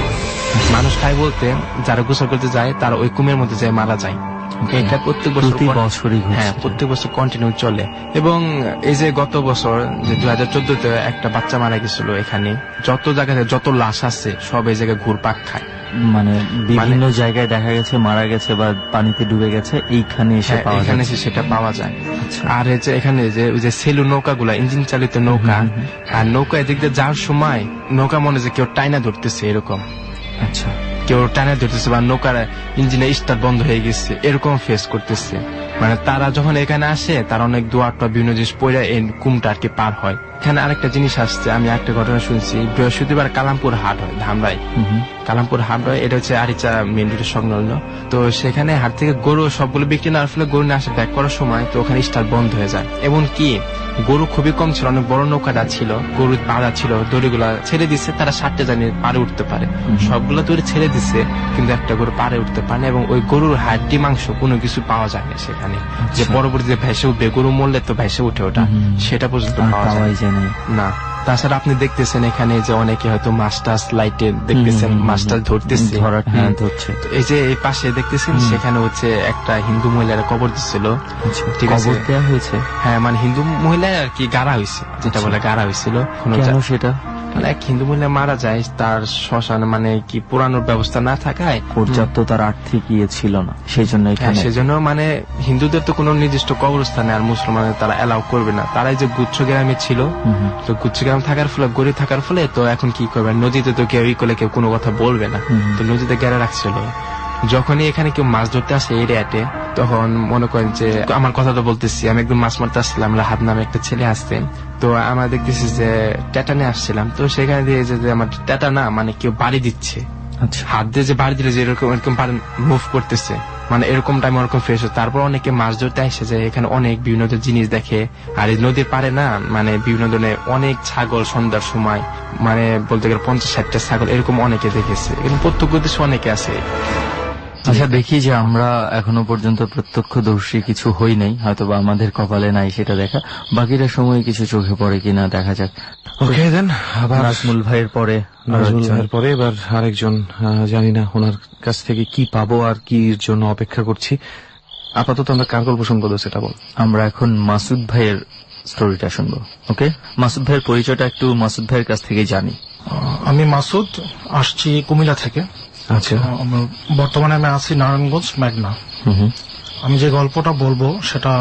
মানুষ খায় বলতে যারা গোসল করতে যায় তারা ওই কুমের মধ্যে যায় মারা যায়। এটা প্রত্যেক বছরই, হ্যাঁ, প্রত্যেক বছর কন্টিনিউ চলে। এবং এই যে গত বছর যে 2014-তে একটা বাচ্চা মারা গেছিল এখানে, যত জায়গায় যত লাশ আছে সব এই জায়গায় ঘুরপাক খায়। মানে বিভিন্ন জায়গায় দেখা গেছে মারা গেছে বা পানিতে ডুবে গেছে, এইখানে এসে সেটা পাওয়া যায়। আর এই যে এখানে যে ওই যে সেলু নৌকাগুলা, ইঞ্জিন চালিত নৌকা, আর নৌকা এদিক দিয়ে যাওয়ার সময় নৌকা মনে যে কেউ টাইনা ধরতেছে এরকম। আচ্ছা, কেউ টাইনা ধরতেছে বা নৌকার ইঞ্জিনে স্টার্ট বন্ধ হয়ে গেছে, এরকম ফেস করতেছে। মানে তারা যখন এখানে আসে তারা অনেক দোয়াটা বিভিন্ন জিনিস পড়ে এই কুমটা আর কি পার হয়। এখানে আরেকটা জিনিস আসছে, আমি একটা ঘটনা শুনছি, বৃহস্পতিবার কালামপুর হাট হয় ধামরাই। কালামপুর হাট হয়, এটা হচ্ছে আরিচা মেন রোডের সংলগ্ন। তো সেখানে হাট থেকে গরু সবগুলো বিক্রি না আসলে গরু নিয়ে আসে ব্যাক করার সময়, তো ওখানে স্টার্ট বন্ধ হয়ে যায়। এমন কি গরু খুবই কম ছিল, অনেক বড় নৌকাটা ছিল, গরু বাঁধা ছিল, দড়িগুলা ছেড়ে দিচ্ছে, তারা 60টা জানিয়ে পারে উঠতে পারে। সবগুলো দড়ি ছেড়ে দিচ্ছে, কিন্তু একটা গরু পারে উঠতে পারে না, এবং ওই গরুর হাড্ডি মাংস কোনো কিছু পাওয়া যায় না সেখানে। যে পরবর্তীতে ভেসে উঠবে, গরু মরলে তো ভেসে উঠে ওটা, সেটা পর্যন্ত পাওয়া যায় না। তাছাড়া আপনি দেখতেছেন এখানে যে অনেকে হয়তো মাছ টাছ লাইটে দেখতেছেন, মাছ টাছ ধরতেছে, এই যে এই পাশে দেখতেছেন সেখানে হচ্ছে একটা হিন্দু মহিলার কবর দিচ্ছিল। ঠিক আছে, হ্যাঁ, মানে হিন্দু মহিলা আর কি গাড়া হয়েছে, যেটা বলে গাড়া হয়েছিল। সেটা মানে এক হিন্দু মহিলা মারা যায়, তার শ্মশানে মানে কি পুরানোর ব্যবস্থা না থাকায় পর্যাপ্ত তার আর্থিক ইয়ে ছিল না, সেই জন্য মানে হিন্দুদের তো কোনো নির্দিষ্ট কবরস্থানে আর মুসলমানের তারা এলাও করবে না। তারা যে গুচ্ছ গ্রামে ছিল, তো গুচ্ছ গ্রাম থাকার ফলে, গরিব থাকার ফলে, তো এখন কি করবে, নদীতে তো কেউ করলে কেউ কোনো কথা বলবে না, তো নদীতে গেড়ে রাখছিল। যখনই এখানে কেউ মাছ ধরতে আসে এরিয়াতে, তখন মনে করেন যে আমার কথা তো বলতেছি, আমি একদম মাছ মারতে আসছিলাম, হাত নামে একটা ছেলে আসছে, তো আমরা দেখতেছি যে টেটানে আসছিলাম, তো সেখানে দিয়ে যে আমার টেটা না মানে কেউ বাড়ি দিচ্ছে, হাত দিয়ে যে বাড়ি দিলে যে এরকম মুভ করতেছে, মানে এরকম টাইম ওরকম ফ্রেশ হয়। তারপর অনেকে মাছ ধরতে আসে যে এখানে অনেক বিভিন্ন জিনিস দেখে, আর এই নদীর পারে না মানে বিভিন্ন ধরনের অনেক ছাগল সন্ধ্যার সময়, মানে বলতে গেলে 50-60টা ছাগল এরকম অনেকে দেখেছে, এরকম প্রত্যক্ষদর্শী অনেকে আছে। আচ্ছা, দেখি যে আমরা এখনো পর্যন্ত প্রত্যক্ষদর্শী কিছু হই নাই, হয়তো বা আমাদের কপালে নাই সেটা দেখা, বাকিটা সময় কিছু চোখে পড়ে কিনা দেখা যাক। ওকে দেন, আবার নাজমুল ভাইয়ের পরে এবার আরেকজন, জানি না ওনার কাছ থেকে কি পাবো আর কি জন্য অপেক্ষা করছি। আপাতত আমরা কার গল্প শুনবো সেটা বল। আমরা এখন মাসুদ ভাইয়ের স্টোরিটা শুনবো। ওকে, মাসুদ ভাইয়ের পরিচয়টা একটু মাসুদ ভাইয়ের কাছ থেকে জানি। আমি মাসুদ, আসছি কুমিল্লা থেকে। আচ্ছা, বর্তমানে আমি আছি নারায়ণগঞ্জ মেঘনা। আমি যে গল্পটা বলবো সেটা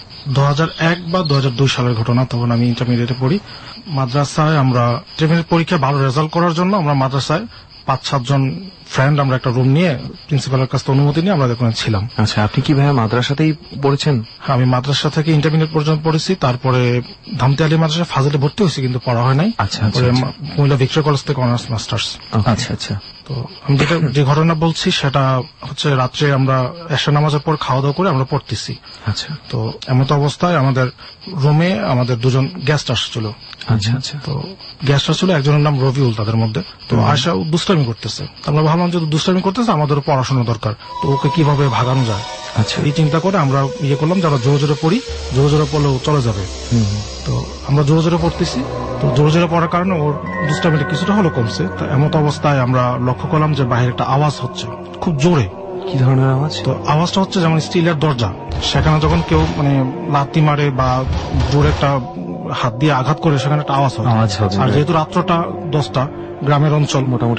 2001 বা 2002 সালের ঘটনা। তখন আমি ইন্টারমিডিয়েটে পড়ি। মাদ্রাসায় আমরা ইন্টারমিডিয়েট পরীক্ষায় ভালো রেজাল্ট করার জন্য আমরা মাদ্রাসায় 5-7 জন ফ্রেন্ড আমরা একটা রুম নিয়ে প্রিন্সিপালের কাছ থেকে অনুমতি নিয়ে আমরা ওখানে ছিলাম। আচ্ছা, আপনি কি ভাইয়া মাদ্রাসাতেই পড়েছেন? আমি মাদ্রাসা থেকে ইন্টারমিডিয়েট পর্যন্ত পড়েছি, তারপরে ধামতি আলী মাদ্রাসা ফাজিলে ভর্তি হয়েছি, কিন্তু পড়া হয় নাই। আচ্ছা, মহিলা ভিক্টোরিয়া কলেজ থেকে অনার্স মাস্টার্স। আচ্ছা আচ্ছা। তো আমি যে ঘটনা বলছি সেটা হচ্ছে রাত্রে আমরা এশা নামাজের পর খাওয়া দাওয়া করে আমরা পড়তেছি। আচ্ছা। তো এমত অবস্থায় আমাদের রুমে আমাদের দুজন গেস্ট আসছিল। আচ্ছা আচ্ছা। তো গেস্ট আসছিল, একজনের নাম রবিউল তাদের মধ্যে। তো আয়শা দুষ্টামি করতেছে, আমরা ভাবলাম যে দুষ্টামি করতেছে আমাদেরও পড়াশোনা দরকার, তো ওকে কিভাবে ভাগানো যায়। আচ্ছা। এই চিন্তা করে আমরা করলাম যারা জোরে জোরে পড়ি, জোরে জোরে পড়লেও চলে যাবে। তো আমরা জোরে জোরে পড়তেছি, তো জোরে জোরে পড়ার কারণে ওর দুষ্টামিটা কিছুটা হলো কমছে। তো এমত অবস্থায় আমরা লক্ষ্য করলাম যে বাইরে একটা আওয়াজ হচ্ছে খুব জোরে। কি ধরনের আওয়াজ? তো আওয়াজটা হচ্ছে যেমন স্টিলের দরজা, সেখানে যখন কেউ লাথি মারে বা জোরে একটা হাত দিয়ে আঘাত করে সেখানে একটা আওয়াজ হয়। আর যেহেতু রাত্রটা 10টা, গ্রামের অঞ্চল, মোটামুটি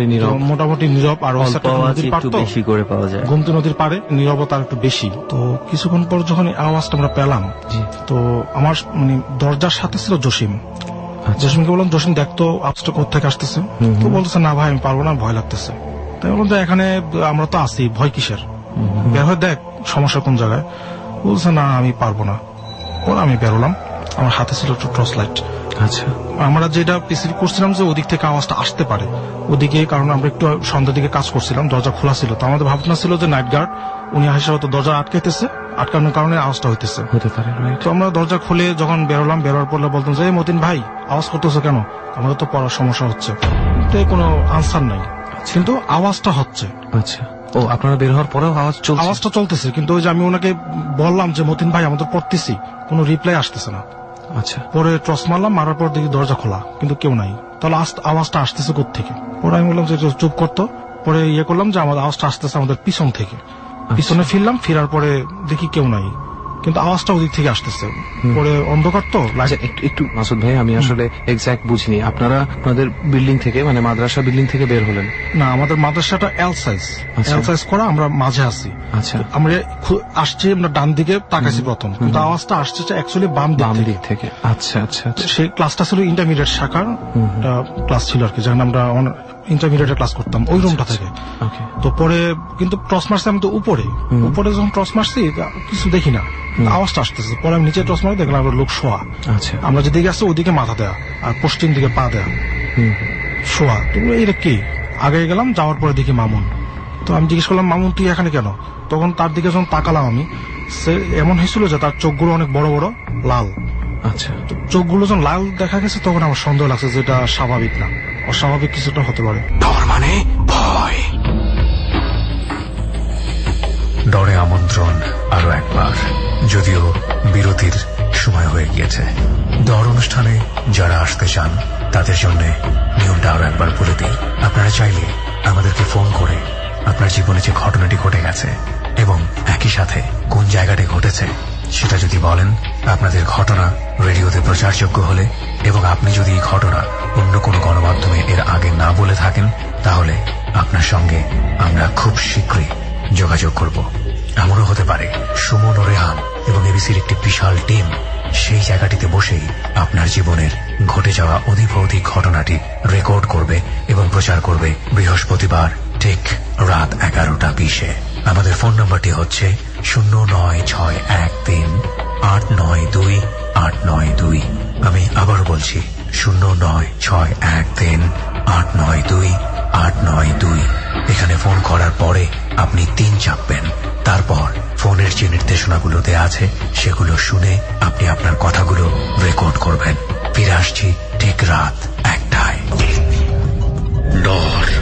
নীরব, আর বেশি করে পাওয়া যায়। গোমতী নদীর পাড়ে নীরবতা একটু বেশি। তো কিছুক্ষণ পর যখন এই আওয়াজটা আমরা পেলাম, তো আমার দরজার সাথে ছিল জসিম। জসিমকে বললাম, জসিম দেখতো আওয়াজটা কোথেকে আসতেছে। তো বলতেছে, না ভাই আমি পারবো না, ভয় লাগতেছে। তাই বললাম যে এখানে আমরা তো আছি, ভয় কিসের, বের হয়ে দেখ সমস্যা কোন জায়গায়। বলছে না আমি পারবো না। ওরা আমি বেরোলাম, আমার হাতে ছিল একটু টর্চ লাইট। আচ্ছা। আমরা যেটা স্পেসিফিক করছিলাম যে ওদিক থেকে আওয়াজটা আসতে পারে ওদিকে, কারণ আমরা একটু সন্ধ্যার দিকে কাজ করছিলাম, দরজা খোলা ছিল। তো আমাদের ভাবনা ছিল যে নাইট গার্ড উনি আসে হয়তো দরজা আটকাইতেছে, আটকানোর কারণে আওয়াজটা হইতেছে, হতে পারে। তো আমরা দরজা খুলে যখন বেরোলাম, বেরোর পর বলতাম যে মতিন ভাই আওয়াজ করতেছো কেন, আমাদের তো পড়ার সমস্যা হচ্ছে। তো কোনো আনসার নাই, কিন্তু আওয়াজটা হচ্ছে। আচ্ছা। ও, আপনারা বের হওয়ার পরেও আওয়াজটা চলতেছে, কিন্তু ওই যে আমি ওনাকে বললাম যে মতিন ভাই আমাদের পড়তেছি, কোনো রিপ্লাই আসতেছে না। আচ্ছা। পরে টর্চ মারলাম, মারার পর দেখি দরজা খোলা, কিন্তু কেউ নাই। তাহলে আওয়াজটা আসতেছে কোত্থেকে? পরে আমি বললাম যে চুপ করতো। পরে করলাম যে আমাদের আওয়াজটা আসতেছে আমাদের পিছন থেকে। পিছনে ফিরলাম, ফিরার পরে দেখি কেউ নাই, কিন্তু আওয়াজটা ওদিক থেকে আসতেছে। পরে অন্ধকার তো একটু মাসুদ ভাই, আমি আসলে এক্সাক্ট বুঝিনি, আপনারা আপনাদের বিল্ডিং থেকে মাদ্রাসা বিল্ডিং থেকে বের হলেন? না, আমাদের মাদ্রাসাটা এল সাইজ করা, আমরা মাঝে আছি। আচ্ছা। আমরা আসছি, আমরা ডান দিকে তাকাইছি প্রথম, কিন্তু আওয়াজটা আসছে অ্যাকচুয়ালি বাম দিক থেকে। আচ্ছা আচ্ছা। সেই ক্লাসটা ছিল ইন্টারমিডিয়েট শাখার ক্লাস ছিল আর কি, যেখানে আমরা ইন্টারমিডিয়েটের ক্লাস করতাম, ওই রুমটা থেকে। তো পরে কিন্তু টস মারছি আমি তো উপরে যখন টস মারছি কিছু দেখি না, আওয়াজটা আসতেছে। পরে আমি নিচে টস মারি, দেখলাম লোক শোয়া। আচ্ছা। আমরা যেদিকে আসছি ওইদিকে মাথা দেয়া, আর পশ্চিম দিকে পা দেয়া, শোয়া। তো এটা কি? আগে গেলাম, যাওয়ার পরে দেখি মামুন। তো আমি জিজ্ঞেস করলাম, মামুন তুই এখানে কেন? তখন তার দিকে যখন তাকালাম আমি, সে এমন হয়েছিল যে তার চোখগুলো অনেক বড় বড় লাল। আচ্ছা। চোখগুলো যখন লাল দেখা গেছে তখন আমার সন্দেহ লাগছে যে এটা স্বাভাবিক না, অস্বাভাবিক কিছুটা হতে পারে। ডর মানে ভয়। ডরে আমন্ত্রণ আরো একবার, যদিও বিরতির সময় হয়ে গিয়েছে। ডর অনুষ্ঠানে যারা আসতে চান তাদের জন্য নিয়মটা আরো একবার বলে দিই। আপনারা চাইলে আমাদেরকে ফোন করে আপনার জীবনে যে ঘটনাটি ঘটে গেছে এবং একই সাথে কোন জায়গাটি ঘটেছে সেটা যদি বলেন, আপনাদের ঘটনা রেডিওতে প্রচারযোগ্য হলে এবং আপনি যদি এই ঘটনা অন্য কোনো গণমাধ্যমে এর আগে না বলে থাকেন, তাহলে আপনার সঙ্গে আমরা খুব শীঘ্রই যোগাযোগ করব। এমনও হতে পারে সুমন ও রেহান এবং এবিসির একটি বিশাল টিম সেই জায়গাটিতে বসেই আপনার জীবনের ঘটে যাওয়া অধিক ঘটনাটি রেকর্ড করবে এবং প্রচার করবে বৃহস্পতিবার ঠিক রাত 11:20। আমাদের ফোন নম্বরটি হচ্ছে 09613892892। আমি আবার বলছি 09613892892। এখানে ফোন করার পরে আপনি 3 চাপবেন, তারপর ফোনের যে নির্দেশনাগুলো দেয়া আছে সেগুলো শুনে আপনি আপনার কথাগুলো রেকর্ড করবেন। ফিরে আসছি ঠিক রাত 1টায়। ডর।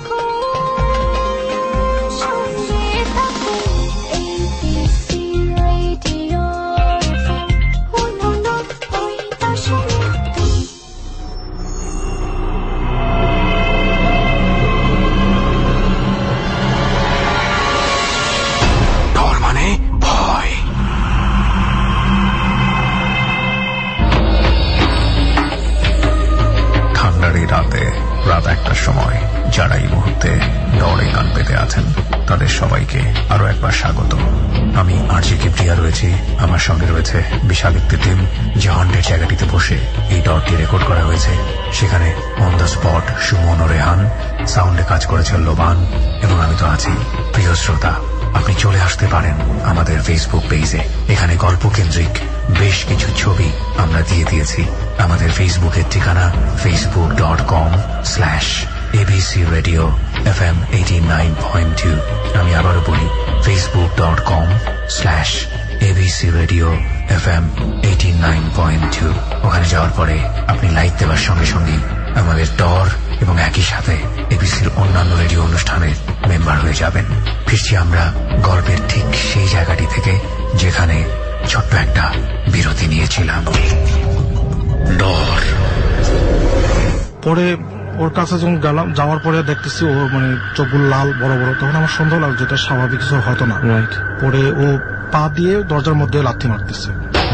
শুনতে থাকো ABC একটার সময় যারা এই মুহূর্তে ডরে কান পেতে আছেন তাদের সবাইকে আরো একবার স্বাগত। আমি আরজি কিবরিয়া রয়েছি, আমার সঙ্গে রয়েছে বিশাল একটি টিম যে হন্টেড জায়গাটিতে বসে এই ডরটি রেকর্ড করা হয়েছে। সেখানে অন দ্য স্পট সুমন ও রেহান, সাউন্ডে কাজ করেছে লোবান, এবং আমি তো আছি। প্রিয় শ্রোতা, আপনি চলে আসতে পারেন আমাদের ফেসবুক পেজে। এখানে গল্প কেন্দ্রিক বেশ কিছু ছবি আমরা দিয়ে দিয়েছি। আমাদের ফেসবুকের ঠিকানা facebook.com/ABC Radio FM 89.2। আমি আবারও বলি, facebook.com/ABC Radio FM 89.2। ওখানে যাওয়ার পরে আপনি লাইক দেওয়ার সঙ্গে সঙ্গে আমাদের ডর এবং একই সাথে এবিসির অন্যান্য রেডিও অনুষ্ঠানের মেম্বার হয়ে যাবেন। ফিরছি আমরা গল্পের ঠিক সেই জায়গাটি থেকে যেখানে ছোট্ট একটা বিরতি নিয়েছিলাম। ডর। পরে ওর কাছে যখন গেলাম, যাওয়ার পরে দেখতেছি ও মানে চোখগুলো লাল বড় বড়, তখন আমার সন্দেহ লাগলো যেটা স্বাভাবিক কিছু হয়তো না। পরে ও পা দিয়ে দরজার মধ্যে লাথি মারতেছে,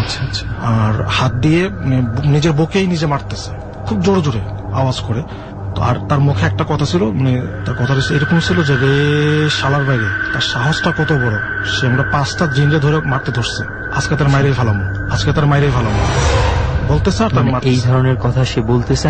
আর হাত দিয়ে নিজের বুকেই নিজে মারতেছে খুব জোরে জোরে আওয়াজ করে। আর তার মুখে একটা কথা ছিল, মানে তার কথা এরকম ছিল যে রে শালার বাইরে, তার সাহসটা কত বড়, সে আমরা 5টা জিনরে ধরে মারতে ধরছে, আজকে তার মাইরেই ফেলামো, আজকে তার মাইরেই ফেলামো বলতেছে। আর এই ধরনের কথা সে বলতেছে,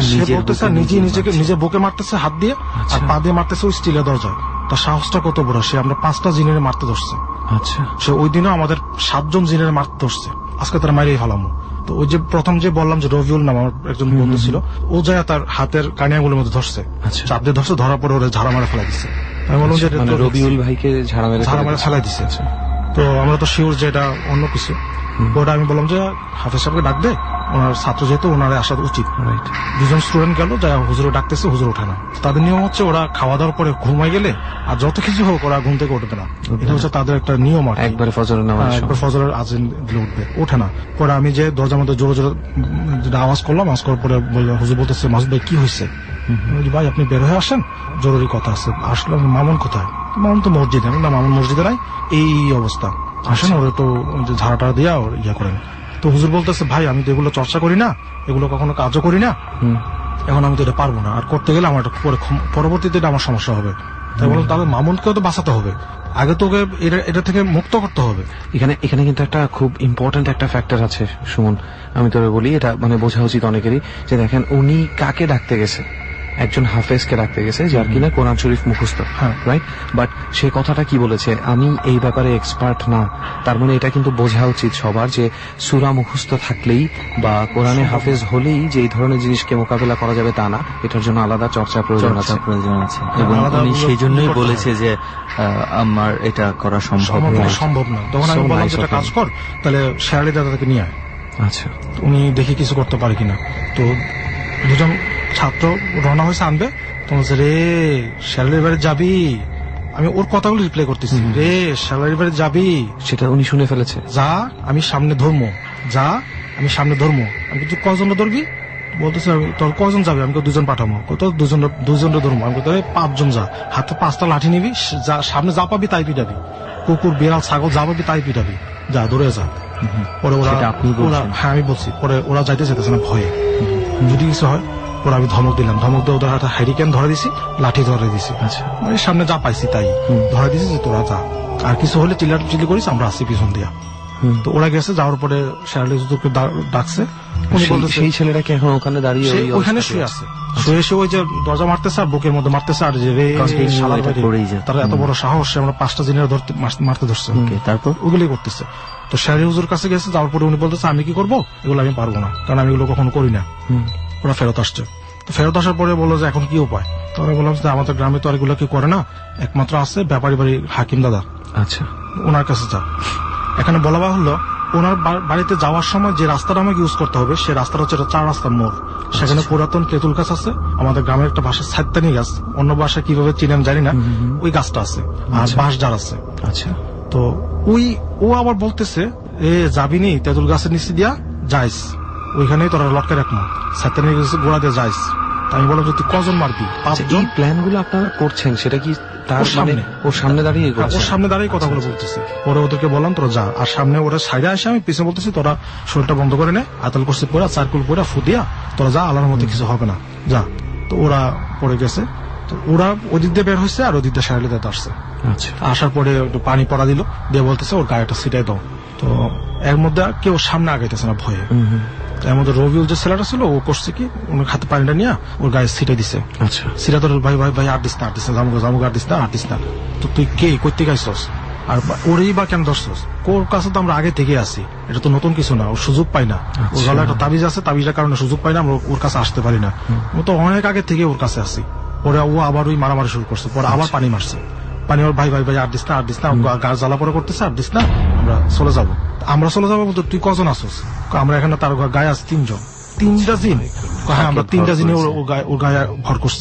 নিজে বুকে মারতেছে হাত দিয়ে, আর পা দিয়ে মারতেছে ওই স্টিলের দরজায়। তার সাহসটা কত বড়, সে আমরা 5টা জিনের মারতে ধরছে। আচ্ছা, সে ওই দিনও আমাদের 7 জন জিনের মারতে ধরছে, আজকে তার মাইরেই ফেলামো। তো ওই যে প্রথম যে বললাম যে রবিউল নাম আমার একজন বন্ধু ছিল, ও যায় তার হাতের কানিয়াগুলোর মধ্যে ধরছে, চাপ দিয়ে ধরছে, ধরার পরে ওরা ঝাড়া মারা ফেলাই দিচ্ছে। আমি বললাম যে রবিউল ভাইকে ঝাড়া মারা ফেলাই দিচ্ছে। তো আমরা তো শিওর যে এটা অন্য কিছু। ওটা আমি বললাম যে হাফেজ সাহেবকে ডাক দে, ওনার ছাত্র যেহেতু ওনারে আসা উচিত। 2জন স্টুডেন্ট গেল, যা হুজুরে ডাকতেছে, হুজুর ওঠে না। তাদের নিয়ম হচ্ছে ওরা খাওয়া দাওয়ার পরে ঘুমাই গেলে আর যত কিছু হোক ওরা ঘুম থেকে উঠবে না, এটা হচ্ছে তাদের একটা নিয়ম। আর একবার ফজরের আজান দিলে উঠবে, ওঠে না। পরে আমি যে দরজার মধ্যে জোরে জোরে আওয়াজ করলাম, আওয়াজ করার পরে হুজুর বলতেছে মাসুদ ভাই কি হয়েছে? ভাই আপনি বের হয়ে আসেন, জরুরি কথা আছে। আসলাম, মামুন কোথায়? মামুন তো মসজিদে। না, মামুন মসজিদে নাই, এই অবস্থা, আসেন ওরা তো ঝাড়াটা দিয়া ইয়া করেন। তো হুজুর বলতেছে ভাই আমি তো এগুলো চর্চা করি না, এগুলো কখনো কাজও করি না, এখন আমি তো এটা পারবো না, আর করতে গেলে আমার পরবর্তীতে এটা আমার সমস্যা হবে। তাই বললাম তাহলে মামুনকেও তো বাঁচাতে হবে, আগে তোকে এটা থেকে মুক্ত করতে হবে। এখানে কিন্তু একটা খুব ইম্পর্টেন্ট একটা ফ্যাক্টর আছে সুমন, আমি তোরে বলি, এটা মানে বোঝা উচিত অনেকেরই, যে দেখেন উনি কাকে ডাকতে গেছে, একজন হাফেজকে ডাকতে গেছে যার কিনা কোরআন শরীফ মুখস্থ, রাইট? বাট সে কথাটা কি বলেছে, আমি এই ব্যাপারে এক্সপার্ট না। তার মানে এটা কিন্তু বোঝা উচিত সবার যে সূরা মুখস্থ থাকলেই বা কোরআনে হাফেজ হলেই যে এই ধরনের জিনিসকে মোকাবেলা করা যাবে তা না, এটার জন্য আলাদা চর্চা প্রয়োজন আছে। এবং উনি সেই জন্যই বলেছে যে আমার এটা করা সম্ভব না। তখন আমি বললাম যেটা কাজ কর, তাহলে শেয়ালি দাদাকে নিয়ে আয়। আচ্ছা, উনি দেখি কিছু করতে পারে কিনা। তো 2জন ছাত্র রওনা হয়েছে আনবে, তোমার রে শ্যালারির বাড়ি যাবি, আমি ওর কথাগুলো রিপ্লাই করতেছি, রে শ্যালারির বাড়ি যাবি, সেটা উনি শুনে ফেলেছে। যা আমি সামনে ধরবো, যা আমি সামনে ধরবো। আমি কিন্তু কজন ধরবি বলতেছি, তোর কজন যাবে? আমি 2জন পাঠাবো। তো 2জন ধরবো। আমি তো 5 জন যা, হাতে 5টা লাঠি নিবি, সামনে যা পাবি তাই পিটাবি, কুকুর বিড়াল ছাগল যা পাবি তাই পিটাবি, যা দৌড়ে যা। পরে ওরা, হ্যাঁ আমি বলছি, পরে ওরা যাইতে চাইতেছে না ভয়ে, যদি কিছু হয়। পরে আমি ধমক দিলাম, ধমক দিয়ে ওদের হাতে হ্যারিকেন ধরে দিছি, লাঠি ধরে দিছি, মানে সামনে যা পাইছি তাই ধরে দিছি যে তোরা যা, আর কিছু হলে চিল্লি করিস, আমরা আসছি পিছন দিয়া। তো ওরা গেছে, যাওয়ার পরে শেরালি হুজুরকে ডাকছে। উনি বলতেছে সেই ছেলেটা কি এখন ওখানে দাঁড়িয়ে ওখানে শুয়ে আছে, শুয়ে এসে ওই যে দরজা মারতেছে আর বুকের মধ্যে মারতেছে, আর যে তারা এত বড় সাহস, আমরা 5টা জিনের মারতে ধরছে, তারপর ওগুলি করতেছে। তো শেরালি হুজুর কাছে গেছে, যাওয়ার পরে উনি বলতেছে আমি কি করবো, এগুলো আমি পারবো না, কারণ আমি এগুলো কখনো করি না। ওরা ফেরত আসছে। তো ফেরত আসার পরে বললো যে এখন কি উপায়? তো আমি বললাম যে আমাদের গ্রামে তো আর এগুলো কেউ করে না, একমাত্র আছে ব্যাপারী বাড়ি হাকিম দাদা, আচ্ছা ওনার কাছে যা। এখানে বলা হলো ওনার বাড়িতে যাওয়ার সময় যে রাস্তাটা আমাকে ইউজ করতে হবে, সে রাস্তাটা হচ্ছে 4 রাস্তার মোড়। সেখানে পুরাতন তেঁতুল গাছ আছে, আমাদের গ্রামের একটা ভাষা ছাত্তানি গাছ, অন্য ভাষায় কিভাবে চিনেন জানি না, ওই গাছটা আছে, আর বাঁশ ঝাড় আছে। আচ্ছা, তো ও আবার বলতেছে এ যাবিনি তেঁতুল গাছের নিচে দিয়া যাইস, ওইখানেই তোরা লটকে রাখবো, ছাত্তানি গোড়া দিয়ে যাইস। আমি বললাম যে তুই কজন মারবি? 5 জন। প্ল্যান গুলো আপনারা করছেন সেটা কি তার মানে ওর সামনে দাঁড়িয়ে? ওর সামনে দাঁড়িয়ে কথাগুলো বলতেছে। পরে ওদেরকে বললাম তোরা যা, আর সামনে ওরা সাইডে আসে, আমি পিছনে বলতেছি তোরা শরীরটা বন্ধ করে নে, আতাল করছে পড়া, সার্কুল পড়া ফুদিয়া তোরা যা, আল্লাহর মধ্যে কিছু হবে না, যা। তো ওরা পড়ে গেছে। তো ওরা ওদিক দিয়ে বের হয়েছে আর ওদিক দিয়ে সাহেব আলী আসছে। আচ্ছা, আসার পরে একটু পানি পড়া দিল, দিয়ে বলতেছে ওর গায়েটা ছিটাই দাও। তো এর মধ্যে কেউ সামনে আগাইতেছে না ভয়ে। এর মধ্যে রবিউল যে ছেলেটা ছিল ও করছে কি, ওর হাতে পানিটা নিয়ে ওর গায়ে ছিটাই দিছে। আচ্ছা, সিরা তোর ভাই ভাই ভাই আর দিস না, আর দিস না, জামুক আর দিস না, আর দিস না। তো তুই কে, কইতে গাইছস, আর ওরই বা কেন ধরছস? ওর কাছে তো আমরা আগে থেকে আছি, এটা তো নতুন কিছু না, ও সুযোগ পাই না। ওর গলায় একটা তাবিজ আছে, তাবিজের কারণে সুযোগ পাই না, আমরা ওর কাছে আসতে পারি না। ও তো অনেক আগে থেকে ওর কাছে আছি। পরে ও আবার ওই মারামারি শুরু করছে, পরে আবার পানি মারছে। পানি ওর ভাই ভাই ভাই আর দিস না, আর দিস না, গাছ জ্বালা পরে করতেছে, আর দিস না, আমরা চলে যাবো। আমরা চলে যাবো বলতে তুই কজন আসোস? আমরা এখানে তার গায়ে আছে 3 জন, 3টা জিন। হ্যাঁ, আমরা 3টা জিনে ওর গায়ে ভর করছি।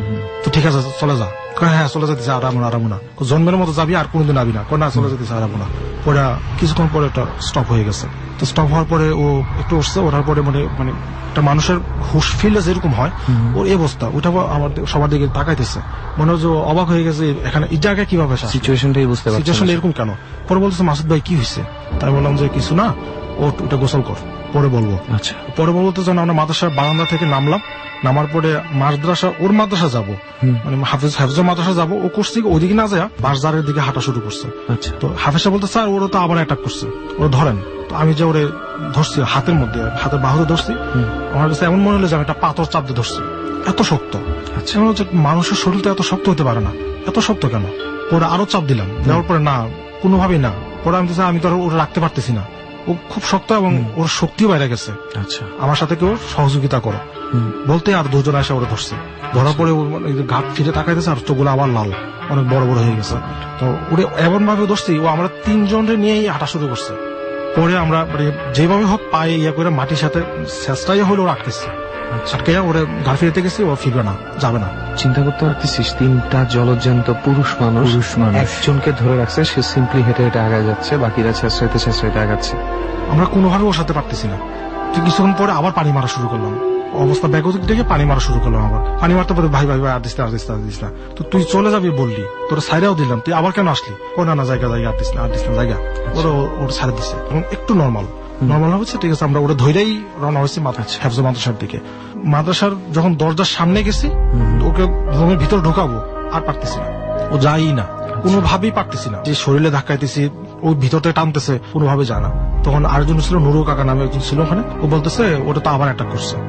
তো ঠিক আছে চলে যা। হ্যাঁ চলে যেতেছে, আরামো না, জন্মের মতো যাবি আর কোনোদিন আবি না, না চলে যেতেছে আরামো না। পরে কিছুক্ষণ পরে একটা স্টপ হয়ে গেছে। তো স্টপ হওয়ার পরে ও একটু উঠছে, ওঠার পরে মানে একটা মানুষের হুশ ফিল্ডে যেরকম হয় ওর এই অবস্থা, ওটা আমার সবার দিকে তাকাইতেছে, মনে হয় যে অবাক হয়ে গেছে, এখানে এই জায়গায় কিভাবে সিচুয়েশনটা এরকম কেন। পরে বলতেছে মাসুদ ভাই কি হয়েছে? তাই বললাম যে কিছু না, ওটা গোসল কর, পরে বলবো। আচ্ছা, পরে বলবো তো যখন আমরা মাদ্রাসার বারান্দা থেকে নামলাম, নামার পরে মাদ্রাসা ওর মাদ্রাসা যাবো, মানে হাফেজ মাদ্রাসা যাবো, ও করছে ওইদিকে না যায় বাসদারের দিকে হাঁটা শুরু করছে। তো হাফেজা বলতে স্যার ওরা তো আবার অ্যাটাক করছে, ওরা ধরেন। তো আমি যে ওরে ধরছি হাতের মধ্যে, হাতের বাহুতে ধরছি, আমার কাছে এমন মনে হলো যে আমি একটা পাথর চাপ দিয়ে ধরছি, এত শক্ত। আচ্ছা, মানুষের শরীরটা এত শক্ত হতে পারে না, এত শক্ত কেন? পরে আরো চাপ দিলাম, দেওয়ার পরে না, কোনোভাবেই না। পরে আমি তো ওরা রাখতে পারতেছি না, ও খুব শক্ত এবং ওর শক্তিও বাইরে গেছে। আচ্ছা, আমার সাথে কেউ সহযোগিতা করো বলতে আর 2 জন এসে ওরা ধরছে। ধরার পরে ঘাট ফিরে তাকাইতেছে আর চোখগুলো আবার লাল, অনেক বড় বড় হয়ে গেছে। তো ওরে এমন ভাবে ধরছি, ও আমরা 3 জনরে নিয়েই হাঁটা শুরু করছে। পরে আমরা যেভাবে হোক পায়ে ইয়ে করে মাটির সাথে চেষ্টাই হলে ওরা আটকেছে, আটকে ওরে ঘাট ফিরতে গেছি, ও ফিরবে না, যাবে না। চিন্তা করতে পারতেছিস 3টা জলজ্যান্ত পুরুষ মানুষ একজনকে ধরে রাখছে, সে সিম্পলি হেঁটে হেঁটে আগায় যাচ্ছে, বাকিরা ছেঁচড়াইতে আগাচ্ছে। আমরা কোনোভাবে ওর সাথে পারতেছি না। কিছুক্ষণ পরে আবার পানি মারা শুরু করলাম, অবস্থা ব্যাগ দেখে পানি মারা শুরু করলাম। আবার পানি মারতে পারে ভাই ভাই ভাই আর দিস না। তো তুই চলে যাবি বললি, তোর সাইডেও দিলাম, তুই আবার কেন আসলি? না জায়গা আর দিস না জায়গা। ওর সাইড দিচ্ছে এবং একটু নর্মাল হচ্ছে। ঠিক আছে, আমরা ওরা ধৈরেই রওনা হয়েছি হাফেজ মাদ্রাসার দিকে। মাদ্রাসার যখন দরজার সামনে গেছি, ওকে রুমের ভিতর ঢোকাবো, আর পারতেছি না, ও যাই না, কোনোভাবেই পারতেছি না। যে শরীরে ধাক্কাইতেছি, ওই ভিতর থেকে টানতেছে, কোনোভাবে যায় না। তখন আরেকজন ছিল, নুরু কাকা নামে একজন ছিল ওখানে, ও বলতেছে ওটা তো আবার অ্যাটাক করছে,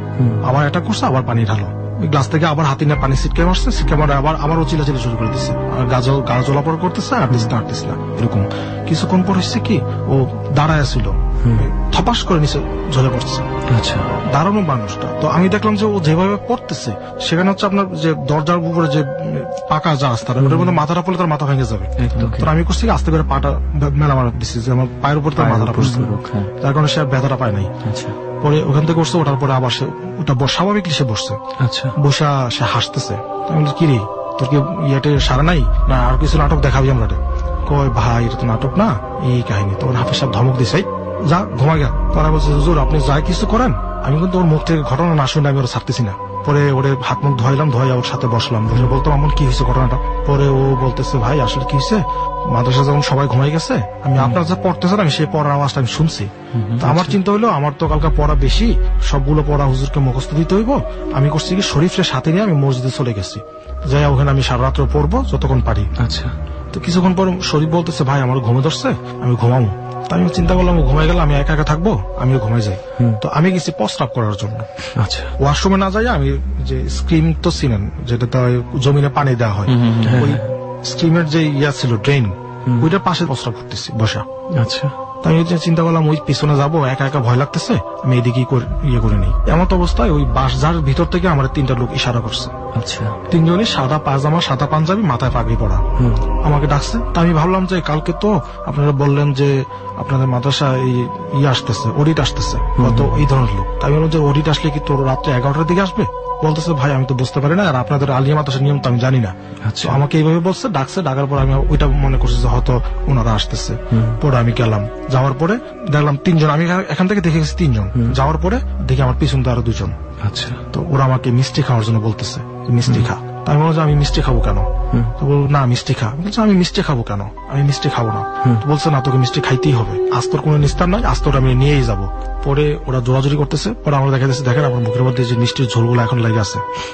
আবার পানি ঢালো। ওই গ্লাস থেকে আবার হাতি না পানি ছিটকে মারছে, আবার ও চিলাচিলি শুরু করে দিচ্ছে, আর গাছ জলাপর করতেছে, আর দিস না এরকম। কিছুক্ষণ পর হচ্ছে কি, ও দাঁড়ায় ছিল, থপাস করে নিচে ঝরে পড়ছে। আচ্ছা, দাঁড়ানো মানুষটা। তো আমি দেখলাম যে ও যেভাবে পড়তেছে, সেখানে হচ্ছে আপনার যে দরজার উপরে যে পাকা যা রাস্তা, ওটার মধ্যে মাথাটা পড়লে তার মাথা ভেঙে যাবে। তো আমি করছি আস্তে করে পাটা মেলা মারা দিচ্ছি, যে আমার পায়ের উপর তার মাথাটা পড়ছে, যার কারণে সে ব্যথাটা পায় নাই। পরে ওখান থেকে বসছে, ওঠার পরে আবার সে ওটা স্বাভাবিকলি সে বসছে। আচ্ছা, বসা সে হাসতেছে। আমি বলি, কি রে তোর কি ইয়েটে সারা নাই না, আর কিছু নাটক দেখাবি আমরা? কয় ভাই এটা তো নাটক না, এই কাহিনী। তখন হাফেজ সাহেব ধমক দিছে, যা ঘুমাই গা। তোরা বলছে হুজুর আপনি যা কিছু করেন, আমি কিন্তু ওর মুখ থেকে ঘটনা না শুনে আমি ওরা ছাড়তেছি না। পরে ওরে হাত মুখ ধোয়াইলাম, ধোয়া ওর সাথে বসলাম, বলতাম এমন কি হয়েছে ঘটনাটা। পরে ও বলতেছে ভাই আসলে কি হয়েছে, মাদ্রাসা যখন সবাই ঘুমাই গেছে, আমি আপনার যা পড়তেছেন আমি সেই পড়ার আওয়াজটা আমি শুনছি। তো আমার চিন্তা হইলো আমার তো কালকে পড়া বেশি, সবগুলো পড়া হুজুরকে মুখস্থ দিতে হইব। আমি করছি কি শরীফের সাথে নিয়ে আমি মসজিদে চলে গেছি, যাই ওখানে আমি সারা রাত্র পড়বো যতক্ষণ পারি। আচ্ছা, তো কিছুক্ষণ পর শরীফ বলতেছে ভাই আমার ঘুমে ধরছে, আমি ঘুমাবো। আমি চিন্তা করলাম ও ঘুমাই গেল, আমি একা একা থাকবো, আমিও ঘুমাই যাই। তো আমি গেছি প্রস্রাব করার জন্য। আচ্ছা, ওয়াশরুমে না যাই, আমি যে স্ক্রিম তো চিনেন, যেটা জমিনে পানি দেওয়া হয়, ওই স্ক্রিমের যে ইয়া ছিল ড্রেন, ওইটার পাশে প্রস্রাব করতেছি বসা। আচ্ছা, তাই চিন্তা করলাম ওই পিছনে যাবো, একা একা ভয় লাগতেছে, আমি এদিকে ইয়ে করে নিই। এমন অবস্থায় ওই বাসজার ভিতর থেকে আমার 3টা লোক ইশারা করছে। আচ্ছা, 3 জনই সাদা পায়জামা, সাদা পাঞ্জাবি, মাথায় পাগড়ি পরা, আমাকে ডাকছে। তা আমি ভাবলাম যে কালকে তো আপনারা বললেন যে আপনাদের মাদ্রাসা আসতেছে, অডিট আসতেছে, কত এই ধরনের লোক। তাই বললাম যে অডিট আসলে কি তোর রাত্রে 11টার দিকে আসবে? বলতেছে ভাই আমি তো বুঝতে পারি না, আর আপনাদের আলিয়া মাদ্রাসার নিয়ম তো আমি জানি না। আচ্ছা, আমাকে এইভাবে বলছে, ডাকছে, ডাকার পর আমি ওইটা মনে করছি যে হয়তো ওনারা আসতেছে। পরে আমি গেলাম, যাওয়ার পরে দেখলাম 3 জন, আমি এখান থেকে দেখে গেছি 3 জন। যাওয়ার পরে দেখি আমার পিছন দিয়ে আরো 2 জন। আচ্ছা, তো ওরা আমাকে মিষ্টি খাওয়ার জন্য বলতেছে, মিষ্টি খা। তাই আমি বলছি আমি মিষ্টি খাবো কেন? তো বল না মিষ্টি খা। বলছে আমি মিষ্টি খাবো কেন? আমি মিষ্টি খাবো না। বলছে না তোকে মিষ্টি খাইতেই হবে, আজ তোর কোনো নিস্তার নাই, আজ তোর আমি নিয়েই যাবো। পরে ওরা জোরাজুরি করতেছে। পরে আমরা দেখা যাচ্ছে দেখেন আমার মুখের মধ্যে যে মিষ্টির ঝোলগুলো এখন লেগে আছে।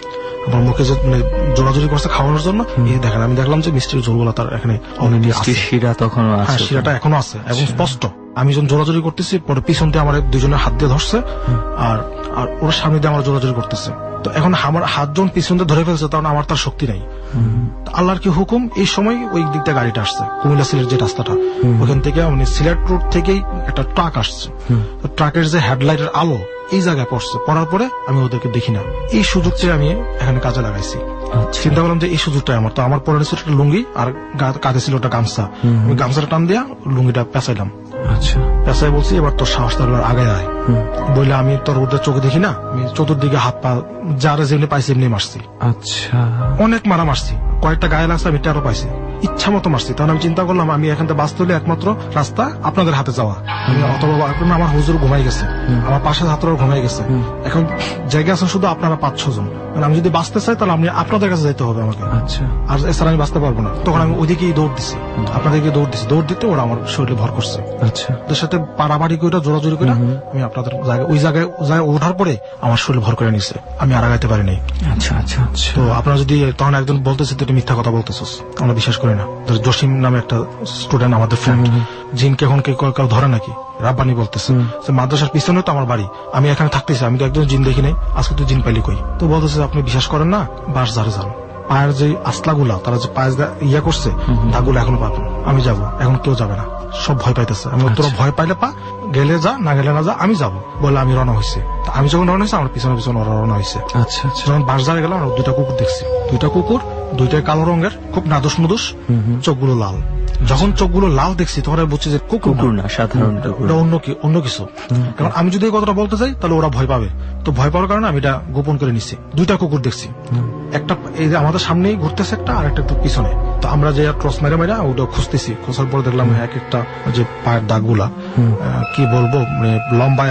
আমার মুখে যে মানে জোরাজোরি করছে খাওয়ানোর জন্য, এই দেখেন আমি দেখলাম যে মিষ্টির ঝোলগুলো তার এখানে অলরেডি আছে, শিরা তখন আছে, হ্যাঁ শিরাটা এখনো আছে এবং স্পষ্ট। আমি যখন জোরাজোরি করতেছি, পরে পিছন দিয়ে আমার দুজনের হাত দিয়ে ধরছে, আর আর ওরা সামনে দিয়ে আমার জোরাজোরি করতেছে। তো এখন আমার হাত যখন পিছন দিয়ে ধরে ফেলছে, তখন আমার তার শক্তি নাই। আল্লাহর কি হুকুম, এই সময় ওই দিক দিয়ে গাড়িটা আসছে, কুমিল্লা সিলেট যে রাস্তাটা, ওখান থেকে মানে সিলেট রোড থেকেই একটা ট্রাক আসছে। ট্রাকের যে হেডলাইটের আলো এই জায়গায় পড়ছে, পড়ার পরে আমি ওদেরকে দেখি না। এই সুযোগটা আমি এখানে কাজে লাগাইছি। চিন্তা করলাম যে এই সুযোগটাই আমার, তো আমার পরে ছিল একটা লুঙ্গি আর কাঁধে ছিল একটা গামছা, আমি গামছাটা টান দিয়া লুঙ্গিটা পেঁচাইলাম। আচ্ছা, পেঁচাই বলছি এবার তোর সাহস তাহলে আগে আয়। বললে আমি তোর ওদের চোখে দেখি না, আমি চতুর্দিকে হাত পা যারা যেমনি পাইছি এমনি মারছি। আচ্ছা, অনেক মারা মারছি, কয়েকটা গায়ে লাগছে, আমি টেরো পাইছি, ইচ্ছা মতো মারছি। তখন আমি চিন্তা করলাম আমি এখান থেকে বাঁচতে হলে একমাত্র রাস্তা আপনাদের হাতে যাওয়া। আমি অথবা এখন আমার হুজুর ঘুমাই গেছে, আমার পাশের ছাত্ররা ঘুমাই গেছে, এখন জায়গা আছেন শুধু আপনারা 5-6 জন। আমি যদি বাঁচতে চাই তাহলে আমি আপনাদের কাছে যেতে হবে আমাকে, আর এছাড়া আমি বাঁচতে পারবো না। তখন আমি ওইদিকেই দৌড় দিছি, আপনাদেরকে দৌড় দিছি। দৌড় দিতে ওরা আমার শরীরে ভর করছে, ওদের সাথে পাড়াবাড়ি করে জোরাজোরি করে আমি আপনাদের জায়গায় ওই জায়গায় ওঠার পরে আমার শরীর ভর করে নিছে, আমি আর আগাইতে পারি নাই। আচ্ছা আচ্ছা, তো আপনারা যদি তখন একজন বলতেছে তুই মিথ্যা কথা বলতেছিস, আমরা বিশ্বাস করি না। জসিম নামে একটা স্টুডেন্ট আমাদের ফ্রেন্ড, জিনকে এখন কেউ ধরে নাকি, রাব্বানি বলতেছে মাদ্রাসার পিছনে তো আমার বাড়ি, আমি এখানে থাকতেছি, আমি তো একজন জিন দেখি নাই, আজকে তুই জিন পাইলি কই? তো বলতেছে আপনি বিশ্বাস করেন না, বাস ঝাড়ে যান, পায়ের যে আসলাগুলা তারা যে পায়ে ইয়া করছে দাগুলো এখনো পাবেন। আমি যাব, এখন কেউ যাবে না, সব ভয় পাইতেছে। আমি তোরা ভয় পাইলে পা, গেলে যা, না গেলে না যা, আমি যাবো বলে আমি রওনা হয়েছি। আমি যখন রওনা হয়েছি আমার পিছনে পিছনে ওরা রওনা হয়েছে। আচ্ছা আচ্ছা, যখন বাস ঝাড়ে গেলাম আমরা 2টা কুকুর দেখছি, 2টা কুকুর, 2টাই কালো রঙের, খুব নাদুস নুদুস, চোখগুলো লাল। যখন চোখগুলো লাল দেখছি তখন বুঝছি যে কুকুর না, সাধারণ অন্য কিছু। কারণ আমি যদি এই কথাটা বলতে চাই তাহলে ওরা ভয় পাবে, তো ভয় পাওয়ার কারণে আমি এটা গোপন করে নিচ্ছি। 2টা কুকুর দেখছি, একটা এই যে আমাদের সামনেই ঘুরতেছে, একটা আর একটা একটু পিছনে। তো আমরা যে ক্রস মেরে ওটা খুঁজতেছি, খোঁজার পরে দেখলাম এক একটা যে পায়ের দাগগুলা কি বলবো, মানে লম্বা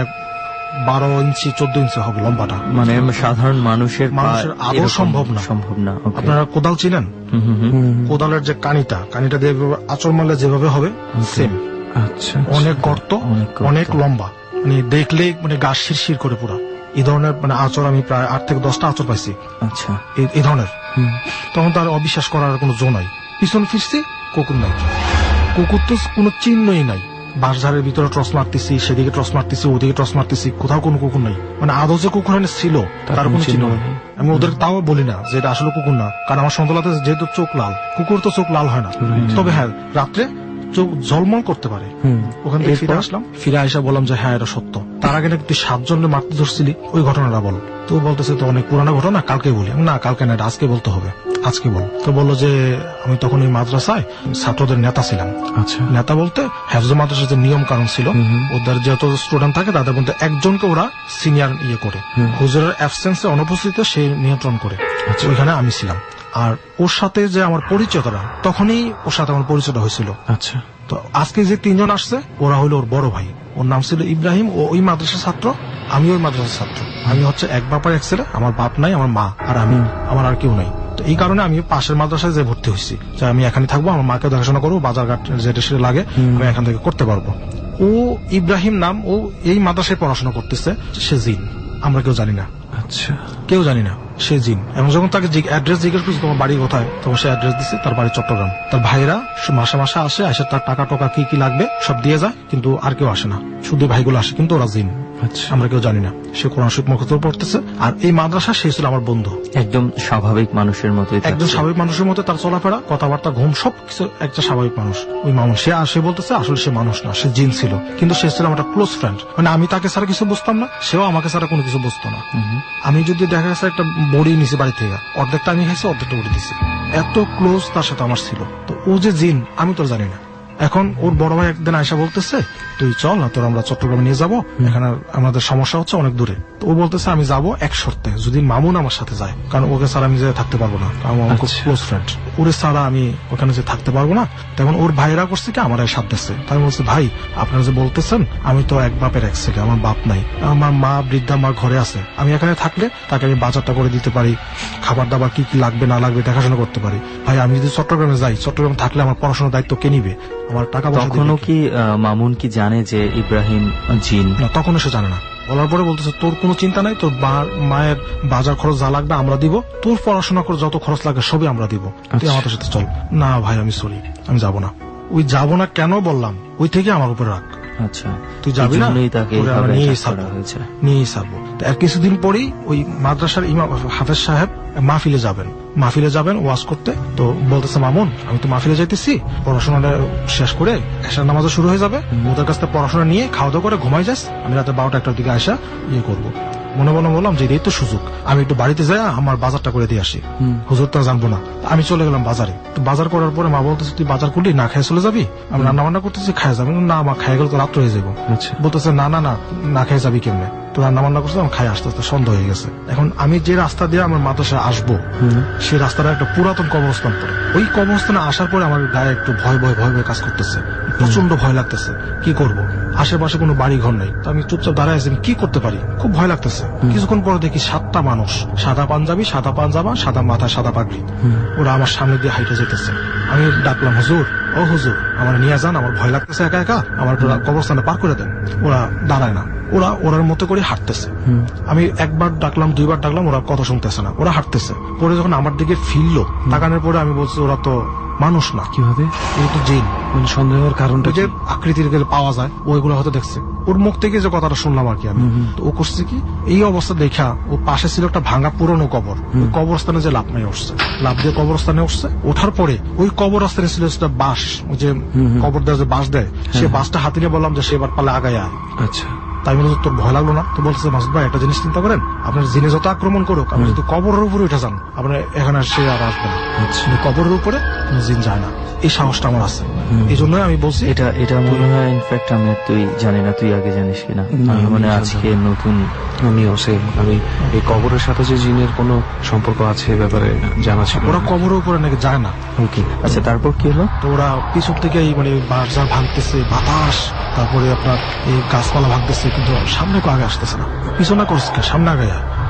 12 ইঞ্চি 14 ইঞ্চি হবে লম্বাটা, মানে সাধারণ মানুষের আদৌ সম্ভব না। আপনারা কোদাল চিনেন, কোদালের যে কানিটা দিয়ে আঁচড় মারলে যেভাবে হবে সেম। আচ্ছা, অনেক গর্ত, অনেক লম্বা, মানে দেখলেই মানে গা শিরশির করে পুরা। এই ধরনের মানে আঁচড় আমি প্রায় 8 থেকে 10টা আঁচড় পাইছি। আচ্ছা, এই ধরনের। তখন তার অবিশ্বাস করার কোনো জো নাই। পিছন ফিরছি, কুকুর নাই, কুকুর তো কোনো চিহ্নই নাই। বাঁশঝাড়ের ভিতরে ট্রস মারতেছি, সেদিকে ট্রস মারতেছি, ওদিকে ট্রস মারতেছি, কোথাও কোনো কুকুর নাই। মানে আদৌ যে কুকুর ছিল তার কোনো চিহ্ন নেই। আমি ওদের তাও বলি না যে এটা আসলে কুকুর না, কারণ আমার সন্তানতে যেহেতু চোখ লাল, কুকুর তো চোখ লাল হয় না। তবে হ্যাঁ, রাত্রে চোখ ঝলমল করতে পারে। ওখান থেকে ফিরে আসলাম, ফিরে আসা বললাম যে হ্যাঁ এটা সত্য। তার আগে নাকি তুই 7 জনের মারতে ধরছিলি, ওই ঘটনাটা বল। তো বলতেছে তো অনেক পুরানো ঘটনা, কালকে বলি। না কালকে না, আজকে বলতে হবে, আজকে বল। তো বললো যে আমি তখন ওই মাদ্রাসায় ছাত্রদের নেতা ছিলাম। আচ্ছা, নেতা বলতে হেফজ মাদ্রাসার যে নিয়ম কানুন ছিল, ওদের যত স্টুডেন্ট থাকে তাদের মধ্যে একজনকে ওরা সিনিয়র ইয়ে করে, হুজুরের অ্যাবসেন্সে অনুপস্থিতিতে সেই নিয়ন্ত্রণ করে। ওইখানে আমি ছিলাম। আর ওর সাথে যে আমার পরিচয়টা, তখনই ওর সাথে আমার পরিচয়টা হয়েছিল। আচ্ছা, তো আজকে যে 3 জন আসছে ওরা হলো ওর বড় ভাই, ওর নাম ছিল ইব্রাহিম, ও ওই মাদ্রাসার ছাত্র, আমি ওই মাদ্রাসার ছাত্র। আমি হচ্ছে এক বাপার এক ছেলে, আমার বাপ নাই, আমার মা আর আমি, আমার আর কেউ নাই। তো এই কারণে আমি পাশের মাদ্রাসায় যে ভর্তি হয়েছি, যে আমি এখানে থাকবো, আমার মাকে দেখাশোনা করবো, বাজার ঘাট যেটা সেটা লাগে আমি এখান থেকে করতে পারবো। ও ইব্রাহিম নাম, ও এই মাদ্রাসায় পড়াশোনা করতেছে, সে জিন, আমরা কেউ জানি না। আচ্ছা, কেউ জানি না সে জিন। এবং যখন তাকে অ্যাড্রেস জিজ্ঞেস করছি তোমার বাড়ি কোথায়, তখন সে অ্যাড্রেস দিচ্ছে তার বাড়ি চট্টগ্রাম। তার ভাইরা মাসে মাসে আসে, তার টাকা টোকা কি কি লাগবে সব দিয়ে যায়, কিন্তু আর কেউ আসে না, শুধু ভাইগুলো আসে, কিন্তু ওরা জিন। আমরা কেউ জানি না। সে কোরআন শরীফ মুখস্থ পড়তেছে, আর এই মাদ্রাসা সে ছিল আমার বন্ধু, একদম স্বাভাবিক মানুষের মতো, একদম স্বাভাবিক মানুষের মতো তার চলাফেরা, কথাবার্তা, ঘুম, সবকিছু একটা স্বাভাবিক মানুষ। ওই মামুন সে বলতেছে আসলে সে মানুষ না, সে জিন ছিল, কিন্তু সে ছিল আমার ক্লোজ ফ্রেন্ড। মানে আমি তাকে ছাড়া কিছু বুঝতাম না, সেও আমাকে ছাড়া কোনো কিছু বুঝতো না। আমি যদি দেখা গেছে একটা বড়ি নিছি বাড়ি থেকে, অর্ধেকটা আমি খাইছি, অর্ধেকটা বড়ি দিছি, এত ক্লোজ তার সাথে আমার ছিল। তো ও যে জিন আমি তো জানি না। এখন ওর বড় ভাই একদিন আয়সা বলতেছে তুই চল না, তোর আমরা চট্টগ্রামে নিয়ে যাবো, এখানে আমাদের সমস্যা হচ্ছে অনেক দূরে। তো ও বলতেছে আমি যাবো এক শর্তে, যদি মামুন আমার সাথে যায়, কারণ ওকে ছাড়া আমি যে থাকতে পারবো না, আমার খুব ক্লোজ ফ্রেন্ড, ওরে ছাড়া আমি ওখানে যে থাকতে পারবো না। তখন ওর ভাইরা করছে কি আমার সাথ দিচ্ছে। তাই বলছে ভাই আপনারা যে বলতেছেন, আমি তো এক বাপের এক ছেলে, আমার বাপ নাই, আমার মা বৃদ্ধা মা ঘরে আছে, আমি এখানে থাকলে তাকে আমি বাজারটা করে দিতে পারি, খাবার দাবার কি কি লাগবে না লাগবে দেখাশোনা করতে পারি। ভাই আমি যদি চট্টগ্রামে যাই, চট্টগ্রামে থাকলে আমার পড়াশোনার দায়িত্ব কে নিবে, আমার টাকা পয়সা। তখনও কি মামুন কি জানে যে ইব্রাহিম জিন? না, তখনও সে জানে না। বলার পরে বলতেছে তোর কোনো চিন্তা নাই, তোর মায়ের বাজার খরচ যা লাগবে আমরা দিব, তোর পড়াশোনা করে যত খরচ লাগে সবই আমরা দিব, তুই আমাদের সাথে চল। না ভাই আমি সরি, আমি যাব না। ওই যাব না কেন বললাম, ওই থেকে আমার উপরে রাখ। আচ্ছা, তুই যাবি না, নিয়েই ছাড়বো। আর কিছুদিন পরেই ওই মাদ্রাসার ইমাম হাফেজ সাহেব মাহফিলে যাবেন ওয়াজ করতে। তো বলতেছে মামুন আমি তো মাহফিলে যাইতেছি, পড়াশোনাটা শেষ করে এশার নামাজও শুরু হয়ে যাবে, ওদের কাছ থেকে পড়াশোনা নিয়ে খাওয়া দাওয়া করে ঘুমাই যাস, আমি রাতে 12টা-1টার দিকে আসা করবো। মনে মনে বললাম যে এই তো সুযোগ, আমি একটু বাড়িতে যাই আমার বাজারটা করে দিয়ে আসি, হুজুর তো জানবো না। আমি চলে গেলাম বাজারে। বাজার করার পরে মা বলতেছে তুই বাজার করলি না খেয়ে চলে যাবি? আমি রান্না বান্না করতেছি, খাই যাবি না? মা খাই গেলে তো রাত্র হয়ে যাবো। বলতেছে না না না, না খেয়ে যাবি কেমনে? তো রান্না বান্না করছে, আমি খাই আসতে আসতে সন্ধ্যা হয়ে গেছে। এখন আমি যে রাস্তা দিয়ে আমার মাদ্রাসায় আসবো সেই রাস্তাটা একটা পুরাতন কবরস্থান পড়ে। ওই কবরস্থানে আসার পরে আমার গায়ে একটু ভয় ভয় ভয় ভয় কাজ করতেছে, প্রচন্ড ভয় লাগতেছে। কি করব, আশেপাশে কোনো বাড়ি ঘর নেই। তো আমি চুপচাপ দাঁড়ায় আছি, কি করতে পারি, খুব ভয় লাগতেছে। কিছুক্ষণ পরে দেখি 7টা মানুষ, সাদা পাঞ্জাবি, সাদা পাঞ্জামা, সাদা মাথা, সাদা পাগড়ি, ওরা আমার সামনে দিয়ে হাইটে যেতেছে। আমি ডাকলাম হুজুর, ও হুজুর আমার নিয়ে যান, আমার ভয় লাগতেছে একা একা, আমার কবরস্থানে পার করে দেন। ওরা দাঁড়ায় না, ওরার মতো করে হাঁটতেছে। আমি একবার ডাকলাম, 2বার ডাকলাম, ওরা কথা শুনতেছে না, ওরা হাঁটতেছে। পরে যখন আমার দিকে ফিরলো, তাকানোর পরে আমি বলছি ওরা তো মানুষ না। কিভাবে? এই তো জিন। মানে সন্দেহের কারণটা যে আকৃতির পাওয়া যায় ওইগুলো হয়তো দেখছে। ওর মুখ থেকে যে কথাটা শুনলাম আর কি আমি। ও করছে কি, এই অবস্থা দেখা ও পাশে ছিল একটা ভাঙা পুরনো কবর, ওই কবরস্থানে যে লাভ নাই উঠছে, লাভ দিয়ে কবরস্থানে উঠছে। ওঠার পরে ওই কবরস্থানে ছিল একটা বাঁশ, ওই যে কবর দেওয়া যে বাঁশ দেয়, সে বাঁশটা হাতে নিয়ে বললাম যে সে এবার পালে আগায় আয়। আচ্ছা, তাই বলে তোর ভয় লাগলো না? তো বলছে মাসুদ ভাই একটা জিনিস চিন্তা করেন, আপনার জিনে যত আক্রমণ করুক, আপনি যদি কবরের উপরে উঠে যান, আপনার এখানে সে আর আসবে না। কবরের উপরে জিন যায় না, এই সাহসটা আমার আছে। এই জন্য আমি বলছি এটা মনে হয় ইনফ্যাক্ট আমি তুই জানি না, তুই আগে জানিস কিনা, আমি মানে আজকে নতুন। আমিও সেম, আমি এই কবরের সাথে যে জিনের কোনো সম্পর্ক আছে ব্যাপারে জানা ছিল। ওরা কবরের উপরে নাকি যায় না। ওকে, আচ্ছা তারপর কি হলো? তো ওরা পিছন থেকে মানে বাঁশঝাড় ভাঙতেছে, বাতাস, তারপরে আপনার এই গাছপালা ভাঙতেছে, কিন্তু সামনে কেউ আগে আসতেছে না। পিছনে করছে সামনে আগে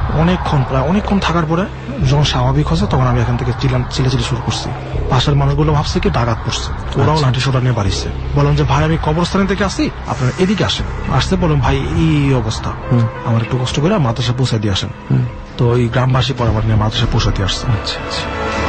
প্রায় অনেকক্ষণ থাকার পরে যখন স্বাভাবিক হচ্ছে, তখন আমি এখান থেকে চিলাচিলি শুরু করছি। পাশের মানুষগুলো ভাবছে কি ডাকাত পড়ছে, ওরাও লাঠি সোটা নিয়ে বাড়িছে। বললাম যে ভাই আমি কবরস্থানে থেকে আসি, আপনারা এদিকে আসেন। আসতে বললাম ভাই এই অবস্থা, আমার একটু কষ্ট করে মাদ্রাসা পৌঁছে দিয়ে আসেন। তো ওই গ্রামবাসী পরে আমার নিয়ে মাদ্রাসা পৌঁছে দিয়ে আসছে। আচ্ছা আচ্ছা,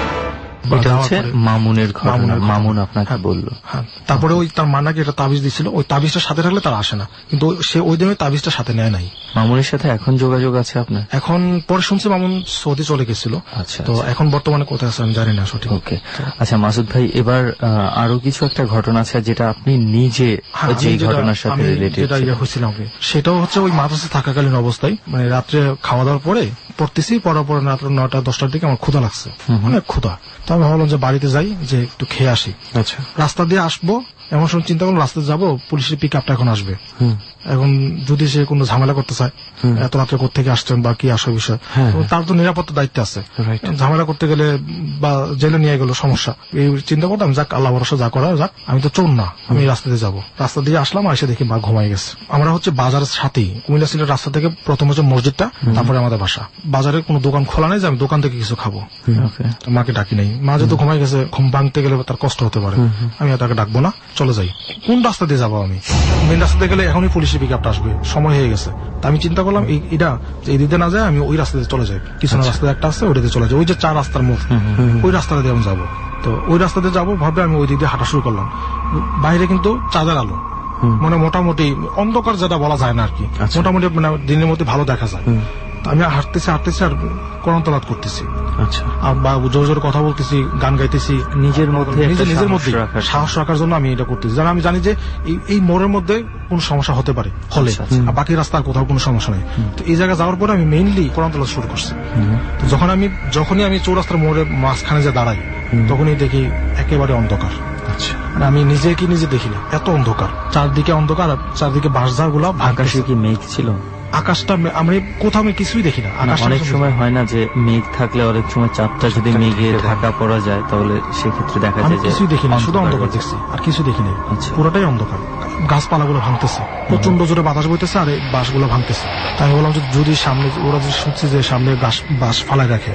এটা হচ্ছে মামুনের ঘটনা। মামুন আপনাকে বললো। হ্যাঁ, তারপরে ওই তার মা নাকি একটা তাবিজ দিছিল, ওই তাবিজটা সাথে রাখলে তারা আসে না, কিন্তু সে ওই দিন ওই তাবিজটা সাথে নেয় নাই। মামুনের সাথে এখন যোগাযোগ আছে আপনার? এখন পরে শুনছি মামুন সৌদি চলে গেছিল। আচ্ছা, তো এখন বর্তমানে কোথায় আছে আমি জানি না সঠিক। ওকে, আচ্ছা মাসুদ ভাই, এবার আরো কিছু একটা ঘটনা আছে যেটা আপনি নিজে যে ঘটনার সাথে রিলেটেড, যেটা হয়েছিল সেটাও হচ্ছে ওই মাদ্রাসায় থাকাকালীন অবস্থায়, মানে রাত্রে খাওয়া দাওয়ার পরে পড়তেছি, পড়ার পরে রাত্রে 9টা-10টার দিকে আমার ক্ষুধা লাগছে, অনেক ক্ষুধা। তো আমি ভাবলাম যে বাড়িতে যাই, যে একটু খেয়ে আসি। আচ্ছা, রাস্তা দিয়ে আসবো, এমন সময় চিন্তা করলাম রাস্তায় যাবো, পুলিশের পিক আপটা এখন আসবে। এখন যদি সে কোনো ঝামেলা করতে চায়, এত রাত্রে কোথেকে আসছেন বা কি আসো বিষয়, তার তো নিরাপত্তা দায়িত্ব আছে। ঝামেলা করতে গেলে বা জেলে নিয়ে গেল সমস্যা, এই চিন্তা করতাম যাক আল্লাহ ভরসা যা করা যাক, আমি তো চোর না, আমি রাস্তা দিয়ে যাবো। রাস্তা দিয়ে আসলাম, এসে দেখি মা ঘুমাই গেছে। আমরা হচ্ছে বাজারের সাথেই, কুমিল্লা সিলেট রাস্তা থেকে প্রথম হচ্ছে মসজিদটা, তারপরে আমাদের বাসা। বাজারে কোনো দোকান খোলা নেই যে আমি দোকান থেকে কিছু খাবো। মাকে ডাকি নাই, মা যেহেতু ঘুমাই গেছে, ঘুম ভাঙতে গেলে তার কষ্ট হতে পারে, আমি তাকে ডাকবো না, চলে যাই। কোন রাস্তা দিয়ে যাবো আমি? মেন রাস্তা দিয়ে গেলে এখনই পুলিশের পিক আপটা আসবে, সময় হয়ে গেছে। তা আমি চিন্তা করলাম এটা এই দিকে না যায়, আমি ওই রাস্তা দিয়ে চলে যাই। পিছনে রাস্তা একটা আছে, ওইটাতে চলে যাই, ওই যে 4 রাস্তার মুখ, ওই রাস্তাটা দিয়ে আমি যাবো। তো ওই রাস্তাতে যাবো ভাবে আমি ওই দিক দিয়ে হাঁটা শুরু করলাম। বাইরে কিন্তু চাঁদের আলো, মানে মোটামুটি অন্ধকার যেটা বলা যায় না আর কি, মোটামুটি মানে দিনের মধ্যে ভালো দেখা যায়। আমি হাঁটতেছি আর কোরআন তেলাওয়াত করতেছি। আচ্ছা, আর জোর জোর কথা বলতেছি, গান গাইতেছি, নিজের মধ্যে সাহস রাখার জন্য আমি এটা করতেছি। আমি জানি যে এই মোড়ের মধ্যে কোন সমস্যা হতে পারে, হলে আর বাকি রাস্তার কোথাও কোনো সমস্যা নেই। তো এই জায়গায় যাওয়ার পরে আমি মেইনলি কোরআন তেলাওয়াত শুরু করছি। তো যখনই আমি চৌরাস্তার মোড়ের মাঝখানে যে দাঁড়াই, তখনই দেখি একেবারে অন্ধকার। আচ্ছা, আমি নিজে দেখি না, এত অন্ধকার, চারদিকে অন্ধকার, চারদিকে বাঁশঝাড় গুলা। আকাশে কি মেঘ ছিল? আকাশটা আমি কোথাও কিছুই দেখি না। অনেক সময় হয় না যে মেঘ থাকলে অনেক সময় চাঁদটা যদি মেঘে ঢাকা পড়া যায়, তাহলে সেক্ষেত্রে দেখা যায় যে কিছুই দেখি না, শুধু অন্ধকার দেখছি, আর কিছু দেখি না, পুরোটাই অন্ধকার। গাছপালাগুলো ভাঙতেছে, প্রচন্ড জোরে বাতাস বইতেছে, আর এই বাঁশগুলো ভাঙতেছে। তাই আমি বললাম যদি সামনে ওরা যদি শুনছে যে সামনে বাঁশ ফালাই রাখে,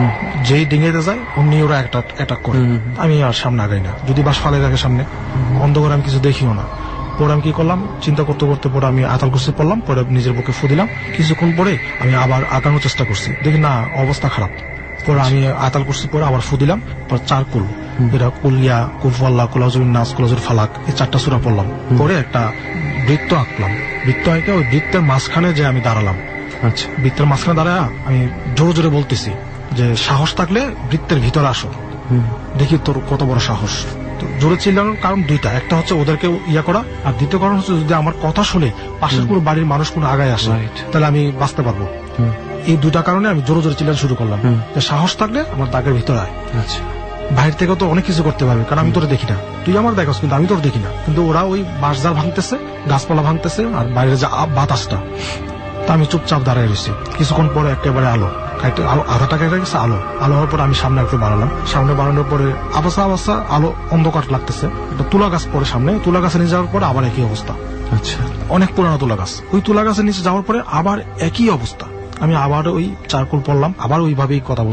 যেই ডিঙেতে যায় অমনি ওরা অ্যাটাক করে। আমি আর সামনে আগাই না, যদি বাঁশ ফালাই রাখে সামনে, অন্ধকার আমি কিছু দেখিও না। পরে আমি কি করলাম, চিন্তা করতে করতে পরে আমি আয়াতুল কুরসি পড়লাম, পরে নিজের বুকে ফু দিলাম। কিছুক্ষণ পরে আমি আবার আগানোর চেষ্টা করছি, দেখি না অবস্থা খারাপ। পরে আমি আয়াতুল কুরসি পরে আবার ফু দিলাম, পরে 4 কুল, এটা কুলিয়া, কুলফুল্লাহ, কুলাউজুল নাস, কুলাউজুল ফালাক, এই 4টা সূরা পড়লাম। পরে একটা বৃত্ত আঁকলাম, বৃত্ত আঁকে ওই বৃত্তের মাঝখানে যে আমি দাঁড়ালাম। আচ্ছা, বৃত্তের মাঝখানে দাঁড়ায় আমি জোরে জোরে বলতেছি যে সাহস থাকলে বৃত্তের ভিতরে আসো, দেখি তোর কত বড় সাহস। জোরে চিল্লানোর কারণ 2টা, একটা হচ্ছে ওদেরকে ইয়া করা, আর দ্বিতীয় কারণ হচ্ছে যদি আমার কথা শুনে পাশের কোনো বাড়ির মানুষ কোনো আগায় আসে তাহলে আমি বাঁচতে পারবো। এই 2টা কারণে আমি জোরে জোরে চিল্লানো শুরু করলাম যে সাহস থাকলে আমার দাগের ভিতরে আয়। আচ্ছা, বাইরে থেকে তো অনেক কিছু করতে পারবে, কারণ আমি তোর দেখি না, তুই আমার দেখাস কিন্তু আমি তোর দেখি না। কিন্তু ওরা ওই বাঁশঝাড় ভাঙতেছে, গাছপালা ভাঙতেছে, আর বাইরে যে বাতাসটা, তা আমি চুপচাপ দাঁড়ায় রয়েছি। কিছুক্ষণ পরে একেবারে আলো, আধা টাকা গেছে আলো। আলো হওয়ার পরে আমি সামনে একটু বাড়ালাম, সামনে বাড়ানোর পরে আবাসা আলো অন্ধকার লাগতেছে। একটা তুলা গাছ পরে সামনে, তুলা গাছে নিয়ে যাওয়ার পরে আবার একই অবস্থা। আচ্ছা, অনেক পুরানো তুলা গাছ। ওই তুলা গাছের নিচে যাওয়ার পরে আবার একই অবস্থা। আমি আবার ওই 4 কুল পড়লাম, আবার ওইভাবেই কথা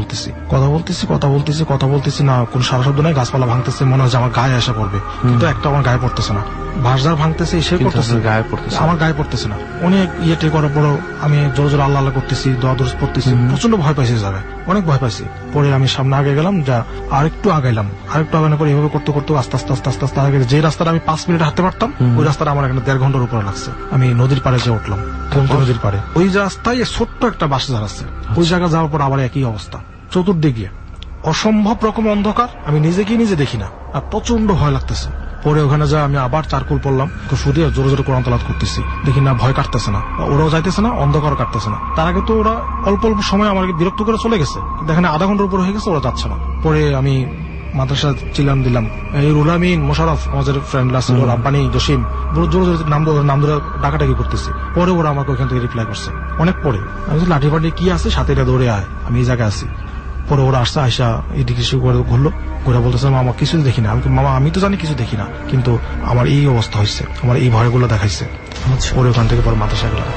বলতেছি না, কোন সারা শব্দ নাই। গাছপালা ভাঙতেছে, মনে হয় আমার গায়ে এসে পড়বে, কিন্তু একটা আমার গায়ে পড়তেছে না। বাঁশঝাড় ভাঙতেছে, এসে পড়তেছে, আমার গায়ে পড়তেছে না। অনেক ইয়েটে করার পরও আমি জোরে জোরে আল্লাহ করতেছি, দোয়া দরুদ পড়তেছি। প্রচন্ড ভয় পাইছি জায়গায়, অনেক ভয় পাইছি। পরে আমি সামনে আগে গেলাম, যা আরেকটু আগাইলাম, আগানোর পরে এভাবে করতে করতে আস্তে আস্তে আগে যে রাস্তাটা আমি 5 মিনিট হাঁটতে পারতাম, ওই রাস্তাটা আমার এখানে 1.5 ঘন্টার উপরে লাগছে। আমি নদীর পাড়ে যে উঠলাম, নদীর পাড়ে ওই রাস্তায় ছোট্ট একটা বাঁশঝাড় আছে, ওই জায়গা যাওয়ার পর আবার একই অবস্থা। চতুর্দিকে অসম্ভব রকম অন্ধকার, আমি নিজে দেখি না, আর প্রচন্ড ভয় লাগতেছে। পরে ওখানে যা আমি আবার 4 কুল পড়লাম, ফুদিয়ে জোরে জোরে কোরআন তেলাওয়াত করতেছি, দেখি না ভয় কাটতেছে না, ওরাও যাইতেছে না, অন্ধকার কাটতেছে না। তার আগে তো ওরা অল্প সময় আমাকে বিরক্ত করে চলে গেছে, এখানে আধা ঘন্টার উপর হয়ে গেছে, ওরা যাচ্ছে না। পরে আমি মাদ্রাসা চিল্লান দিলাম, এই রুল আমিন, মোশারফ, আমাদের ফ্রেন্ড আছে, রাব্বানি, জসিম, জোরে জোরে নাম ধরে ডাকাডাকি করতেছি। পরে ওরা আমাকে ওখান থেকে রিপ্লাই করছে অনেক পরে। আমি লাঠি ফাটি কি আছে সাথে, এটা দৌড়ে আয়, আমি এই জায়গায় আছি। পরে ওরা আসছে, আইসা এদিকে ঘুরলো, ঘুরে বলতেছে মামা কিছু দেখি না। আমি মামা আমি তো জানি কিছু দেখি না, কিন্তু আমার এই অবস্থা হয়েছে, আমার এই ভয়গুলো দেখাইছে। পরে ওখান থেকে পরে মাদ্রাসা গেলাম।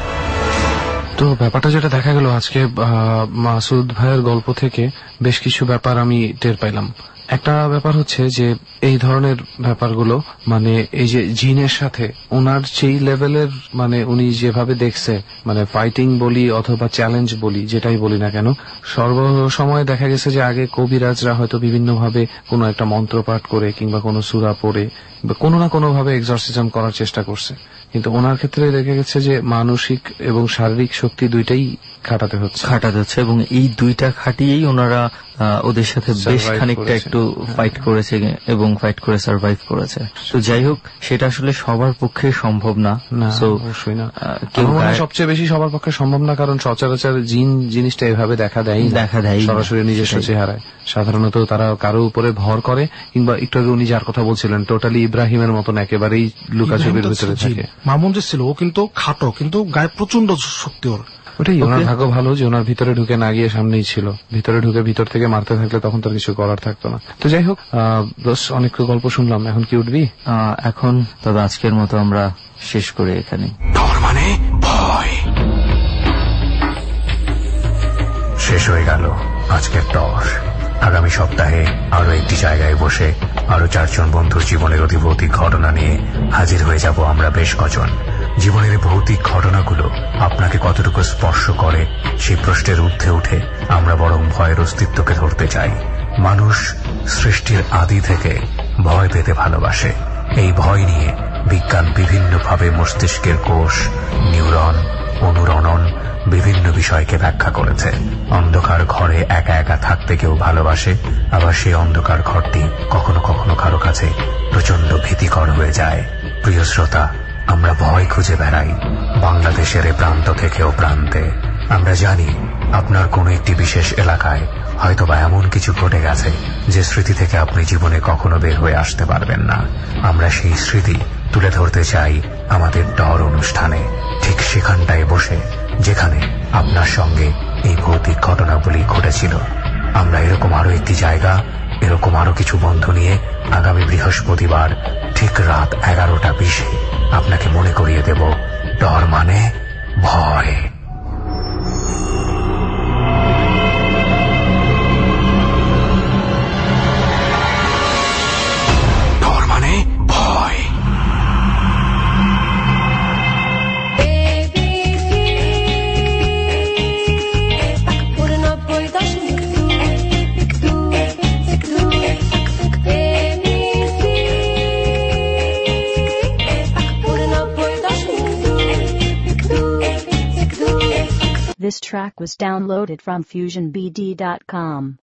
তো ব্যাপারটা যেটা দেখা গেল আজকে মাসুদ ভাইয়ের গল্প থেকে বেশ কিছু ব্যাপার আমি টের পাইলাম। একটা ব্যাপার হচ্ছে যে এই ধরনের ব্যাপারগুলো, মানে এই যে জিনের সাথে ওনার সেই লেভেলের, মানে উনি যেভাবে দেখছে, মানে ফাইটিং বলি অথবা চ্যালেঞ্জ বলি, যেটাই বলি না কেন, সর্বসময় দেখা গেছে যে আগে কবিরাজরা হয়তো বিভিন্নভাবে কোনো একটা মন্ত্র পাঠ করে কিংবা কোনো সূরা পড়ে বা কোনো না কোনো ভাবে এক্সরসিজম করার চেষ্টা করছে, কিন্তু ওনার ক্ষেত্রে দেখা গেছে যে মানসিক এবং শারীরিক শক্তি দুইটাই খাটাতে হচ্ছে, এবং এই 2টা খাটিয়েই ওনারা ওদের সাথে বেশ খানিকটা একটু ফাইট করেছে এবং ফাইট করে সার্ভাইভ করেছে। তো যাই হোক, সেটা আসলে সবার পক্ষে সম্ভব না। অবশ্যই না, সবচেয়ে বেশি সবার পক্ষে সম্ভব না, কারণ সচরাচর জিন জিনিসটা এভাবে দেখা দেয় সরাসরি নিজস্ব চেহারায়। সাধারণত তারা কারো উপরে ভর করে, কিংবা একটু আগে উনি যার কথা বলছিলেন টোটালি ইব্রাহিমের মতন একেবারেই লুকাছবির ভিতরে থাকে। মামুন যে ছিল ও কিন্তু খাটো, কিন্তু গায়ে প্রচন্ড শক্তি ওর। ওটাই ওনার ভাগ্য ভালো যে ওনার ভিতরে ঢুকে না গিয়ে সামনেই ছিল। ভিতরে ঢুকে ভিতর থেকে মারতে থাকলে তখন তার কিছু করার থাকতো না। তো যাই হোক, অনেক গল্প শুনলাম, এখন কি উঠবি? এখন তবে আজকের মতো আমরা শেষ করে এখানে। মানে ভয় শেষ হয়ে গেল আজকের টর। আগামী সপ্তাহে আরো একটি জায়গায় বসে আরো 4 জন বন্ধুর জীবনের অতি ভৌতিক ঘটনা নিয়ে হাজির হয়ে যাব আমরা বেশ কজন। জীবনের ভৌতিক ঘটনাগুলো আপনাকে কতটুকু স্পর্শ করে সেই প্রশ্নের ঊর্ধ্বে উঠে আমরা বরং ভয়ের অস্তিত্বকে ধরতে চাই। মানুষ সৃষ্টির আদি থেকে ভয় পেতে ভালোবাসে। এই ভয় নিয়ে বিজ্ঞান বিভিন্নভাবে মস্তিষ্কের কোষ, নিউরন, অনুরণন বিভিন্ন বিষয়কে ব্যাখ্যা করেছে। অন্ধকার ঘরে একা একা থাকতে কেউ ভালোবাসে, আবার সেই অন্ধকার ঘরটি কখনো কখনো কারো কাছে প্রচন্ড ভীতিকর হয়ে যায়। প্রিয় শ্রোতা, আমরা ভয় খুঁজে বেড়াই বাংলাদেশের এ প্রান্ত থেকেও প্রান্তে। আমরা জানি আপনার কোন একটি বিশেষ এলাকায় হয়তোবা এমন কিছু ঘটে গেছে যে স্মৃতি থেকে আপনি জীবনে কখনো বের হয়ে আসতে পারবেন না। আমরা সেই স্মৃতি তুলে ধরতে চাই আমাদের ডর অনুষ্ঠানে, ঠিক সেখানটায় বসে যেখানে আপনার সঙ্গে এই ভৌতিক ঘটনাগুলি ঘটেছিল। আমরা এরকম আরো একটি জায়গা, এরকম আরো কিছু বন্ধু নিয়ে আগামী বৃহস্পতিবার ঠিক রাত 11:20 আপনাকে মনে করিয়ে দেব ডর মানে ভয়। ডর মানে ভয়। track was downloaded from FusionBD.com.